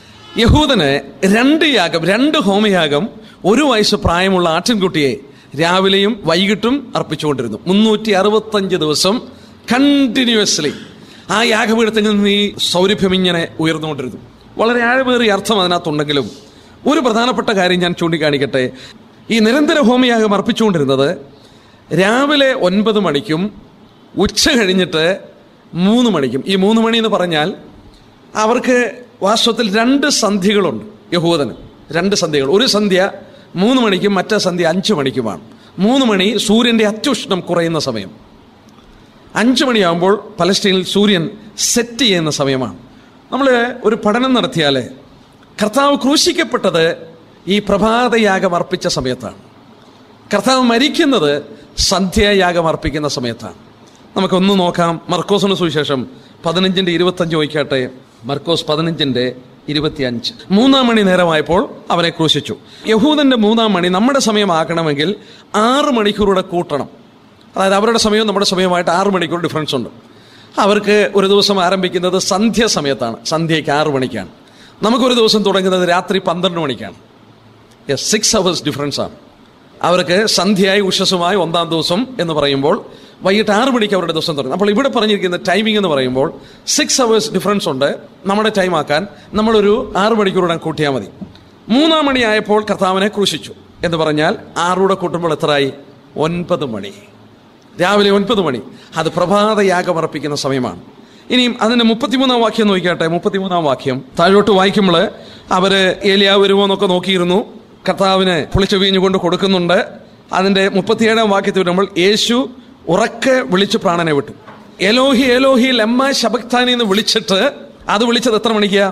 യഹൂദന് രണ്ട് യാഗം, രണ്ട് ഹോമയാഗം ഒരു വയസ്സ് പ്രായമുള്ള ആട്ടിൻകുട്ടിയെ രാവിലെയും വൈകിട്ടും അർപ്പിച്ചുകൊണ്ടിരുന്നു. മുന്നൂറ്റി അറുപത്തഞ്ച് ദിവസം കണ്ടിന്യൂസ്ലി ആ യാഗപീഠത്തിൽ നിന്ന് ഈ സൗരഭ്യം ഇങ്ങനെ ഉയർന്നുകൊണ്ടിരുന്നു. വളരെ ആഴമേറിയ അർത്ഥം അതിനകത്തുണ്ടെങ്കിലും ഒരു പ്രധാനപ്പെട്ട കാര്യം ഞാൻ ചൂണ്ടിക്കാണിക്കട്ടെ. ഈ നിരന്തര ഹോമയാഗം അർപ്പിച്ചുകൊണ്ടിരുന്നത് രാവിലെ ഒൻപത് മണിക്കും ഉച്ച കഴിഞ്ഞിട്ട് മൂന്ന് മണിക്കും. ഈ മൂന്ന് മണി എന്ന് പറഞ്ഞാൽ അവർക്ക് വാസ്തവത്തിൽ രണ്ട് സന്ധ്യകളുണ്ട്. യഹൂദന് രണ്ട് സന്ധ്യകൾ. ഒരു സന്ധ്യ മൂന്ന് മണിക്കും മറ്റേ സന്ധ്യ അഞ്ച് മണിക്കുമാണ്. മൂന്ന് മണി സൂര്യൻ്റെ അത്യുഷ്ണം കുറയുന്ന സമയം. അഞ്ച് മണിയാകുമ്പോൾ പലസ്തീനിൽ സൂര്യൻ സെറ്റ് ചെയ്യുന്ന സമയമാണ്. നമ്മൾ ഒരു പഠനം നടത്തിയാൽ കർത്താവ് ക്രൂശിക്കപ്പെട്ടത് ഈ പ്രഭാതയാഗം അർപ്പിച്ച സമയത്താണ്. കർത്താവ് മരിക്കുന്നത് സന്ധ്യായാഗം അർപ്പിക്കുന്ന സമയത്താണ്. നമുക്കൊന്ന് നോക്കാം. മർക്കോസിന് സുവിശേഷം പതിനഞ്ചിൻ്റെ ഇരുപത്തഞ്ച് നോക്കിയാട്ടെ. മർക്കോസ് പതിനഞ്ചിൻ്റെ ഇരുപത്തിയഞ്ച്. മൂന്നാം മണി നേരമായപ്പോൾ അവനെ ക്രൂശിച്ചു. യഹൂദന്റെ മൂന്നാം മണി നമ്മുടെ സമയമാക്കണമെങ്കിൽ ആറ് മണിക്കൂറുടെ കൂട്ടണം. അതായത് അവരുടെ സമയവും നമ്മുടെ സമയമായിട്ട് ആറ് മണിക്കൂർ ഡിഫറൻസ് ഉണ്ട്. അവർക്ക് ഒരു ദിവസം ആരംഭിക്കുന്നത് സന്ധ്യ സമയത്താണ്, സന്ധ്യയ്ക്ക് ആറ് മണിക്കാണ്. നമുക്കൊരു ദിവസം തുടങ്ങുന്നത് രാത്രി പന്ത്രണ്ട് മണിക്കാണ്. യെസ്, സിക്സ് അവേഴ്സ് ഡിഫറൻസ് ആണ്. അവർക്ക് സന്ധ്യയായി ഉഷസുമായി ഒന്നാം ദിവസം എന്ന് പറയുമ്പോൾ വൈകിട്ട് ആറ് മണിക്ക് അവരുടെ ദിവസം തുടങ്ങും. അപ്പോൾ ഇവിടെ പറഞ്ഞിരിക്കുന്ന ടൈമിംഗ് എന്ന് പറയുമ്പോൾ സിക്സ് അവേഴ്സ് ഡിഫറൻസ് ഉണ്ട്. നമ്മുടെ ടൈം ആക്കാൻ നമ്മളൊരു ആറ് മണിക്കൂറുടെ കൂട്ടിയാൽ മതി. മൂന്നാം മണി ആയപ്പോൾ കർത്താവിനെ ക്രൂശിച്ചു എന്ന് പറഞ്ഞാൽ ആറൂടെ കൂട്ടുമ്പോൾ എത്രയായി? ഒൻപത് മണി. രാവിലെ ഒൻപത് മണി. അത് പ്രഭാതയാഗം അർപ്പിക്കുന്ന സമയമാണ്. ഇനിയും അതിൻ്റെ മുപ്പത്തിമൂന്നാം വാക്യം നോക്കിയാട്ടെ. മുപ്പത്തിമൂന്നാം വാക്യം താഴോട്ട് വായിക്കുമ്പോൾ അവർ ഏലിയാവ് വരുമോ എന്നൊക്കെ നോക്കിയിരുന്നു. കർത്താവിന് പുളിച്ച വീഞ്ഞു കൊണ്ട് കൊടുക്കുന്നുണ്ട്. അതിൻ്റെ മുപ്പത്തിയേഴാം വാക്യത്തിൽ വരുമ്പോൾ യേശു ഉറക്കെ വിളിച്ച് പ്രാണനെ വിട്ടു. എലോഹി എലോഹി ലമ്മ ശബക്താനി എന്ന് വിളിച്ചിട്ട് അത് വിളിച്ചത് എത്ര മണിക്കാ?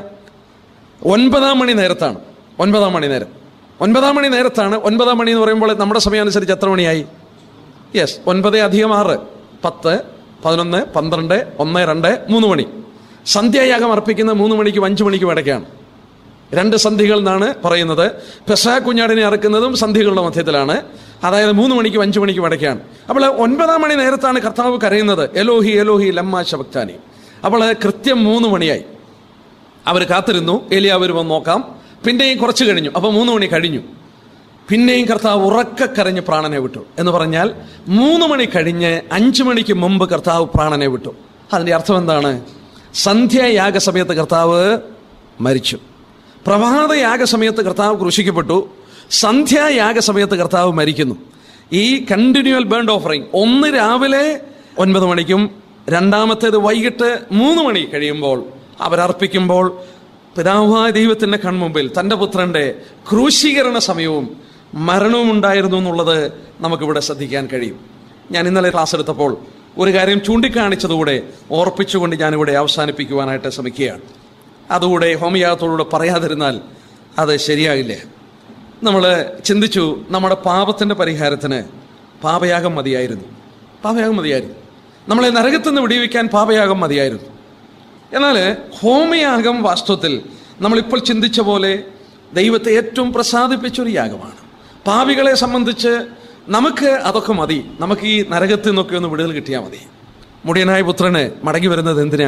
ഒൻപതാം മണി നേരത്താണ്. ഒൻപതാം മണി നേരം ഒൻപതാം മണി നേരത്താണ്. ഒൻപതാം മണി എന്ന് പറയുമ്പോൾ നമ്മുടെ സമയം അനുസരിച്ച് എത്ര മണിയായി? യെസ്, ഒൻപത് അധികം ആറ്, പത്ത്, പതിനൊന്ന്, പന്ത്രണ്ട്, ഒന്ന്, രണ്ട്, മൂന്ന് മണി. സന്ധ്യായാഗം അർപ്പിക്കുന്ന മൂന്ന് മണിക്കും അഞ്ചു മണിക്കും ഇടയ്ക്കാണ്. രണ്ട് സന്ധികൾ എന്നാണ് പറയുന്നത്. പെസഹ കുഞ്ഞാടിനെ അറക്കുന്നതും സന്ധികളുടെ മധ്യത്തിലാണ്. അതായത് മൂന്ന് മണിക്കും അഞ്ചു മണിക്കും ഇടയ്ക്കാണ്. അപ്പോൾ ഒൻപതാം മണി നേരത്താണ് കർത്താവ് കരയുന്നത്, എലോഹി എലോഹി ലമ്മ ശബക്താനി. അപ്പോൾ കൃത്യം മൂന്ന് മണിയായി. അവർ കാത്തിരുന്നു, ഏലിയാവ് വരുമ്പോൾ നോക്കാം. പിന്നെയും കുറച്ച് കഴിഞ്ഞു. അപ്പോൾ മൂന്ന് മണി കഴിഞ്ഞു. പിന്നെയും കർത്താവ് ഉറക്കെ കരഞ്ഞ് പ്രാണനെ വിട്ടു എന്ന് പറഞ്ഞാൽ മൂന്ന് മണി കഴിഞ്ഞ് അഞ്ചു മണിക്ക് മുമ്പ് കർത്താവ് പ്രാണനെ വിട്ടു. അതിൻ്റെ അർത്ഥം എന്താണ്? സന്ധ്യായാഗ സമയത്ത് കർത്താവ് മരിച്ചു. പ്രഭാത യാഗസമയത്ത് കർത്താവ് ക്രൂശിക്കപ്പെട്ടു. സന്ധ്യായാഗസമയത്ത് കർത്താവ് മരിക്കുന്നു. ഈ കണ്ടിന്യൂവൽ ബേൺഡ് ഓഫറിങ് ഒന്ന് രാവിലെ ഒൻപത് മണിക്കും രണ്ടാമത്തേത് വൈകിട്ട് മൂന്ന് മണി കഴിയുമ്പോൾ അവരർപ്പിക്കുമ്പോൾ പിതാവായ ദൈവത്തിൻ്റെ കൺമുമ്പിൽ തൻ്റെ പുത്രൻ്റെ ക്രൂശീകരണ സമയവും മരണവും ഉണ്ടായിരുന്നു എന്നുള്ളത് നമുക്കിവിടെ ശ്രദ്ധിക്കാൻ കഴിയും. ഞാൻ ഇന്നലെ ക്ലാസ് എടുത്തപ്പോൾ ഒരു കാര്യം ചൂണ്ടിക്കാണിച്ചതുകൂടെ ഓർപ്പിച്ചുകൊണ്ട് ഞാനിവിടെ അവസാനിപ്പിക്കുവാനായിട്ട് ശ്രമിക്കുകയാണ്. അതുകൂടെ ഹോമിയാഗത്തോടുകൂടെ പറയാതിരുന്നാൽ അത് ശരിയാകില്ല. നമ്മൾ ചിന്തിച്ചു, നമ്മുടെ പാപത്തിൻ്റെ പരിഹാരത്തിന് പാപയാഗം മതിയായിരുന്നു. പാപയാഗം മതിയായിരുന്നു. നമ്മളെ നരകത്തിൽ നിന്ന് വിടിവിക്കാൻ പാപയാഗം മതിയായിരുന്നു. എന്നാൽ ഹോമയാഗം വാസ്തവത്തിൽ നമ്മളിപ്പോൾ ചിന്തിച്ച പോലെ ദൈവത്തെ ഏറ്റവും പ്രസാദിപ്പിച്ചൊരു യാഗമാണ്. പാപികളെ സംബന്ധിച്ച് നമുക്ക് അതൊക്കെ മതി. നമുക്ക് ഈ നരകത്തിൽ നിന്നൊക്കെ ഒന്ന് വിടുതൽ കിട്ടിയാൽ മതി. മുടിയനായ പുത്രന് മടങ്ങി വരുന്നത് എന്തിനാ?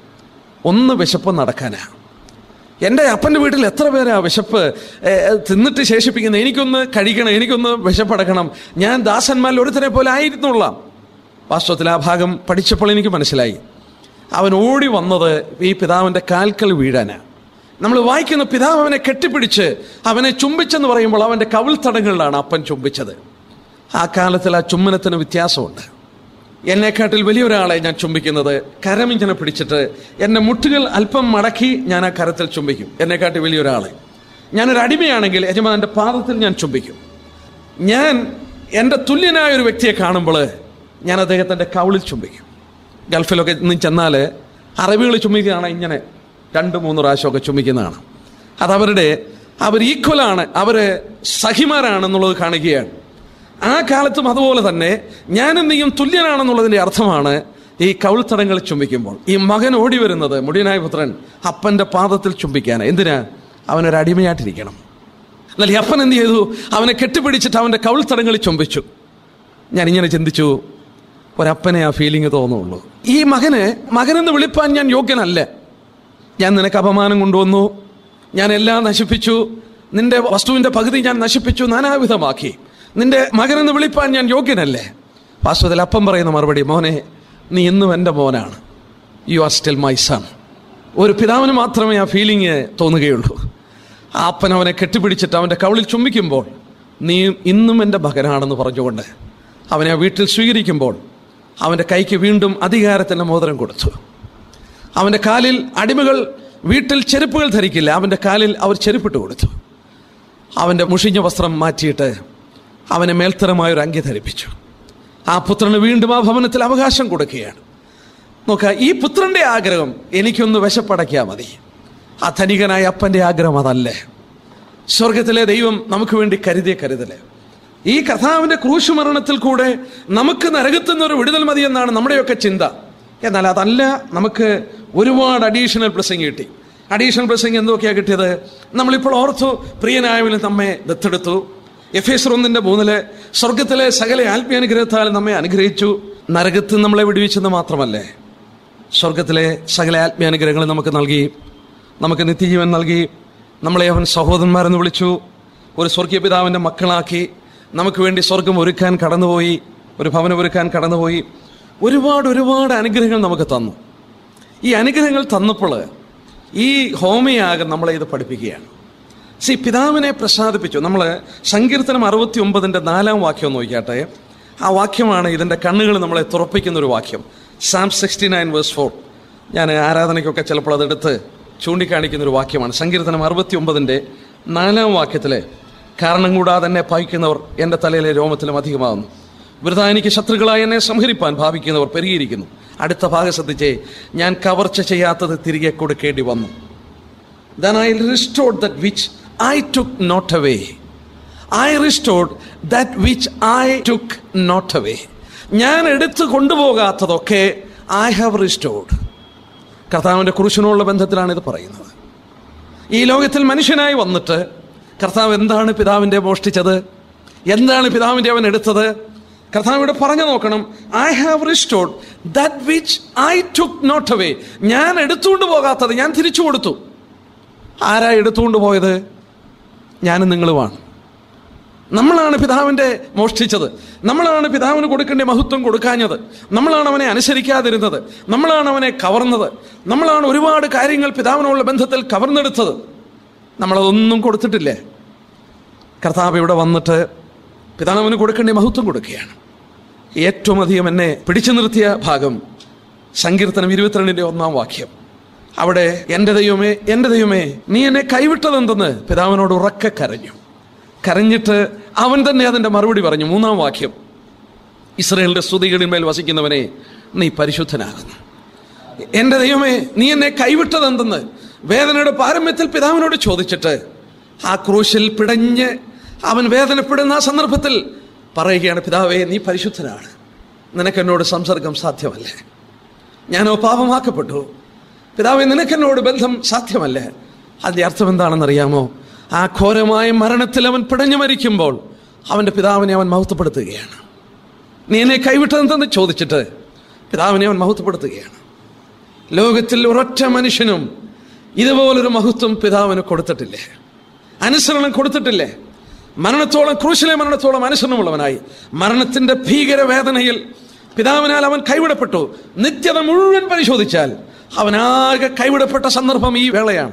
ഒന്ന് വിശപ്പ് നടക്കാനാ. എൻ്റെ അപ്പൻ്റെ വീട്ടിൽ എത്ര പേരാ വിശപ്പ് തിന്നിട്ട് ശേഷിപ്പിക്കുന്നത്? എനിക്കൊന്ന് കഴിക്കണം, എനിക്കൊന്ന് വിശപ്പടക്കണം. ഞാൻ ദാസന്മാരിൽ ഒരുത്തനെ പോലെ ആയിരുന്നുള്ളാം. വാസ്തവത്തിൽ ആ ഭാഗം പഠിച്ചപ്പോൾ എനിക്ക് മനസ്സിലായി, അവൻ ഓടി വന്നത് ഈ പിതാവിൻ്റെ കാൽക്കൽ വീഴാനാണ്. നമ്മൾ വായിക്കുന്ന പിതാവ് അവനെ കെട്ടിപ്പിടിച്ച് അവനെ ചുംബിച്ചെന്ന് പറയുമ്പോൾ അവൻ്റെ കവിൾത്തടങ്ങളിലാണ് അപ്പൻ ചുംബിച്ചത്. ആ കാലത്തിൽ ആ ചുംബനത്തിന് വ്യത്യാസമുണ്ട്. എന്നെക്കാട്ടിൽ വലിയൊരാളെ ഞാൻ ചുംബിക്കുന്നത് കരമിങ്ങനെ പിടിച്ചിട്ട് എൻ്റെ മുട്ടുകൾ അല്പം മടക്കി ഞാൻ ആ കരത്തിൽ ചുംബിക്കും. എന്നെക്കാട്ടിൽ വലിയൊരാളെ. ഞാനൊരു അടിമയാണെങ്കിൽ യജമാനൻ്റെ പാദത്തിൽ ഞാൻ ചുംബിക്കും. ഞാൻ എൻ്റെ തുല്യനായ ഒരു വ്യക്തിയെ കാണുമ്പോൾ ഞാൻ അദ്ദേഹത്തിൻ്റെ കവിളിൽ ചുംബിക്കും. ഗൾഫിലൊക്കെ നിന്ന് ചെന്നാൽ അറബികൾ ചുംബിക്കുകയാണ്, ഇങ്ങനെ രണ്ട് മൂന്ന് പ്രാവശ്യമൊക്കെ ചുംബിക്കുന്നതാണ്. അതവരുടെ അവർ ഈക്വലാണ്, അവർ സഹിമാരാണെന്നുള്ളത് കാണിക്കുകയാണ്. ആ കാലത്തും അതുപോലെ തന്നെ ഞാനും നീയും തുല്യനാണെന്നുള്ളതിൻ്റെ അർത്ഥമാണ് ഈ കവിൾത്തടങ്ങൾ ചുംബിക്കുമ്പോൾ. ഈ മകൻ ഓടി വരുന്നത്, മുടിയനായ പുത്രൻ, അപ്പൻ്റെ പാദത്തിൽ ചുംബിക്കാൻ. എന്തിനാ? അവനൊരു അടിമയായിട്ടിരിക്കണം. എന്നാൽ ഈ അപ്പൻ എന്ത് ചെയ്തു? അവനെ കെട്ടിപ്പിടിച്ചിട്ട് അവൻ്റെ കവിൾത്തടങ്ങളിൽ ചുംബിച്ചു. ഞാനിങ്ങനെ ചിന്തിച്ചു, ഒരപ്പനെ ആ ഫീലിംഗ് തോന്നുള്ളൂ. ഈ മകന് മകനെന്ന് വിളിപ്പാൻ ഞാൻ യോഗ്യനല്ല. ഞാൻ നിനക്ക് അപമാനം കൊണ്ടുവന്നു, ഞാൻ എല്ലാം നശിപ്പിച്ചു, നിന്റെ വസ്തുവിൻ്റെ പകുതി ഞാൻ നശിപ്പിച്ചു, നാനാവിധമാക്കി. നിന്റെ മകനെന്ന് വിളിപ്പാൻ ഞാൻ യോഗ്യനല്ലേ? വാസ്തവത്തിൽ അപ്പം പറയുന്ന മറുപടി, മോനെ, നീ ഇന്നും എൻ്റെ മോനാണ്. You are still my son. ഒരു പിതാവിന് മാത്രമേ ആ ഫീലിംഗ് തോന്നുകയുള്ളൂ. ആ അപ്പൻ അവനെ കെട്ടിപ്പിടിച്ചിട്ട് അവൻ്റെ കവിളിൽ ചുംബിക്കുമ്പോൾ നീ ഇന്നും എൻ്റെ മകനാണെന്ന് പറഞ്ഞുകൊണ്ട് അവനെ ആ വീട്ടിൽ സ്വീകരിക്കുമ്പോൾ അവൻ്റെ കൈക്ക് വീണ്ടും അധികാരത്തിൻ്റെ മോതിരം കൊടുത്തു. അവൻ്റെ കാലിൽ അടിമകൾ വീട്ടിൽ ചെരുപ്പുകൾ ധരിക്കില്ല, അവൻ്റെ കാലിൽ അവർ ചെരുപ്പിട്ട് കൊടുത്തു. അവൻ്റെ മുഷിഞ്ഞ വസ്ത്രം മാറ്റിയിട്ട് അവനെ മേൽത്തരമായൊരു അങ്കി ധരിപ്പിച്ചു. ആ പുത്രന് വീണ്ടും ആ ഭവനത്തിൽ അവകാശം കൊടുക്കുകയാണ്. നോക്കുക, ഈ പുത്രൻ്റെ ആഗ്രഹം എനിക്കൊന്ന് വിശപ്പടയ്ക്കാൽ മതി. ആ ധനികനായ അപ്പൻ്റെ ആഗ്രഹം അതല്ലേ. സ്വർഗത്തിലെ ദൈവം നമുക്ക് വേണ്ടി കരുതിയ കരുതല്. ഈ കർത്താവിൻ്റെ ക്രൂശ് മരണത്തിൽ കൂടെ നമുക്ക് നരകത്തിൽ നിന്നൊരു വിടുതൽ മതി എന്നാണ് നമ്മുടെയൊക്കെ ചിന്ത. എന്നാൽ അതല്ല, നമുക്ക് ഒരുപാട് അഡീഷണൽ ബ്ലെസ്സിങ് കിട്ടി. അഡീഷണൽ ബ്ലെസ്സിങ് എന്തൊക്കെയാണ് കിട്ടിയത്? നമ്മളിപ്പോൾ ഓർത്തു, പ്രിയനായവന് നമ്മെ ദത്തെടുത്തു. എഫേസ്യർ ഒന്നിൻ്റെ മൂന്നില് സ്വർഗത്തിലെ സകല ആത്മീയാനുഗ്രഹത്താൽ നമ്മെ അനുഗ്രഹിച്ചു. നരകത്തിൽ നമ്മളെ വിടുവിച്ചെന്ന് മാത്രമല്ലേ, സ്വർഗത്തിലെ സകല ആത്മീയാനുഗ്രഹങ്ങൾ നമുക്ക് നൽകി, നമുക്ക് നിത്യജീവൻ നൽകി. നമ്മളെ അവൻ സഹോദരന്മാരെന്ന് വിളിച്ചു, ഒരു സ്വർഗീയ പിതാവിൻ്റെ മക്കളാക്കി. നമുക്ക് വേണ്ടി സ്വർഗം ഒരുക്കാൻ കടന്നുപോയി, ഒരു ഭവനം ഒരുക്കാൻ കടന്നുപോയി. ഒരുപാട് ഒരുപാട് അനുഗ്രഹങ്ങൾ നമുക്ക് തന്നു. ഈ അനുഗ്രഹങ്ങൾ തന്നപ്പോൾ ഈ ഹോമയാഗം നമ്മളെ ഇത് പഠിപ്പിക്കുകയാണ്. സി, പിതാവിനെ പ്രസാദിപ്പിച്ചു. നമ്മൾ സങ്കീർത്തനം അറുപത്തി ഒമ്പതിൻ്റെ നാലാം വാക്യം നോക്കിയാട്ടെ. ആ വാക്യമാണ് ഇതിൻ്റെ കണ്ണുകൾ നമ്മളെ തുറപ്പിക്കുന്നൊരു വാക്യം. Psalm sixty nine verse four. ഞാൻ ആരാധനയ്ക്കൊക്കെ ചിലപ്പോൾ അതെടുത്ത് ചൂണ്ടിക്കാണിക്കുന്നൊരു വാക്യമാണ്. സങ്കീർത്തനം അറുപത്തി ഒമ്പതിൻ്റെ നാലാം വാക്യത്തിലെ, കാരണം കൂടാതെ എന്നെ പായിക്കുന്നവർ എൻ്റെ തലയിലെ രോമത്തിലും അധികമാകുന്നു. വൃഥാ എനിക്ക് ശത്രുക്കളായി എന്നെ സംഹരിപ്പാൻ ഭാവിക്കുന്നവർ പെരുകിയിരിക്കുന്നു. അടുത്ത ഭാഗം ശ്രദ്ധിച്ചേ, ഞാൻ കവർച്ച ചെയ്യാത്തത് തിരികെ കൊടുക്കേണ്ടി വന്നു. Then I restored that which I took not away. I restored that which I took not away. ഞാൻ എടുത്തു കൊണ്ടുപോകാത്തതൊക്കെ I have restored. കർത്താവിൻ്റെ കുരിശിനോടുള്ള ബന്ധത്തിലാണ് ഇത് പറയുന്നത്. ഈ ലോകത്തിൽ മനുഷ്യനായി വന്നിട്ട് കർത്താവ് എന്താണ് പിതാവിൻ്റെ മോഷ്ടിച്ചത്? എന്താണ് പിതാവിൻ്റെ അവൻ എടുത്തത്? കർത്താവിവിടെ പറഞ്ഞു നോക്കണം, I have restored that which I took not away. ഞാൻ എടുത്തുകൊണ്ട് പോകാത്തത് ഞാൻ തിരിച്ചു കൊടുത്തു. ആരാ എടുത്തുകൊണ്ട് പോയത്? ഞാനും നിങ്ങളുമാണ്. നമ്മളാണ് പിതാവിൻ്റെ മോഷ്ടിച്ചത്, നമ്മളാണ് പിതാവിന് കൊടുക്കേണ്ട മഹത്വം കൊടുക്കാഞ്ഞത്, നമ്മളാണ് അവനെ അനുസരിക്കാതിരുന്നത്, നമ്മളാണ് അവനെ കവർന്നത്, നമ്മളാണ് ഒരുപാട് കാര്യങ്ങൾ പിതാവിനുള്ള ബന്ധത്തിൽ കവർന്നെടുത്തത്. നമ്മളതൊന്നും കൊടുത്തിട്ടില്ലേ? കർത്താവ് ഇവിടെ വന്നിട്ട് പിതാവിന് കൊടുക്കേണ്ട മഹത്വം കൊടുക്കുകയാണ്. ഏറ്റവും അധികം എന്നെ പിടിച്ചു നിർത്തിയ ഭാഗം സങ്കീർത്തനം ഇരുപത്തിരണ്ടിൻ്റെ ഒന്നാം വാക്യം. അവിടെ എൻ്റെ ദൈവമേ, എൻ്റെ ദൈവമേ, നീ എന്നെ കൈവിട്ടതെന്തെന്ന് പിതാവിനോട് ഉറക്കെ കരഞ്ഞു. കരഞ്ഞിട്ട് അവൻ തന്നെ അതിൻ്റെ മറുപടി പറഞ്ഞു. മൂന്നാം വാക്യം, ഇസ്രായേലിൻ്റെ സ്തുതികളിന്മേൽ വസിക്കുന്നവനെ, നീ പരിശുദ്ധനാകുന്നു. എൻ്റെ ദൈവമേ, നീ എന്നെ കൈവിട്ടതെന്തെന്ന് വേദനയുടെ പാരമ്യത്തിൽ പിതാവിനോട് ചോദിച്ചിട്ട് ആ ക്രൂശിൽ പിടഞ്ഞ് അവൻ വേദനപ്പെടുന്ന ആ സന്ദർഭത്തിൽ പറയുകയാണ്, പിതാവേ, നീ പരിശുദ്ധനാണ്, നിനക്കെന്നോട് സംസർഗം സാധ്യമല്ലേ, ഞാനോ പാപമാക്കപ്പെട്ടു, പിതാവേ, നിനക്കെന്നോട് ബന്ധം സാധ്യമല്ലേ. അതിൻ്റെ അർത്ഥം എന്താണെന്നറിയാമോ? ആ ഘോരമായ മരണത്തിൽ അവൻ പിടഞ്ഞു മരിക്കുമ്പോൾ അവൻ്റെ പിതാവിനെ അവൻ മഹത്വപ്പെടുത്തുകയാണ്. നീ എന്നെ കൈവിട്ടതെന്തെന്ന് ചോദിച്ചിട്ട് പിതാവിനെ അവൻ മഹത്വപ്പെടുത്തുകയാണ്. ലോകത്തിൽ ഒരൊറ്റ മനുഷ്യനും ഇതുപോലൊരു മഹത്വം പിതാവിന് കൊടുത്തിട്ടില്ലേ, അനുസരണം കൊടുത്തിട്ടില്ലേ. മരണത്തോളം, ക്രൂശിലെ മരണത്തോളം അനുസരണമുള്ളവനായി മരണത്തിൻ്റെ ഭീകരവേദനയിൽ പിതാവിനാൽ അവൻ കൈവിടപ്പെട്ടു. നിത്യത മുഴുവൻ പരിശോധിച്ചാൽ അവനാകെ കൈവിടപ്പെട്ട സന്ദർഭം ഈ വേളയാണ്.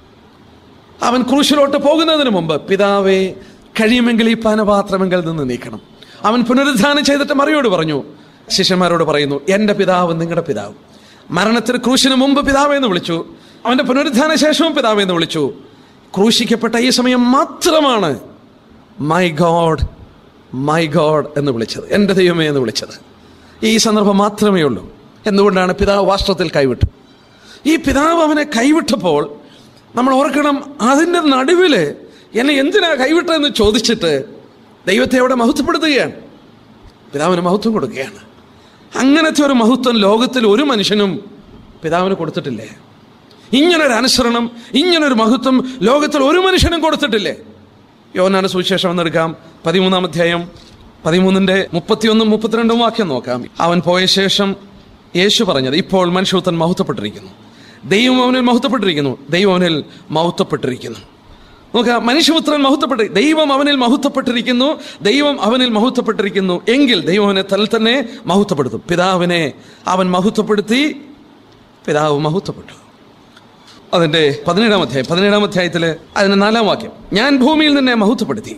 അവൻ ക്രൂശിലോട്ട് പോകുന്നതിന് മുമ്പ്, പിതാവേ, കഴിയുമെങ്കിൽ ഈ പാനപാത്രമെങ്കിൽ നിന്ന് നീക്കണം. അവൻ പുനരുദ്ധാനം ചെയ്തിട്ട് മറിയോട് പറഞ്ഞു, ശിഷ്യന്മാരോട് പറയുന്നു, എൻ്റെ പിതാവ് നിങ്ങളുടെ പിതാവ്. മരണത്തിന് ക്രൂശിന് മുമ്പ് പിതാവേ എന്ന് വിളിച്ചു, അവൻ്റെ പുനരുദ്ധാന ശേഷവും പിതാവേ എന്ന് വിളിച്ചു. ക്രൂശിക്കപ്പെട്ട ഈ സമയം മാത്രമാണ് മൈ ഗോഡ്, മൈ ഗോഡ് എന്ന് വിളിച്ചത്, എൻ്റെ ദൈവമേ എന്ന് വിളിച്ചത്. ഈ സന്ദർഭം മാത്രമേ ഉള്ളൂ. എന്തുകൊണ്ടാണ്? പിതാവ് വാസ്തവത്തിൽ കൈവിട്ടു. ഈ പിതാവ് അവനെ കൈവിട്ടപ്പോൾ നമ്മൾ ഓർക്കണം, അതിൻ്റെ നടുവിൽ എന്നെ എന്തിനാ കൈവിട്ടതെന്ന് ചോദിച്ചിട്ട് ദൈവത്തെ അവിടെ മഹത്വപ്പെടുത്തുകയാണ്, പിതാവിന് മഹത്വം കൊടുക്കുകയാണ്. അങ്ങനത്തെ ഒരു മഹത്വം ലോകത്തിൽ ഒരു മനുഷ്യനും പിതാവിന് കൊടുത്തിട്ടില്ലേ? ഇങ്ങനൊരു അനുസരണം, ഇങ്ങനൊരു മഹത്വം ലോകത്തിൽ ഒരു മനുഷ്യനും കൊടുത്തിട്ടില്ലേ? യോഹന്നാന്റെ സുവിശേഷം എന്നെടുക്കാം, പതിമൂന്നാം അധ്യായം പതിമൂന്നിൻ്റെ മുപ്പത്തിയൊന്നും മുപ്പത്തിരണ്ടും വാക്യം നോക്കാം. അവൻ പോയ ശേഷം യേശു പറഞ്ഞത്, ഇപ്പോൾ മനുഷ്യപുത്രൻ മഹത്വപ്പെട്ടിരിക്കുന്നു, ദൈവം അവനിൽ മഹത്വപ്പെട്ടിരിക്കുന്നു, ദൈവം അവനിൽ മഹത്വപ്പെട്ടിരിക്കുന്നു. നോക്കാം, മനുഷ്യപുത്രൻ മഹത്വപ്പെട്ടി ദൈവം അവനിൽ മഹത്വപ്പെട്ടിരിക്കുന്നു, ദൈവം അവനിൽ മഹത്വപ്പെട്ടിരിക്കുന്നു എങ്കിൽ ദൈവം അവനെ തന്നിൽ തന്നെ മഹത്വപ്പെടുത്തും. പിതാവിനെ അവൻ മഹത്വപ്പെടുത്തി, പിതാവ് മഹത്വപ്പെട്ടു. അതിൻ്റെ പതിനേഴാം അധ്യായം പതിനേഴാം അധ്യായത്തിൽ അതിൻ്റെ നാലാം വാക്യം, ഞാൻ ഭൂമിയിൽ നിന്നെ മഹത്വപ്പെടുത്തി,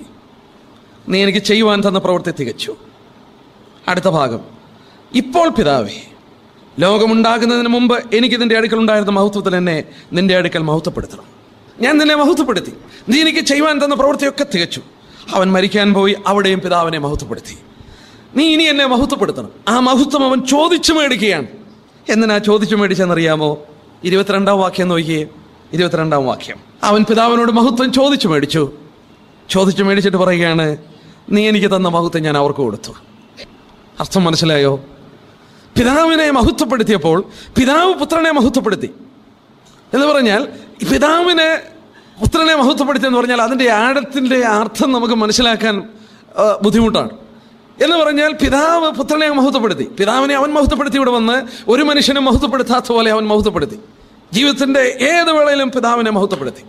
നീ എനിക്ക് ചെയ്യുവാൻ തന്ന പ്രവൃത്തി തികച്ചു. അടുത്ത ഭാഗം, ഇപ്പോൾ പിതാവേ, ലോകമുണ്ടാകുന്നതിന് മുമ്പ് എനിക്ക് നിന്റെ അടുക്കൽ ഉണ്ടായിരുന്ന മഹത്വത്തിൽ എന്നെ നിന്റെ അടുക്കൽ മഹത്വപ്പെടുത്തണം. ഞാൻ നിന്നെ മഹത്വപ്പെടുത്തി, നീ എനിക്ക് ചെയ്യുവാൻ തന്ന പ്രവൃത്തിയൊക്കെ തികച്ചു. അവൻ മരിക്കാൻ പോയി, അവിടെയും പിതാവിനെ മഹത്വപ്പെടുത്തി. നീ ഇനി എന്നെ മഹത്വപ്പെടുത്തണം. ആ മഹത്വം അവൻ ചോദിച്ചു മേടിക്കുകയാണ്. എന്തിനാ ചോദിച്ചു മേടിച്ചെന്നറിയാമോ? ഇരുപത്തിരണ്ടാം വാക്യം നോക്കിയേ, ഇരുപത്തിരണ്ടാം വാക്യം. അവൻ പിതാവിനോട് മഹത്വം ചോദിച്ചു മേടിച്ചു. ചോദിച്ചു മേടിച്ചിട്ട് പറയുകയാണ്, നീ എനിക്ക് തന്ന മഹത്വം ഞാൻ അവർക്ക് കൊടുത്തു. അർത്ഥം മനസ്സിലായോ? പിതാവിനെ മഹത്വപ്പെടുത്തിയപ്പോൾ പിതാവ് പുത്രനെ മഹത്വപ്പെടുത്തി എന്ന് പറഞ്ഞാൽ, പിതാവിനെ പുത്രനെ മഹത്വപ്പെടുത്തി എന്ന് പറഞ്ഞാൽ അതിൻ്റെ ആഴത്തിൻ്റെ അർത്ഥം നമുക്ക് മനസ്സിലാക്കാൻ ബുദ്ധിമുട്ടാണ്. എന്ന് പറഞ്ഞാൽ പിതാവ് പുത്രനെ മഹത്വപ്പെടുത്തി, പിതാവിനെ അവൻ മഹത്വപ്പെടുത്തി. ഇവിടെ വന്ന് ഒരു മനുഷ്യനും മഹത്വപ്പെടുത്താത്ത പോലെ അവൻ മഹത്വപ്പെടുത്തി. ജീവിതത്തിൻ്റെ ഏത് വേളയിലും പിതാവിനെ മഹത്വപ്പെടുത്തി.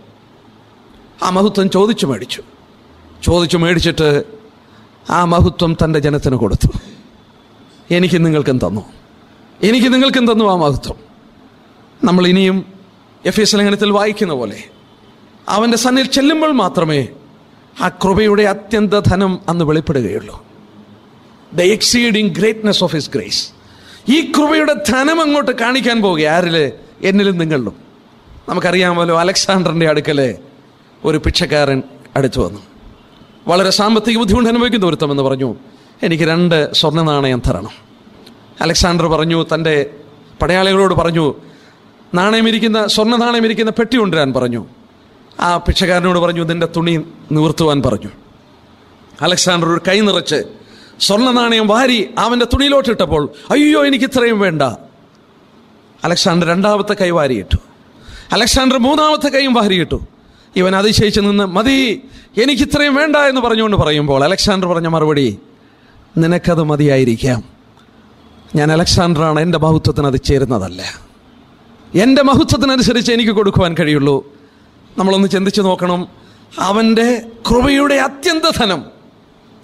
ആ മഹത്വം ചോദിച്ചു മേടിച്ചു. ചോദിച്ചു മേടിച്ചിട്ട് ആ മഹത്വം തൻ്റെ ജനത്തിന് കൊടുത്തു. എനിക്ക് നിങ്ങൾക്കും തന്നു, എനിക്ക് നിങ്ങൾക്കും തന്നു ആ മഹത്വം. നമ്മൾ ഇനിയും എഫ് എസ് ലേഖനത്തിൽ വായിക്കുന്ന പോലെ അവൻ്റെ സന്നിൽ ചെല്ലുമ്പോൾ മാത്രമേ ആ കൃപയുടെ അത്യന്ത ധനം അന്ന് വെളിപ്പെടുകയുള്ളൂ. The exceeding greatness of his grace. ഈ കൃപയുടെ ധനം അങ്ങോട്ട് കാണിക്കാൻ പോവുക. ആരില്? എന്നിലും നിങ്ങളിലും. നമുക്കറിയാമല്ലോ, അലക്സാണ്ടറിൻ്റെ അടുക്കല് ഒരു ഭിക്ഷക്കാരൻ അടുത്തു വന്നു. വളരെ സാമ്പത്തിക ബുദ്ധിമുട്ട് അനുഭവിക്കുന്ന ഒരുത്തമെന്ന് പറഞ്ഞു, എനിക്ക് രണ്ട് സ്വർണ്ണ നാണയം തരണം. അലക്സാണ്ടർ പറഞ്ഞു, തൻ്റെ പടയാളികളോട് പറഞ്ഞു, നാണയം ഇരിക്കുന്ന സ്വർണ്ണ നാണയം ഇരിക്കുന്ന പെട്ടി കൊണ്ടുവരാൻ പറഞ്ഞു. ആ ഭിക്ഷക്കാരനോട് പറഞ്ഞു, നിന്റെ തുണി നിവർത്തുവാൻ പറഞ്ഞു. അലക്സാണ്ടർ ഒരു കൈ നിറച്ച് സ്വർണ്ണ നാണയം വാരി അവൻ്റെ തുണിയിലോട്ടിട്ടപ്പോൾ, അയ്യോ എനിക്ക് ഇത്രയും വേണ്ട. അലക്സാണ്ടർ രണ്ടാമത്തെ കൈ വാരിയിട്ടു. അലക്സാണ്ടർ മൂന്നാമത്തെ കൈയും വാരിയിട്ടു. ഇവൻ അതിശയിച്ച് നിന്ന്, മതി, എനിക്കിത്രയും വേണ്ട എന്ന് പറഞ്ഞുകൊണ്ട് പറയുമ്പോൾ അലക്സാണ്ടർ പറഞ്ഞ മറുപടി, നിനക്കത് മതിയായിരിക്കാം, ഞാൻ അലക്സാണ്ടറാണ്, എൻ്റെ മഹത്വത്തിന് അത് ചേരുന്നതല്ല, എൻ്റെ മഹത്വത്തിനനുസരിച്ച് എനിക്ക് കൊടുക്കുവാൻ കഴിയുള്ളൂ. നമ്മളൊന്ന് ചിന്തിച്ച് നോക്കണം. അവൻ്റെ കൃപയുടെ അത്യന്തധനം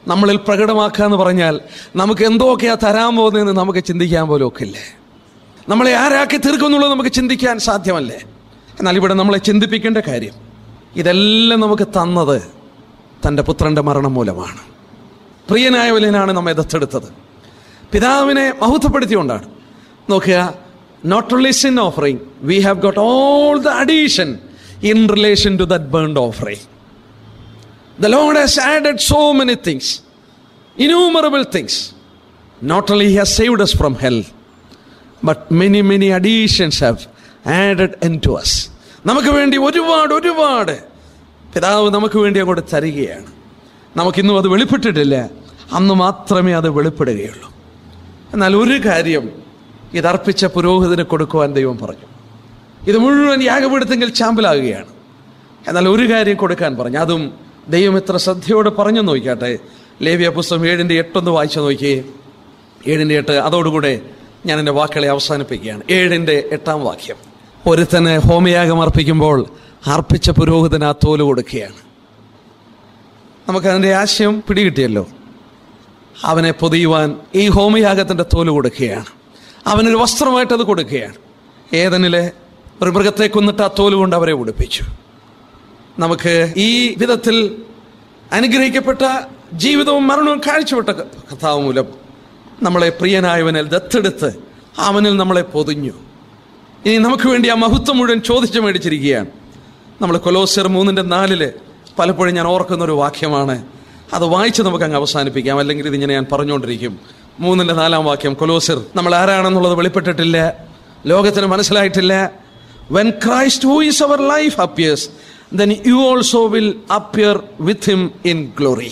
നമ്മളിൽ പ്രകടമാക്കുക എന്ന് പറഞ്ഞാൽ നമുക്ക് എന്തൊക്കെയാ തരാൻ പോകുന്നതെന്ന് നമുക്ക് ചിന്തിക്കാൻ പോലും ഒക്കെ ഇല്ലേ. നമ്മളെ ആരാക്കി തീർക്കുന്നുള്ളത് നമുക്ക് ചിന്തിക്കാൻ സാധ്യമല്ലേ. എന്നാൽ ഇവിടെ നമ്മളെ ചിന്തിപ്പിക്കേണ്ട കാര്യം, ഇതെല്ലാം നമുക്ക് തന്നത് തൻ്റെ പുത്രൻ്റെ മരണം മൂലമാണ്. പ്രിയനായവനാണ് നമ്മെ ദത്തെടുത്തത്. പിതാവിനെ മഹത്വപ്പെടുത്തിക്കൊണ്ടാണ്. നോക്കുക, not only sin offering, we have got all the addition in relation to that burned offering. The Lord has added so many things, innumerable things. Not only He has saved us from hell, but many many additions have added into us. നമുക്ക് വേണ്ടി ഒരുപാട് ഒരുപാട് പിതാവ് നമുക്ക് വേണ്ടി അങ്ങോട്ട് തരികയാണ്. നമുക്കിന്നും അത് വെളിപ്പെട്ടിട്ടില്ല, അന്ന് മാത്രമേ അത് വെളിപ്പെടുകയുള്ളൂ. എന്നാൽ ഒരു കാര്യം ഇതർപ്പിച്ച പുരോഹിതന് കൊടുക്കുവാൻ ദൈവം പറഞ്ഞു. ഇത് മുഴുവൻ യാഗപീഠത്തെങ്കിൽ ചാമ്പലാകുകയാണ്. എന്നാൽ ഒരു കാര്യം കൊടുക്കാൻ പറഞ്ഞു. അതും ദൈവം എത്ര ശ്രദ്ധയോടെ പറഞ്ഞു നോക്കിയാട്ടെ. ലേവ്യ പുസ്തകം ഏഴിൻ്റെ എട്ടൊന്ന് വായിച്ചു നോക്കിയേ. ഏഴിൻ്റെ എട്ട്. അതോടുകൂടെ ഞാൻ എൻ്റെ വാക്കുകളെ അവസാനിപ്പിക്കുകയാണ്. ഏഴിൻ്റെ എട്ടാം വാക്യം. ഒരുത്തന് ഹോമയാഗം അർപ്പിക്കുമ്പോൾ അർപ്പിച്ച പുരോഹിതന് ആ തോല് കൊടുക്കുകയാണ്. നമുക്കതിൻ്റെ ആശയം പിടികിട്ടിയല്ലോ. അവനെ പൊതിയുവാൻ ഈ ഹോമയാഗത്തിൻ്റെ തോല് കൊടുക്കുകയാണ്. അവനൊരു വസ്ത്രമായിട്ടത് കൊടുക്കുകയാണ്. ഏതനിലെ ഒരു മൃഗത്തെ കൊന്നിട്ട് ആ തോല് കൊണ്ട് അവരെ ഉടുപ്പിച്ചു. നമുക്ക് ഈ വിധത്തിൽ അനുഗ്രഹിക്കപ്പെട്ട ജീവിതവും മരണവും കാഴ്ചവെട്ട കർത്താവ് മൂലം നമ്മളെ പ്രിയനായവനിൽ ദത്തെടുത്ത് അവനിൽ നമ്മളെ പൊതിഞ്ഞു. ഇനി നമുക്ക് വേണ്ടി ആ മഹത്വം മുഴുവൻ ചോദിച്ചു മേടിച്ചിരിക്കുകയാണ്. നമ്മൾ കൊലോസ്യർ മൂന്നിൻ്റെ നാലില് പലപ്പോഴും ഞാൻ ഓർക്കുന്നൊരു വാക്യമാണ്. അത് വായിച്ച് നമുക്ക് അങ്ങ് അവസാനിപ്പിക്കാം, അല്ലെങ്കിൽ ഇതിങ്ങനെ ഞാൻ പറഞ്ഞുകൊണ്ടിരിക്കും. മൂന്നിൻ്റെ നാലാം വാക്യം. കൊലോസ്യർ നമ്മൾ ആരാണെന്നുള്ളത് വെളിപ്പെട്ടിട്ടില്ല, ലോകത്തിന് മനസ്സിലായിട്ടില്ല. When Christ, who is our life, appears, then you also will appear with him in glory.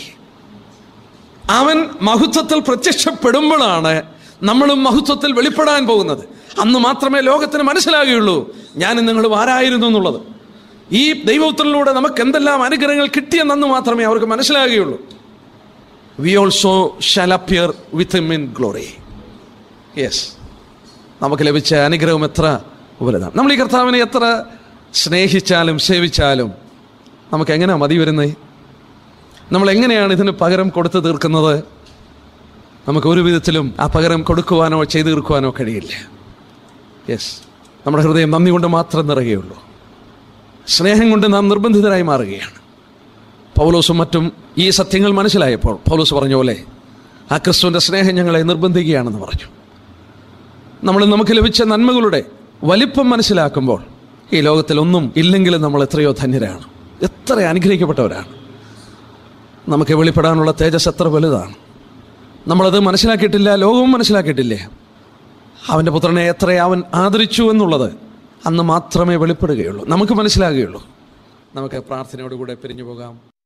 അവൻ മഹത്വത്തിൽ പ്രത്യക്ഷപ്പെടുമ്പോഴാണ് നമ്മളും മഹത്വത്തിൽ വെളിപ്പെടാൻ പോകുന്നത്. അന്ന് മാത്രമേ ലോകത്തിന് മനസ്സിലാകുകയുള്ളൂ ഞാനും നിങ്ങളും ആരായിരുന്നു എന്നുള്ളത്. ഈ ദൈവത്തിലൂടെ നമുക്ക് എന്തെല്ലാം അനുഗ്രഹങ്ങൾ കിട്ടിയെന്നു മാത്രമേ അവർക്ക് മനസ്സിലാകുകയുള്ളൂ. We also shall appear with him in glory. Yes, നമുക്ക് ലഭിച്ച അനുഗ്രഹം എത്ര വലുതാണ്. നമ്മൾ ഈ കർത്താവിനെ എത്ര സ്നേഹിച്ചാലും സേവിച്ചാലും നമുക്ക് എങ്ങനെയാണ് മതി വരുന്നത്? നമ്മൾ എങ്ങനെയാണ് ഇതിന് പകരം കൊടുത്തു തീർക്കുന്നത്? നമുക്ക് ഒരു വിധത്തിലും ആ പകരം കൊടുക്കുവാനോ ചെയ്തു തീർക്കുവാനോ കഴിയില്ല. യെസ്, നമ്മുടെ ഹൃദയം നന്ദി കൊണ്ട് മാത്രം നിറയുകയുള്ളൂ. സ്നേഹം കൊണ്ട് നാം നിർബന്ധിതരായി മാറുകയാണ്. പൗലോസും മറ്റും ഈ സത്യങ്ങൾ മനസ്സിലായപ്പോൾ പൗലോസ് പറഞ്ഞ പോലെ ആ ക്രിസ്തുവിൻ്റെ സ്നേഹം ഞങ്ങളെ നിർബന്ധിക്കുകയാണെന്ന് പറഞ്ഞു. നമ്മൾ നമുക്ക് ലഭിച്ച നന്മകളുടെ വലിപ്പം മനസ്സിലാക്കുമ്പോൾ ഈ ലോകത്തിൽ ഒന്നും ഇല്ലെങ്കിലും നമ്മൾ എത്രയോ ധന്യരാണ്, എത്ര അനുഗ്രഹിക്കപ്പെട്ടവരാണ്. നമുക്ക് വെളിപ്പെടാനുള്ള തേജസ് എത്ര വലുതാണ്. നമ്മളത് മനസ്സിലാക്കിയിട്ടില്ല, ലോകവും മനസ്സിലാക്കിയിട്ടില്ലേ. അവൻ്റെ പുത്രനെ എത്ര അവൻ ആദരിച്ചു എന്നുള്ളത് അന്ന് മാത്രമേ വെളിപ്പെടുകയുള്ളൂ, നമുക്ക് മനസ്സിലാകുകയുള്ളൂ. നമുക്ക് പ്രാർത്ഥനയോടുകൂടെ പിരിഞ്ഞു പോകാം.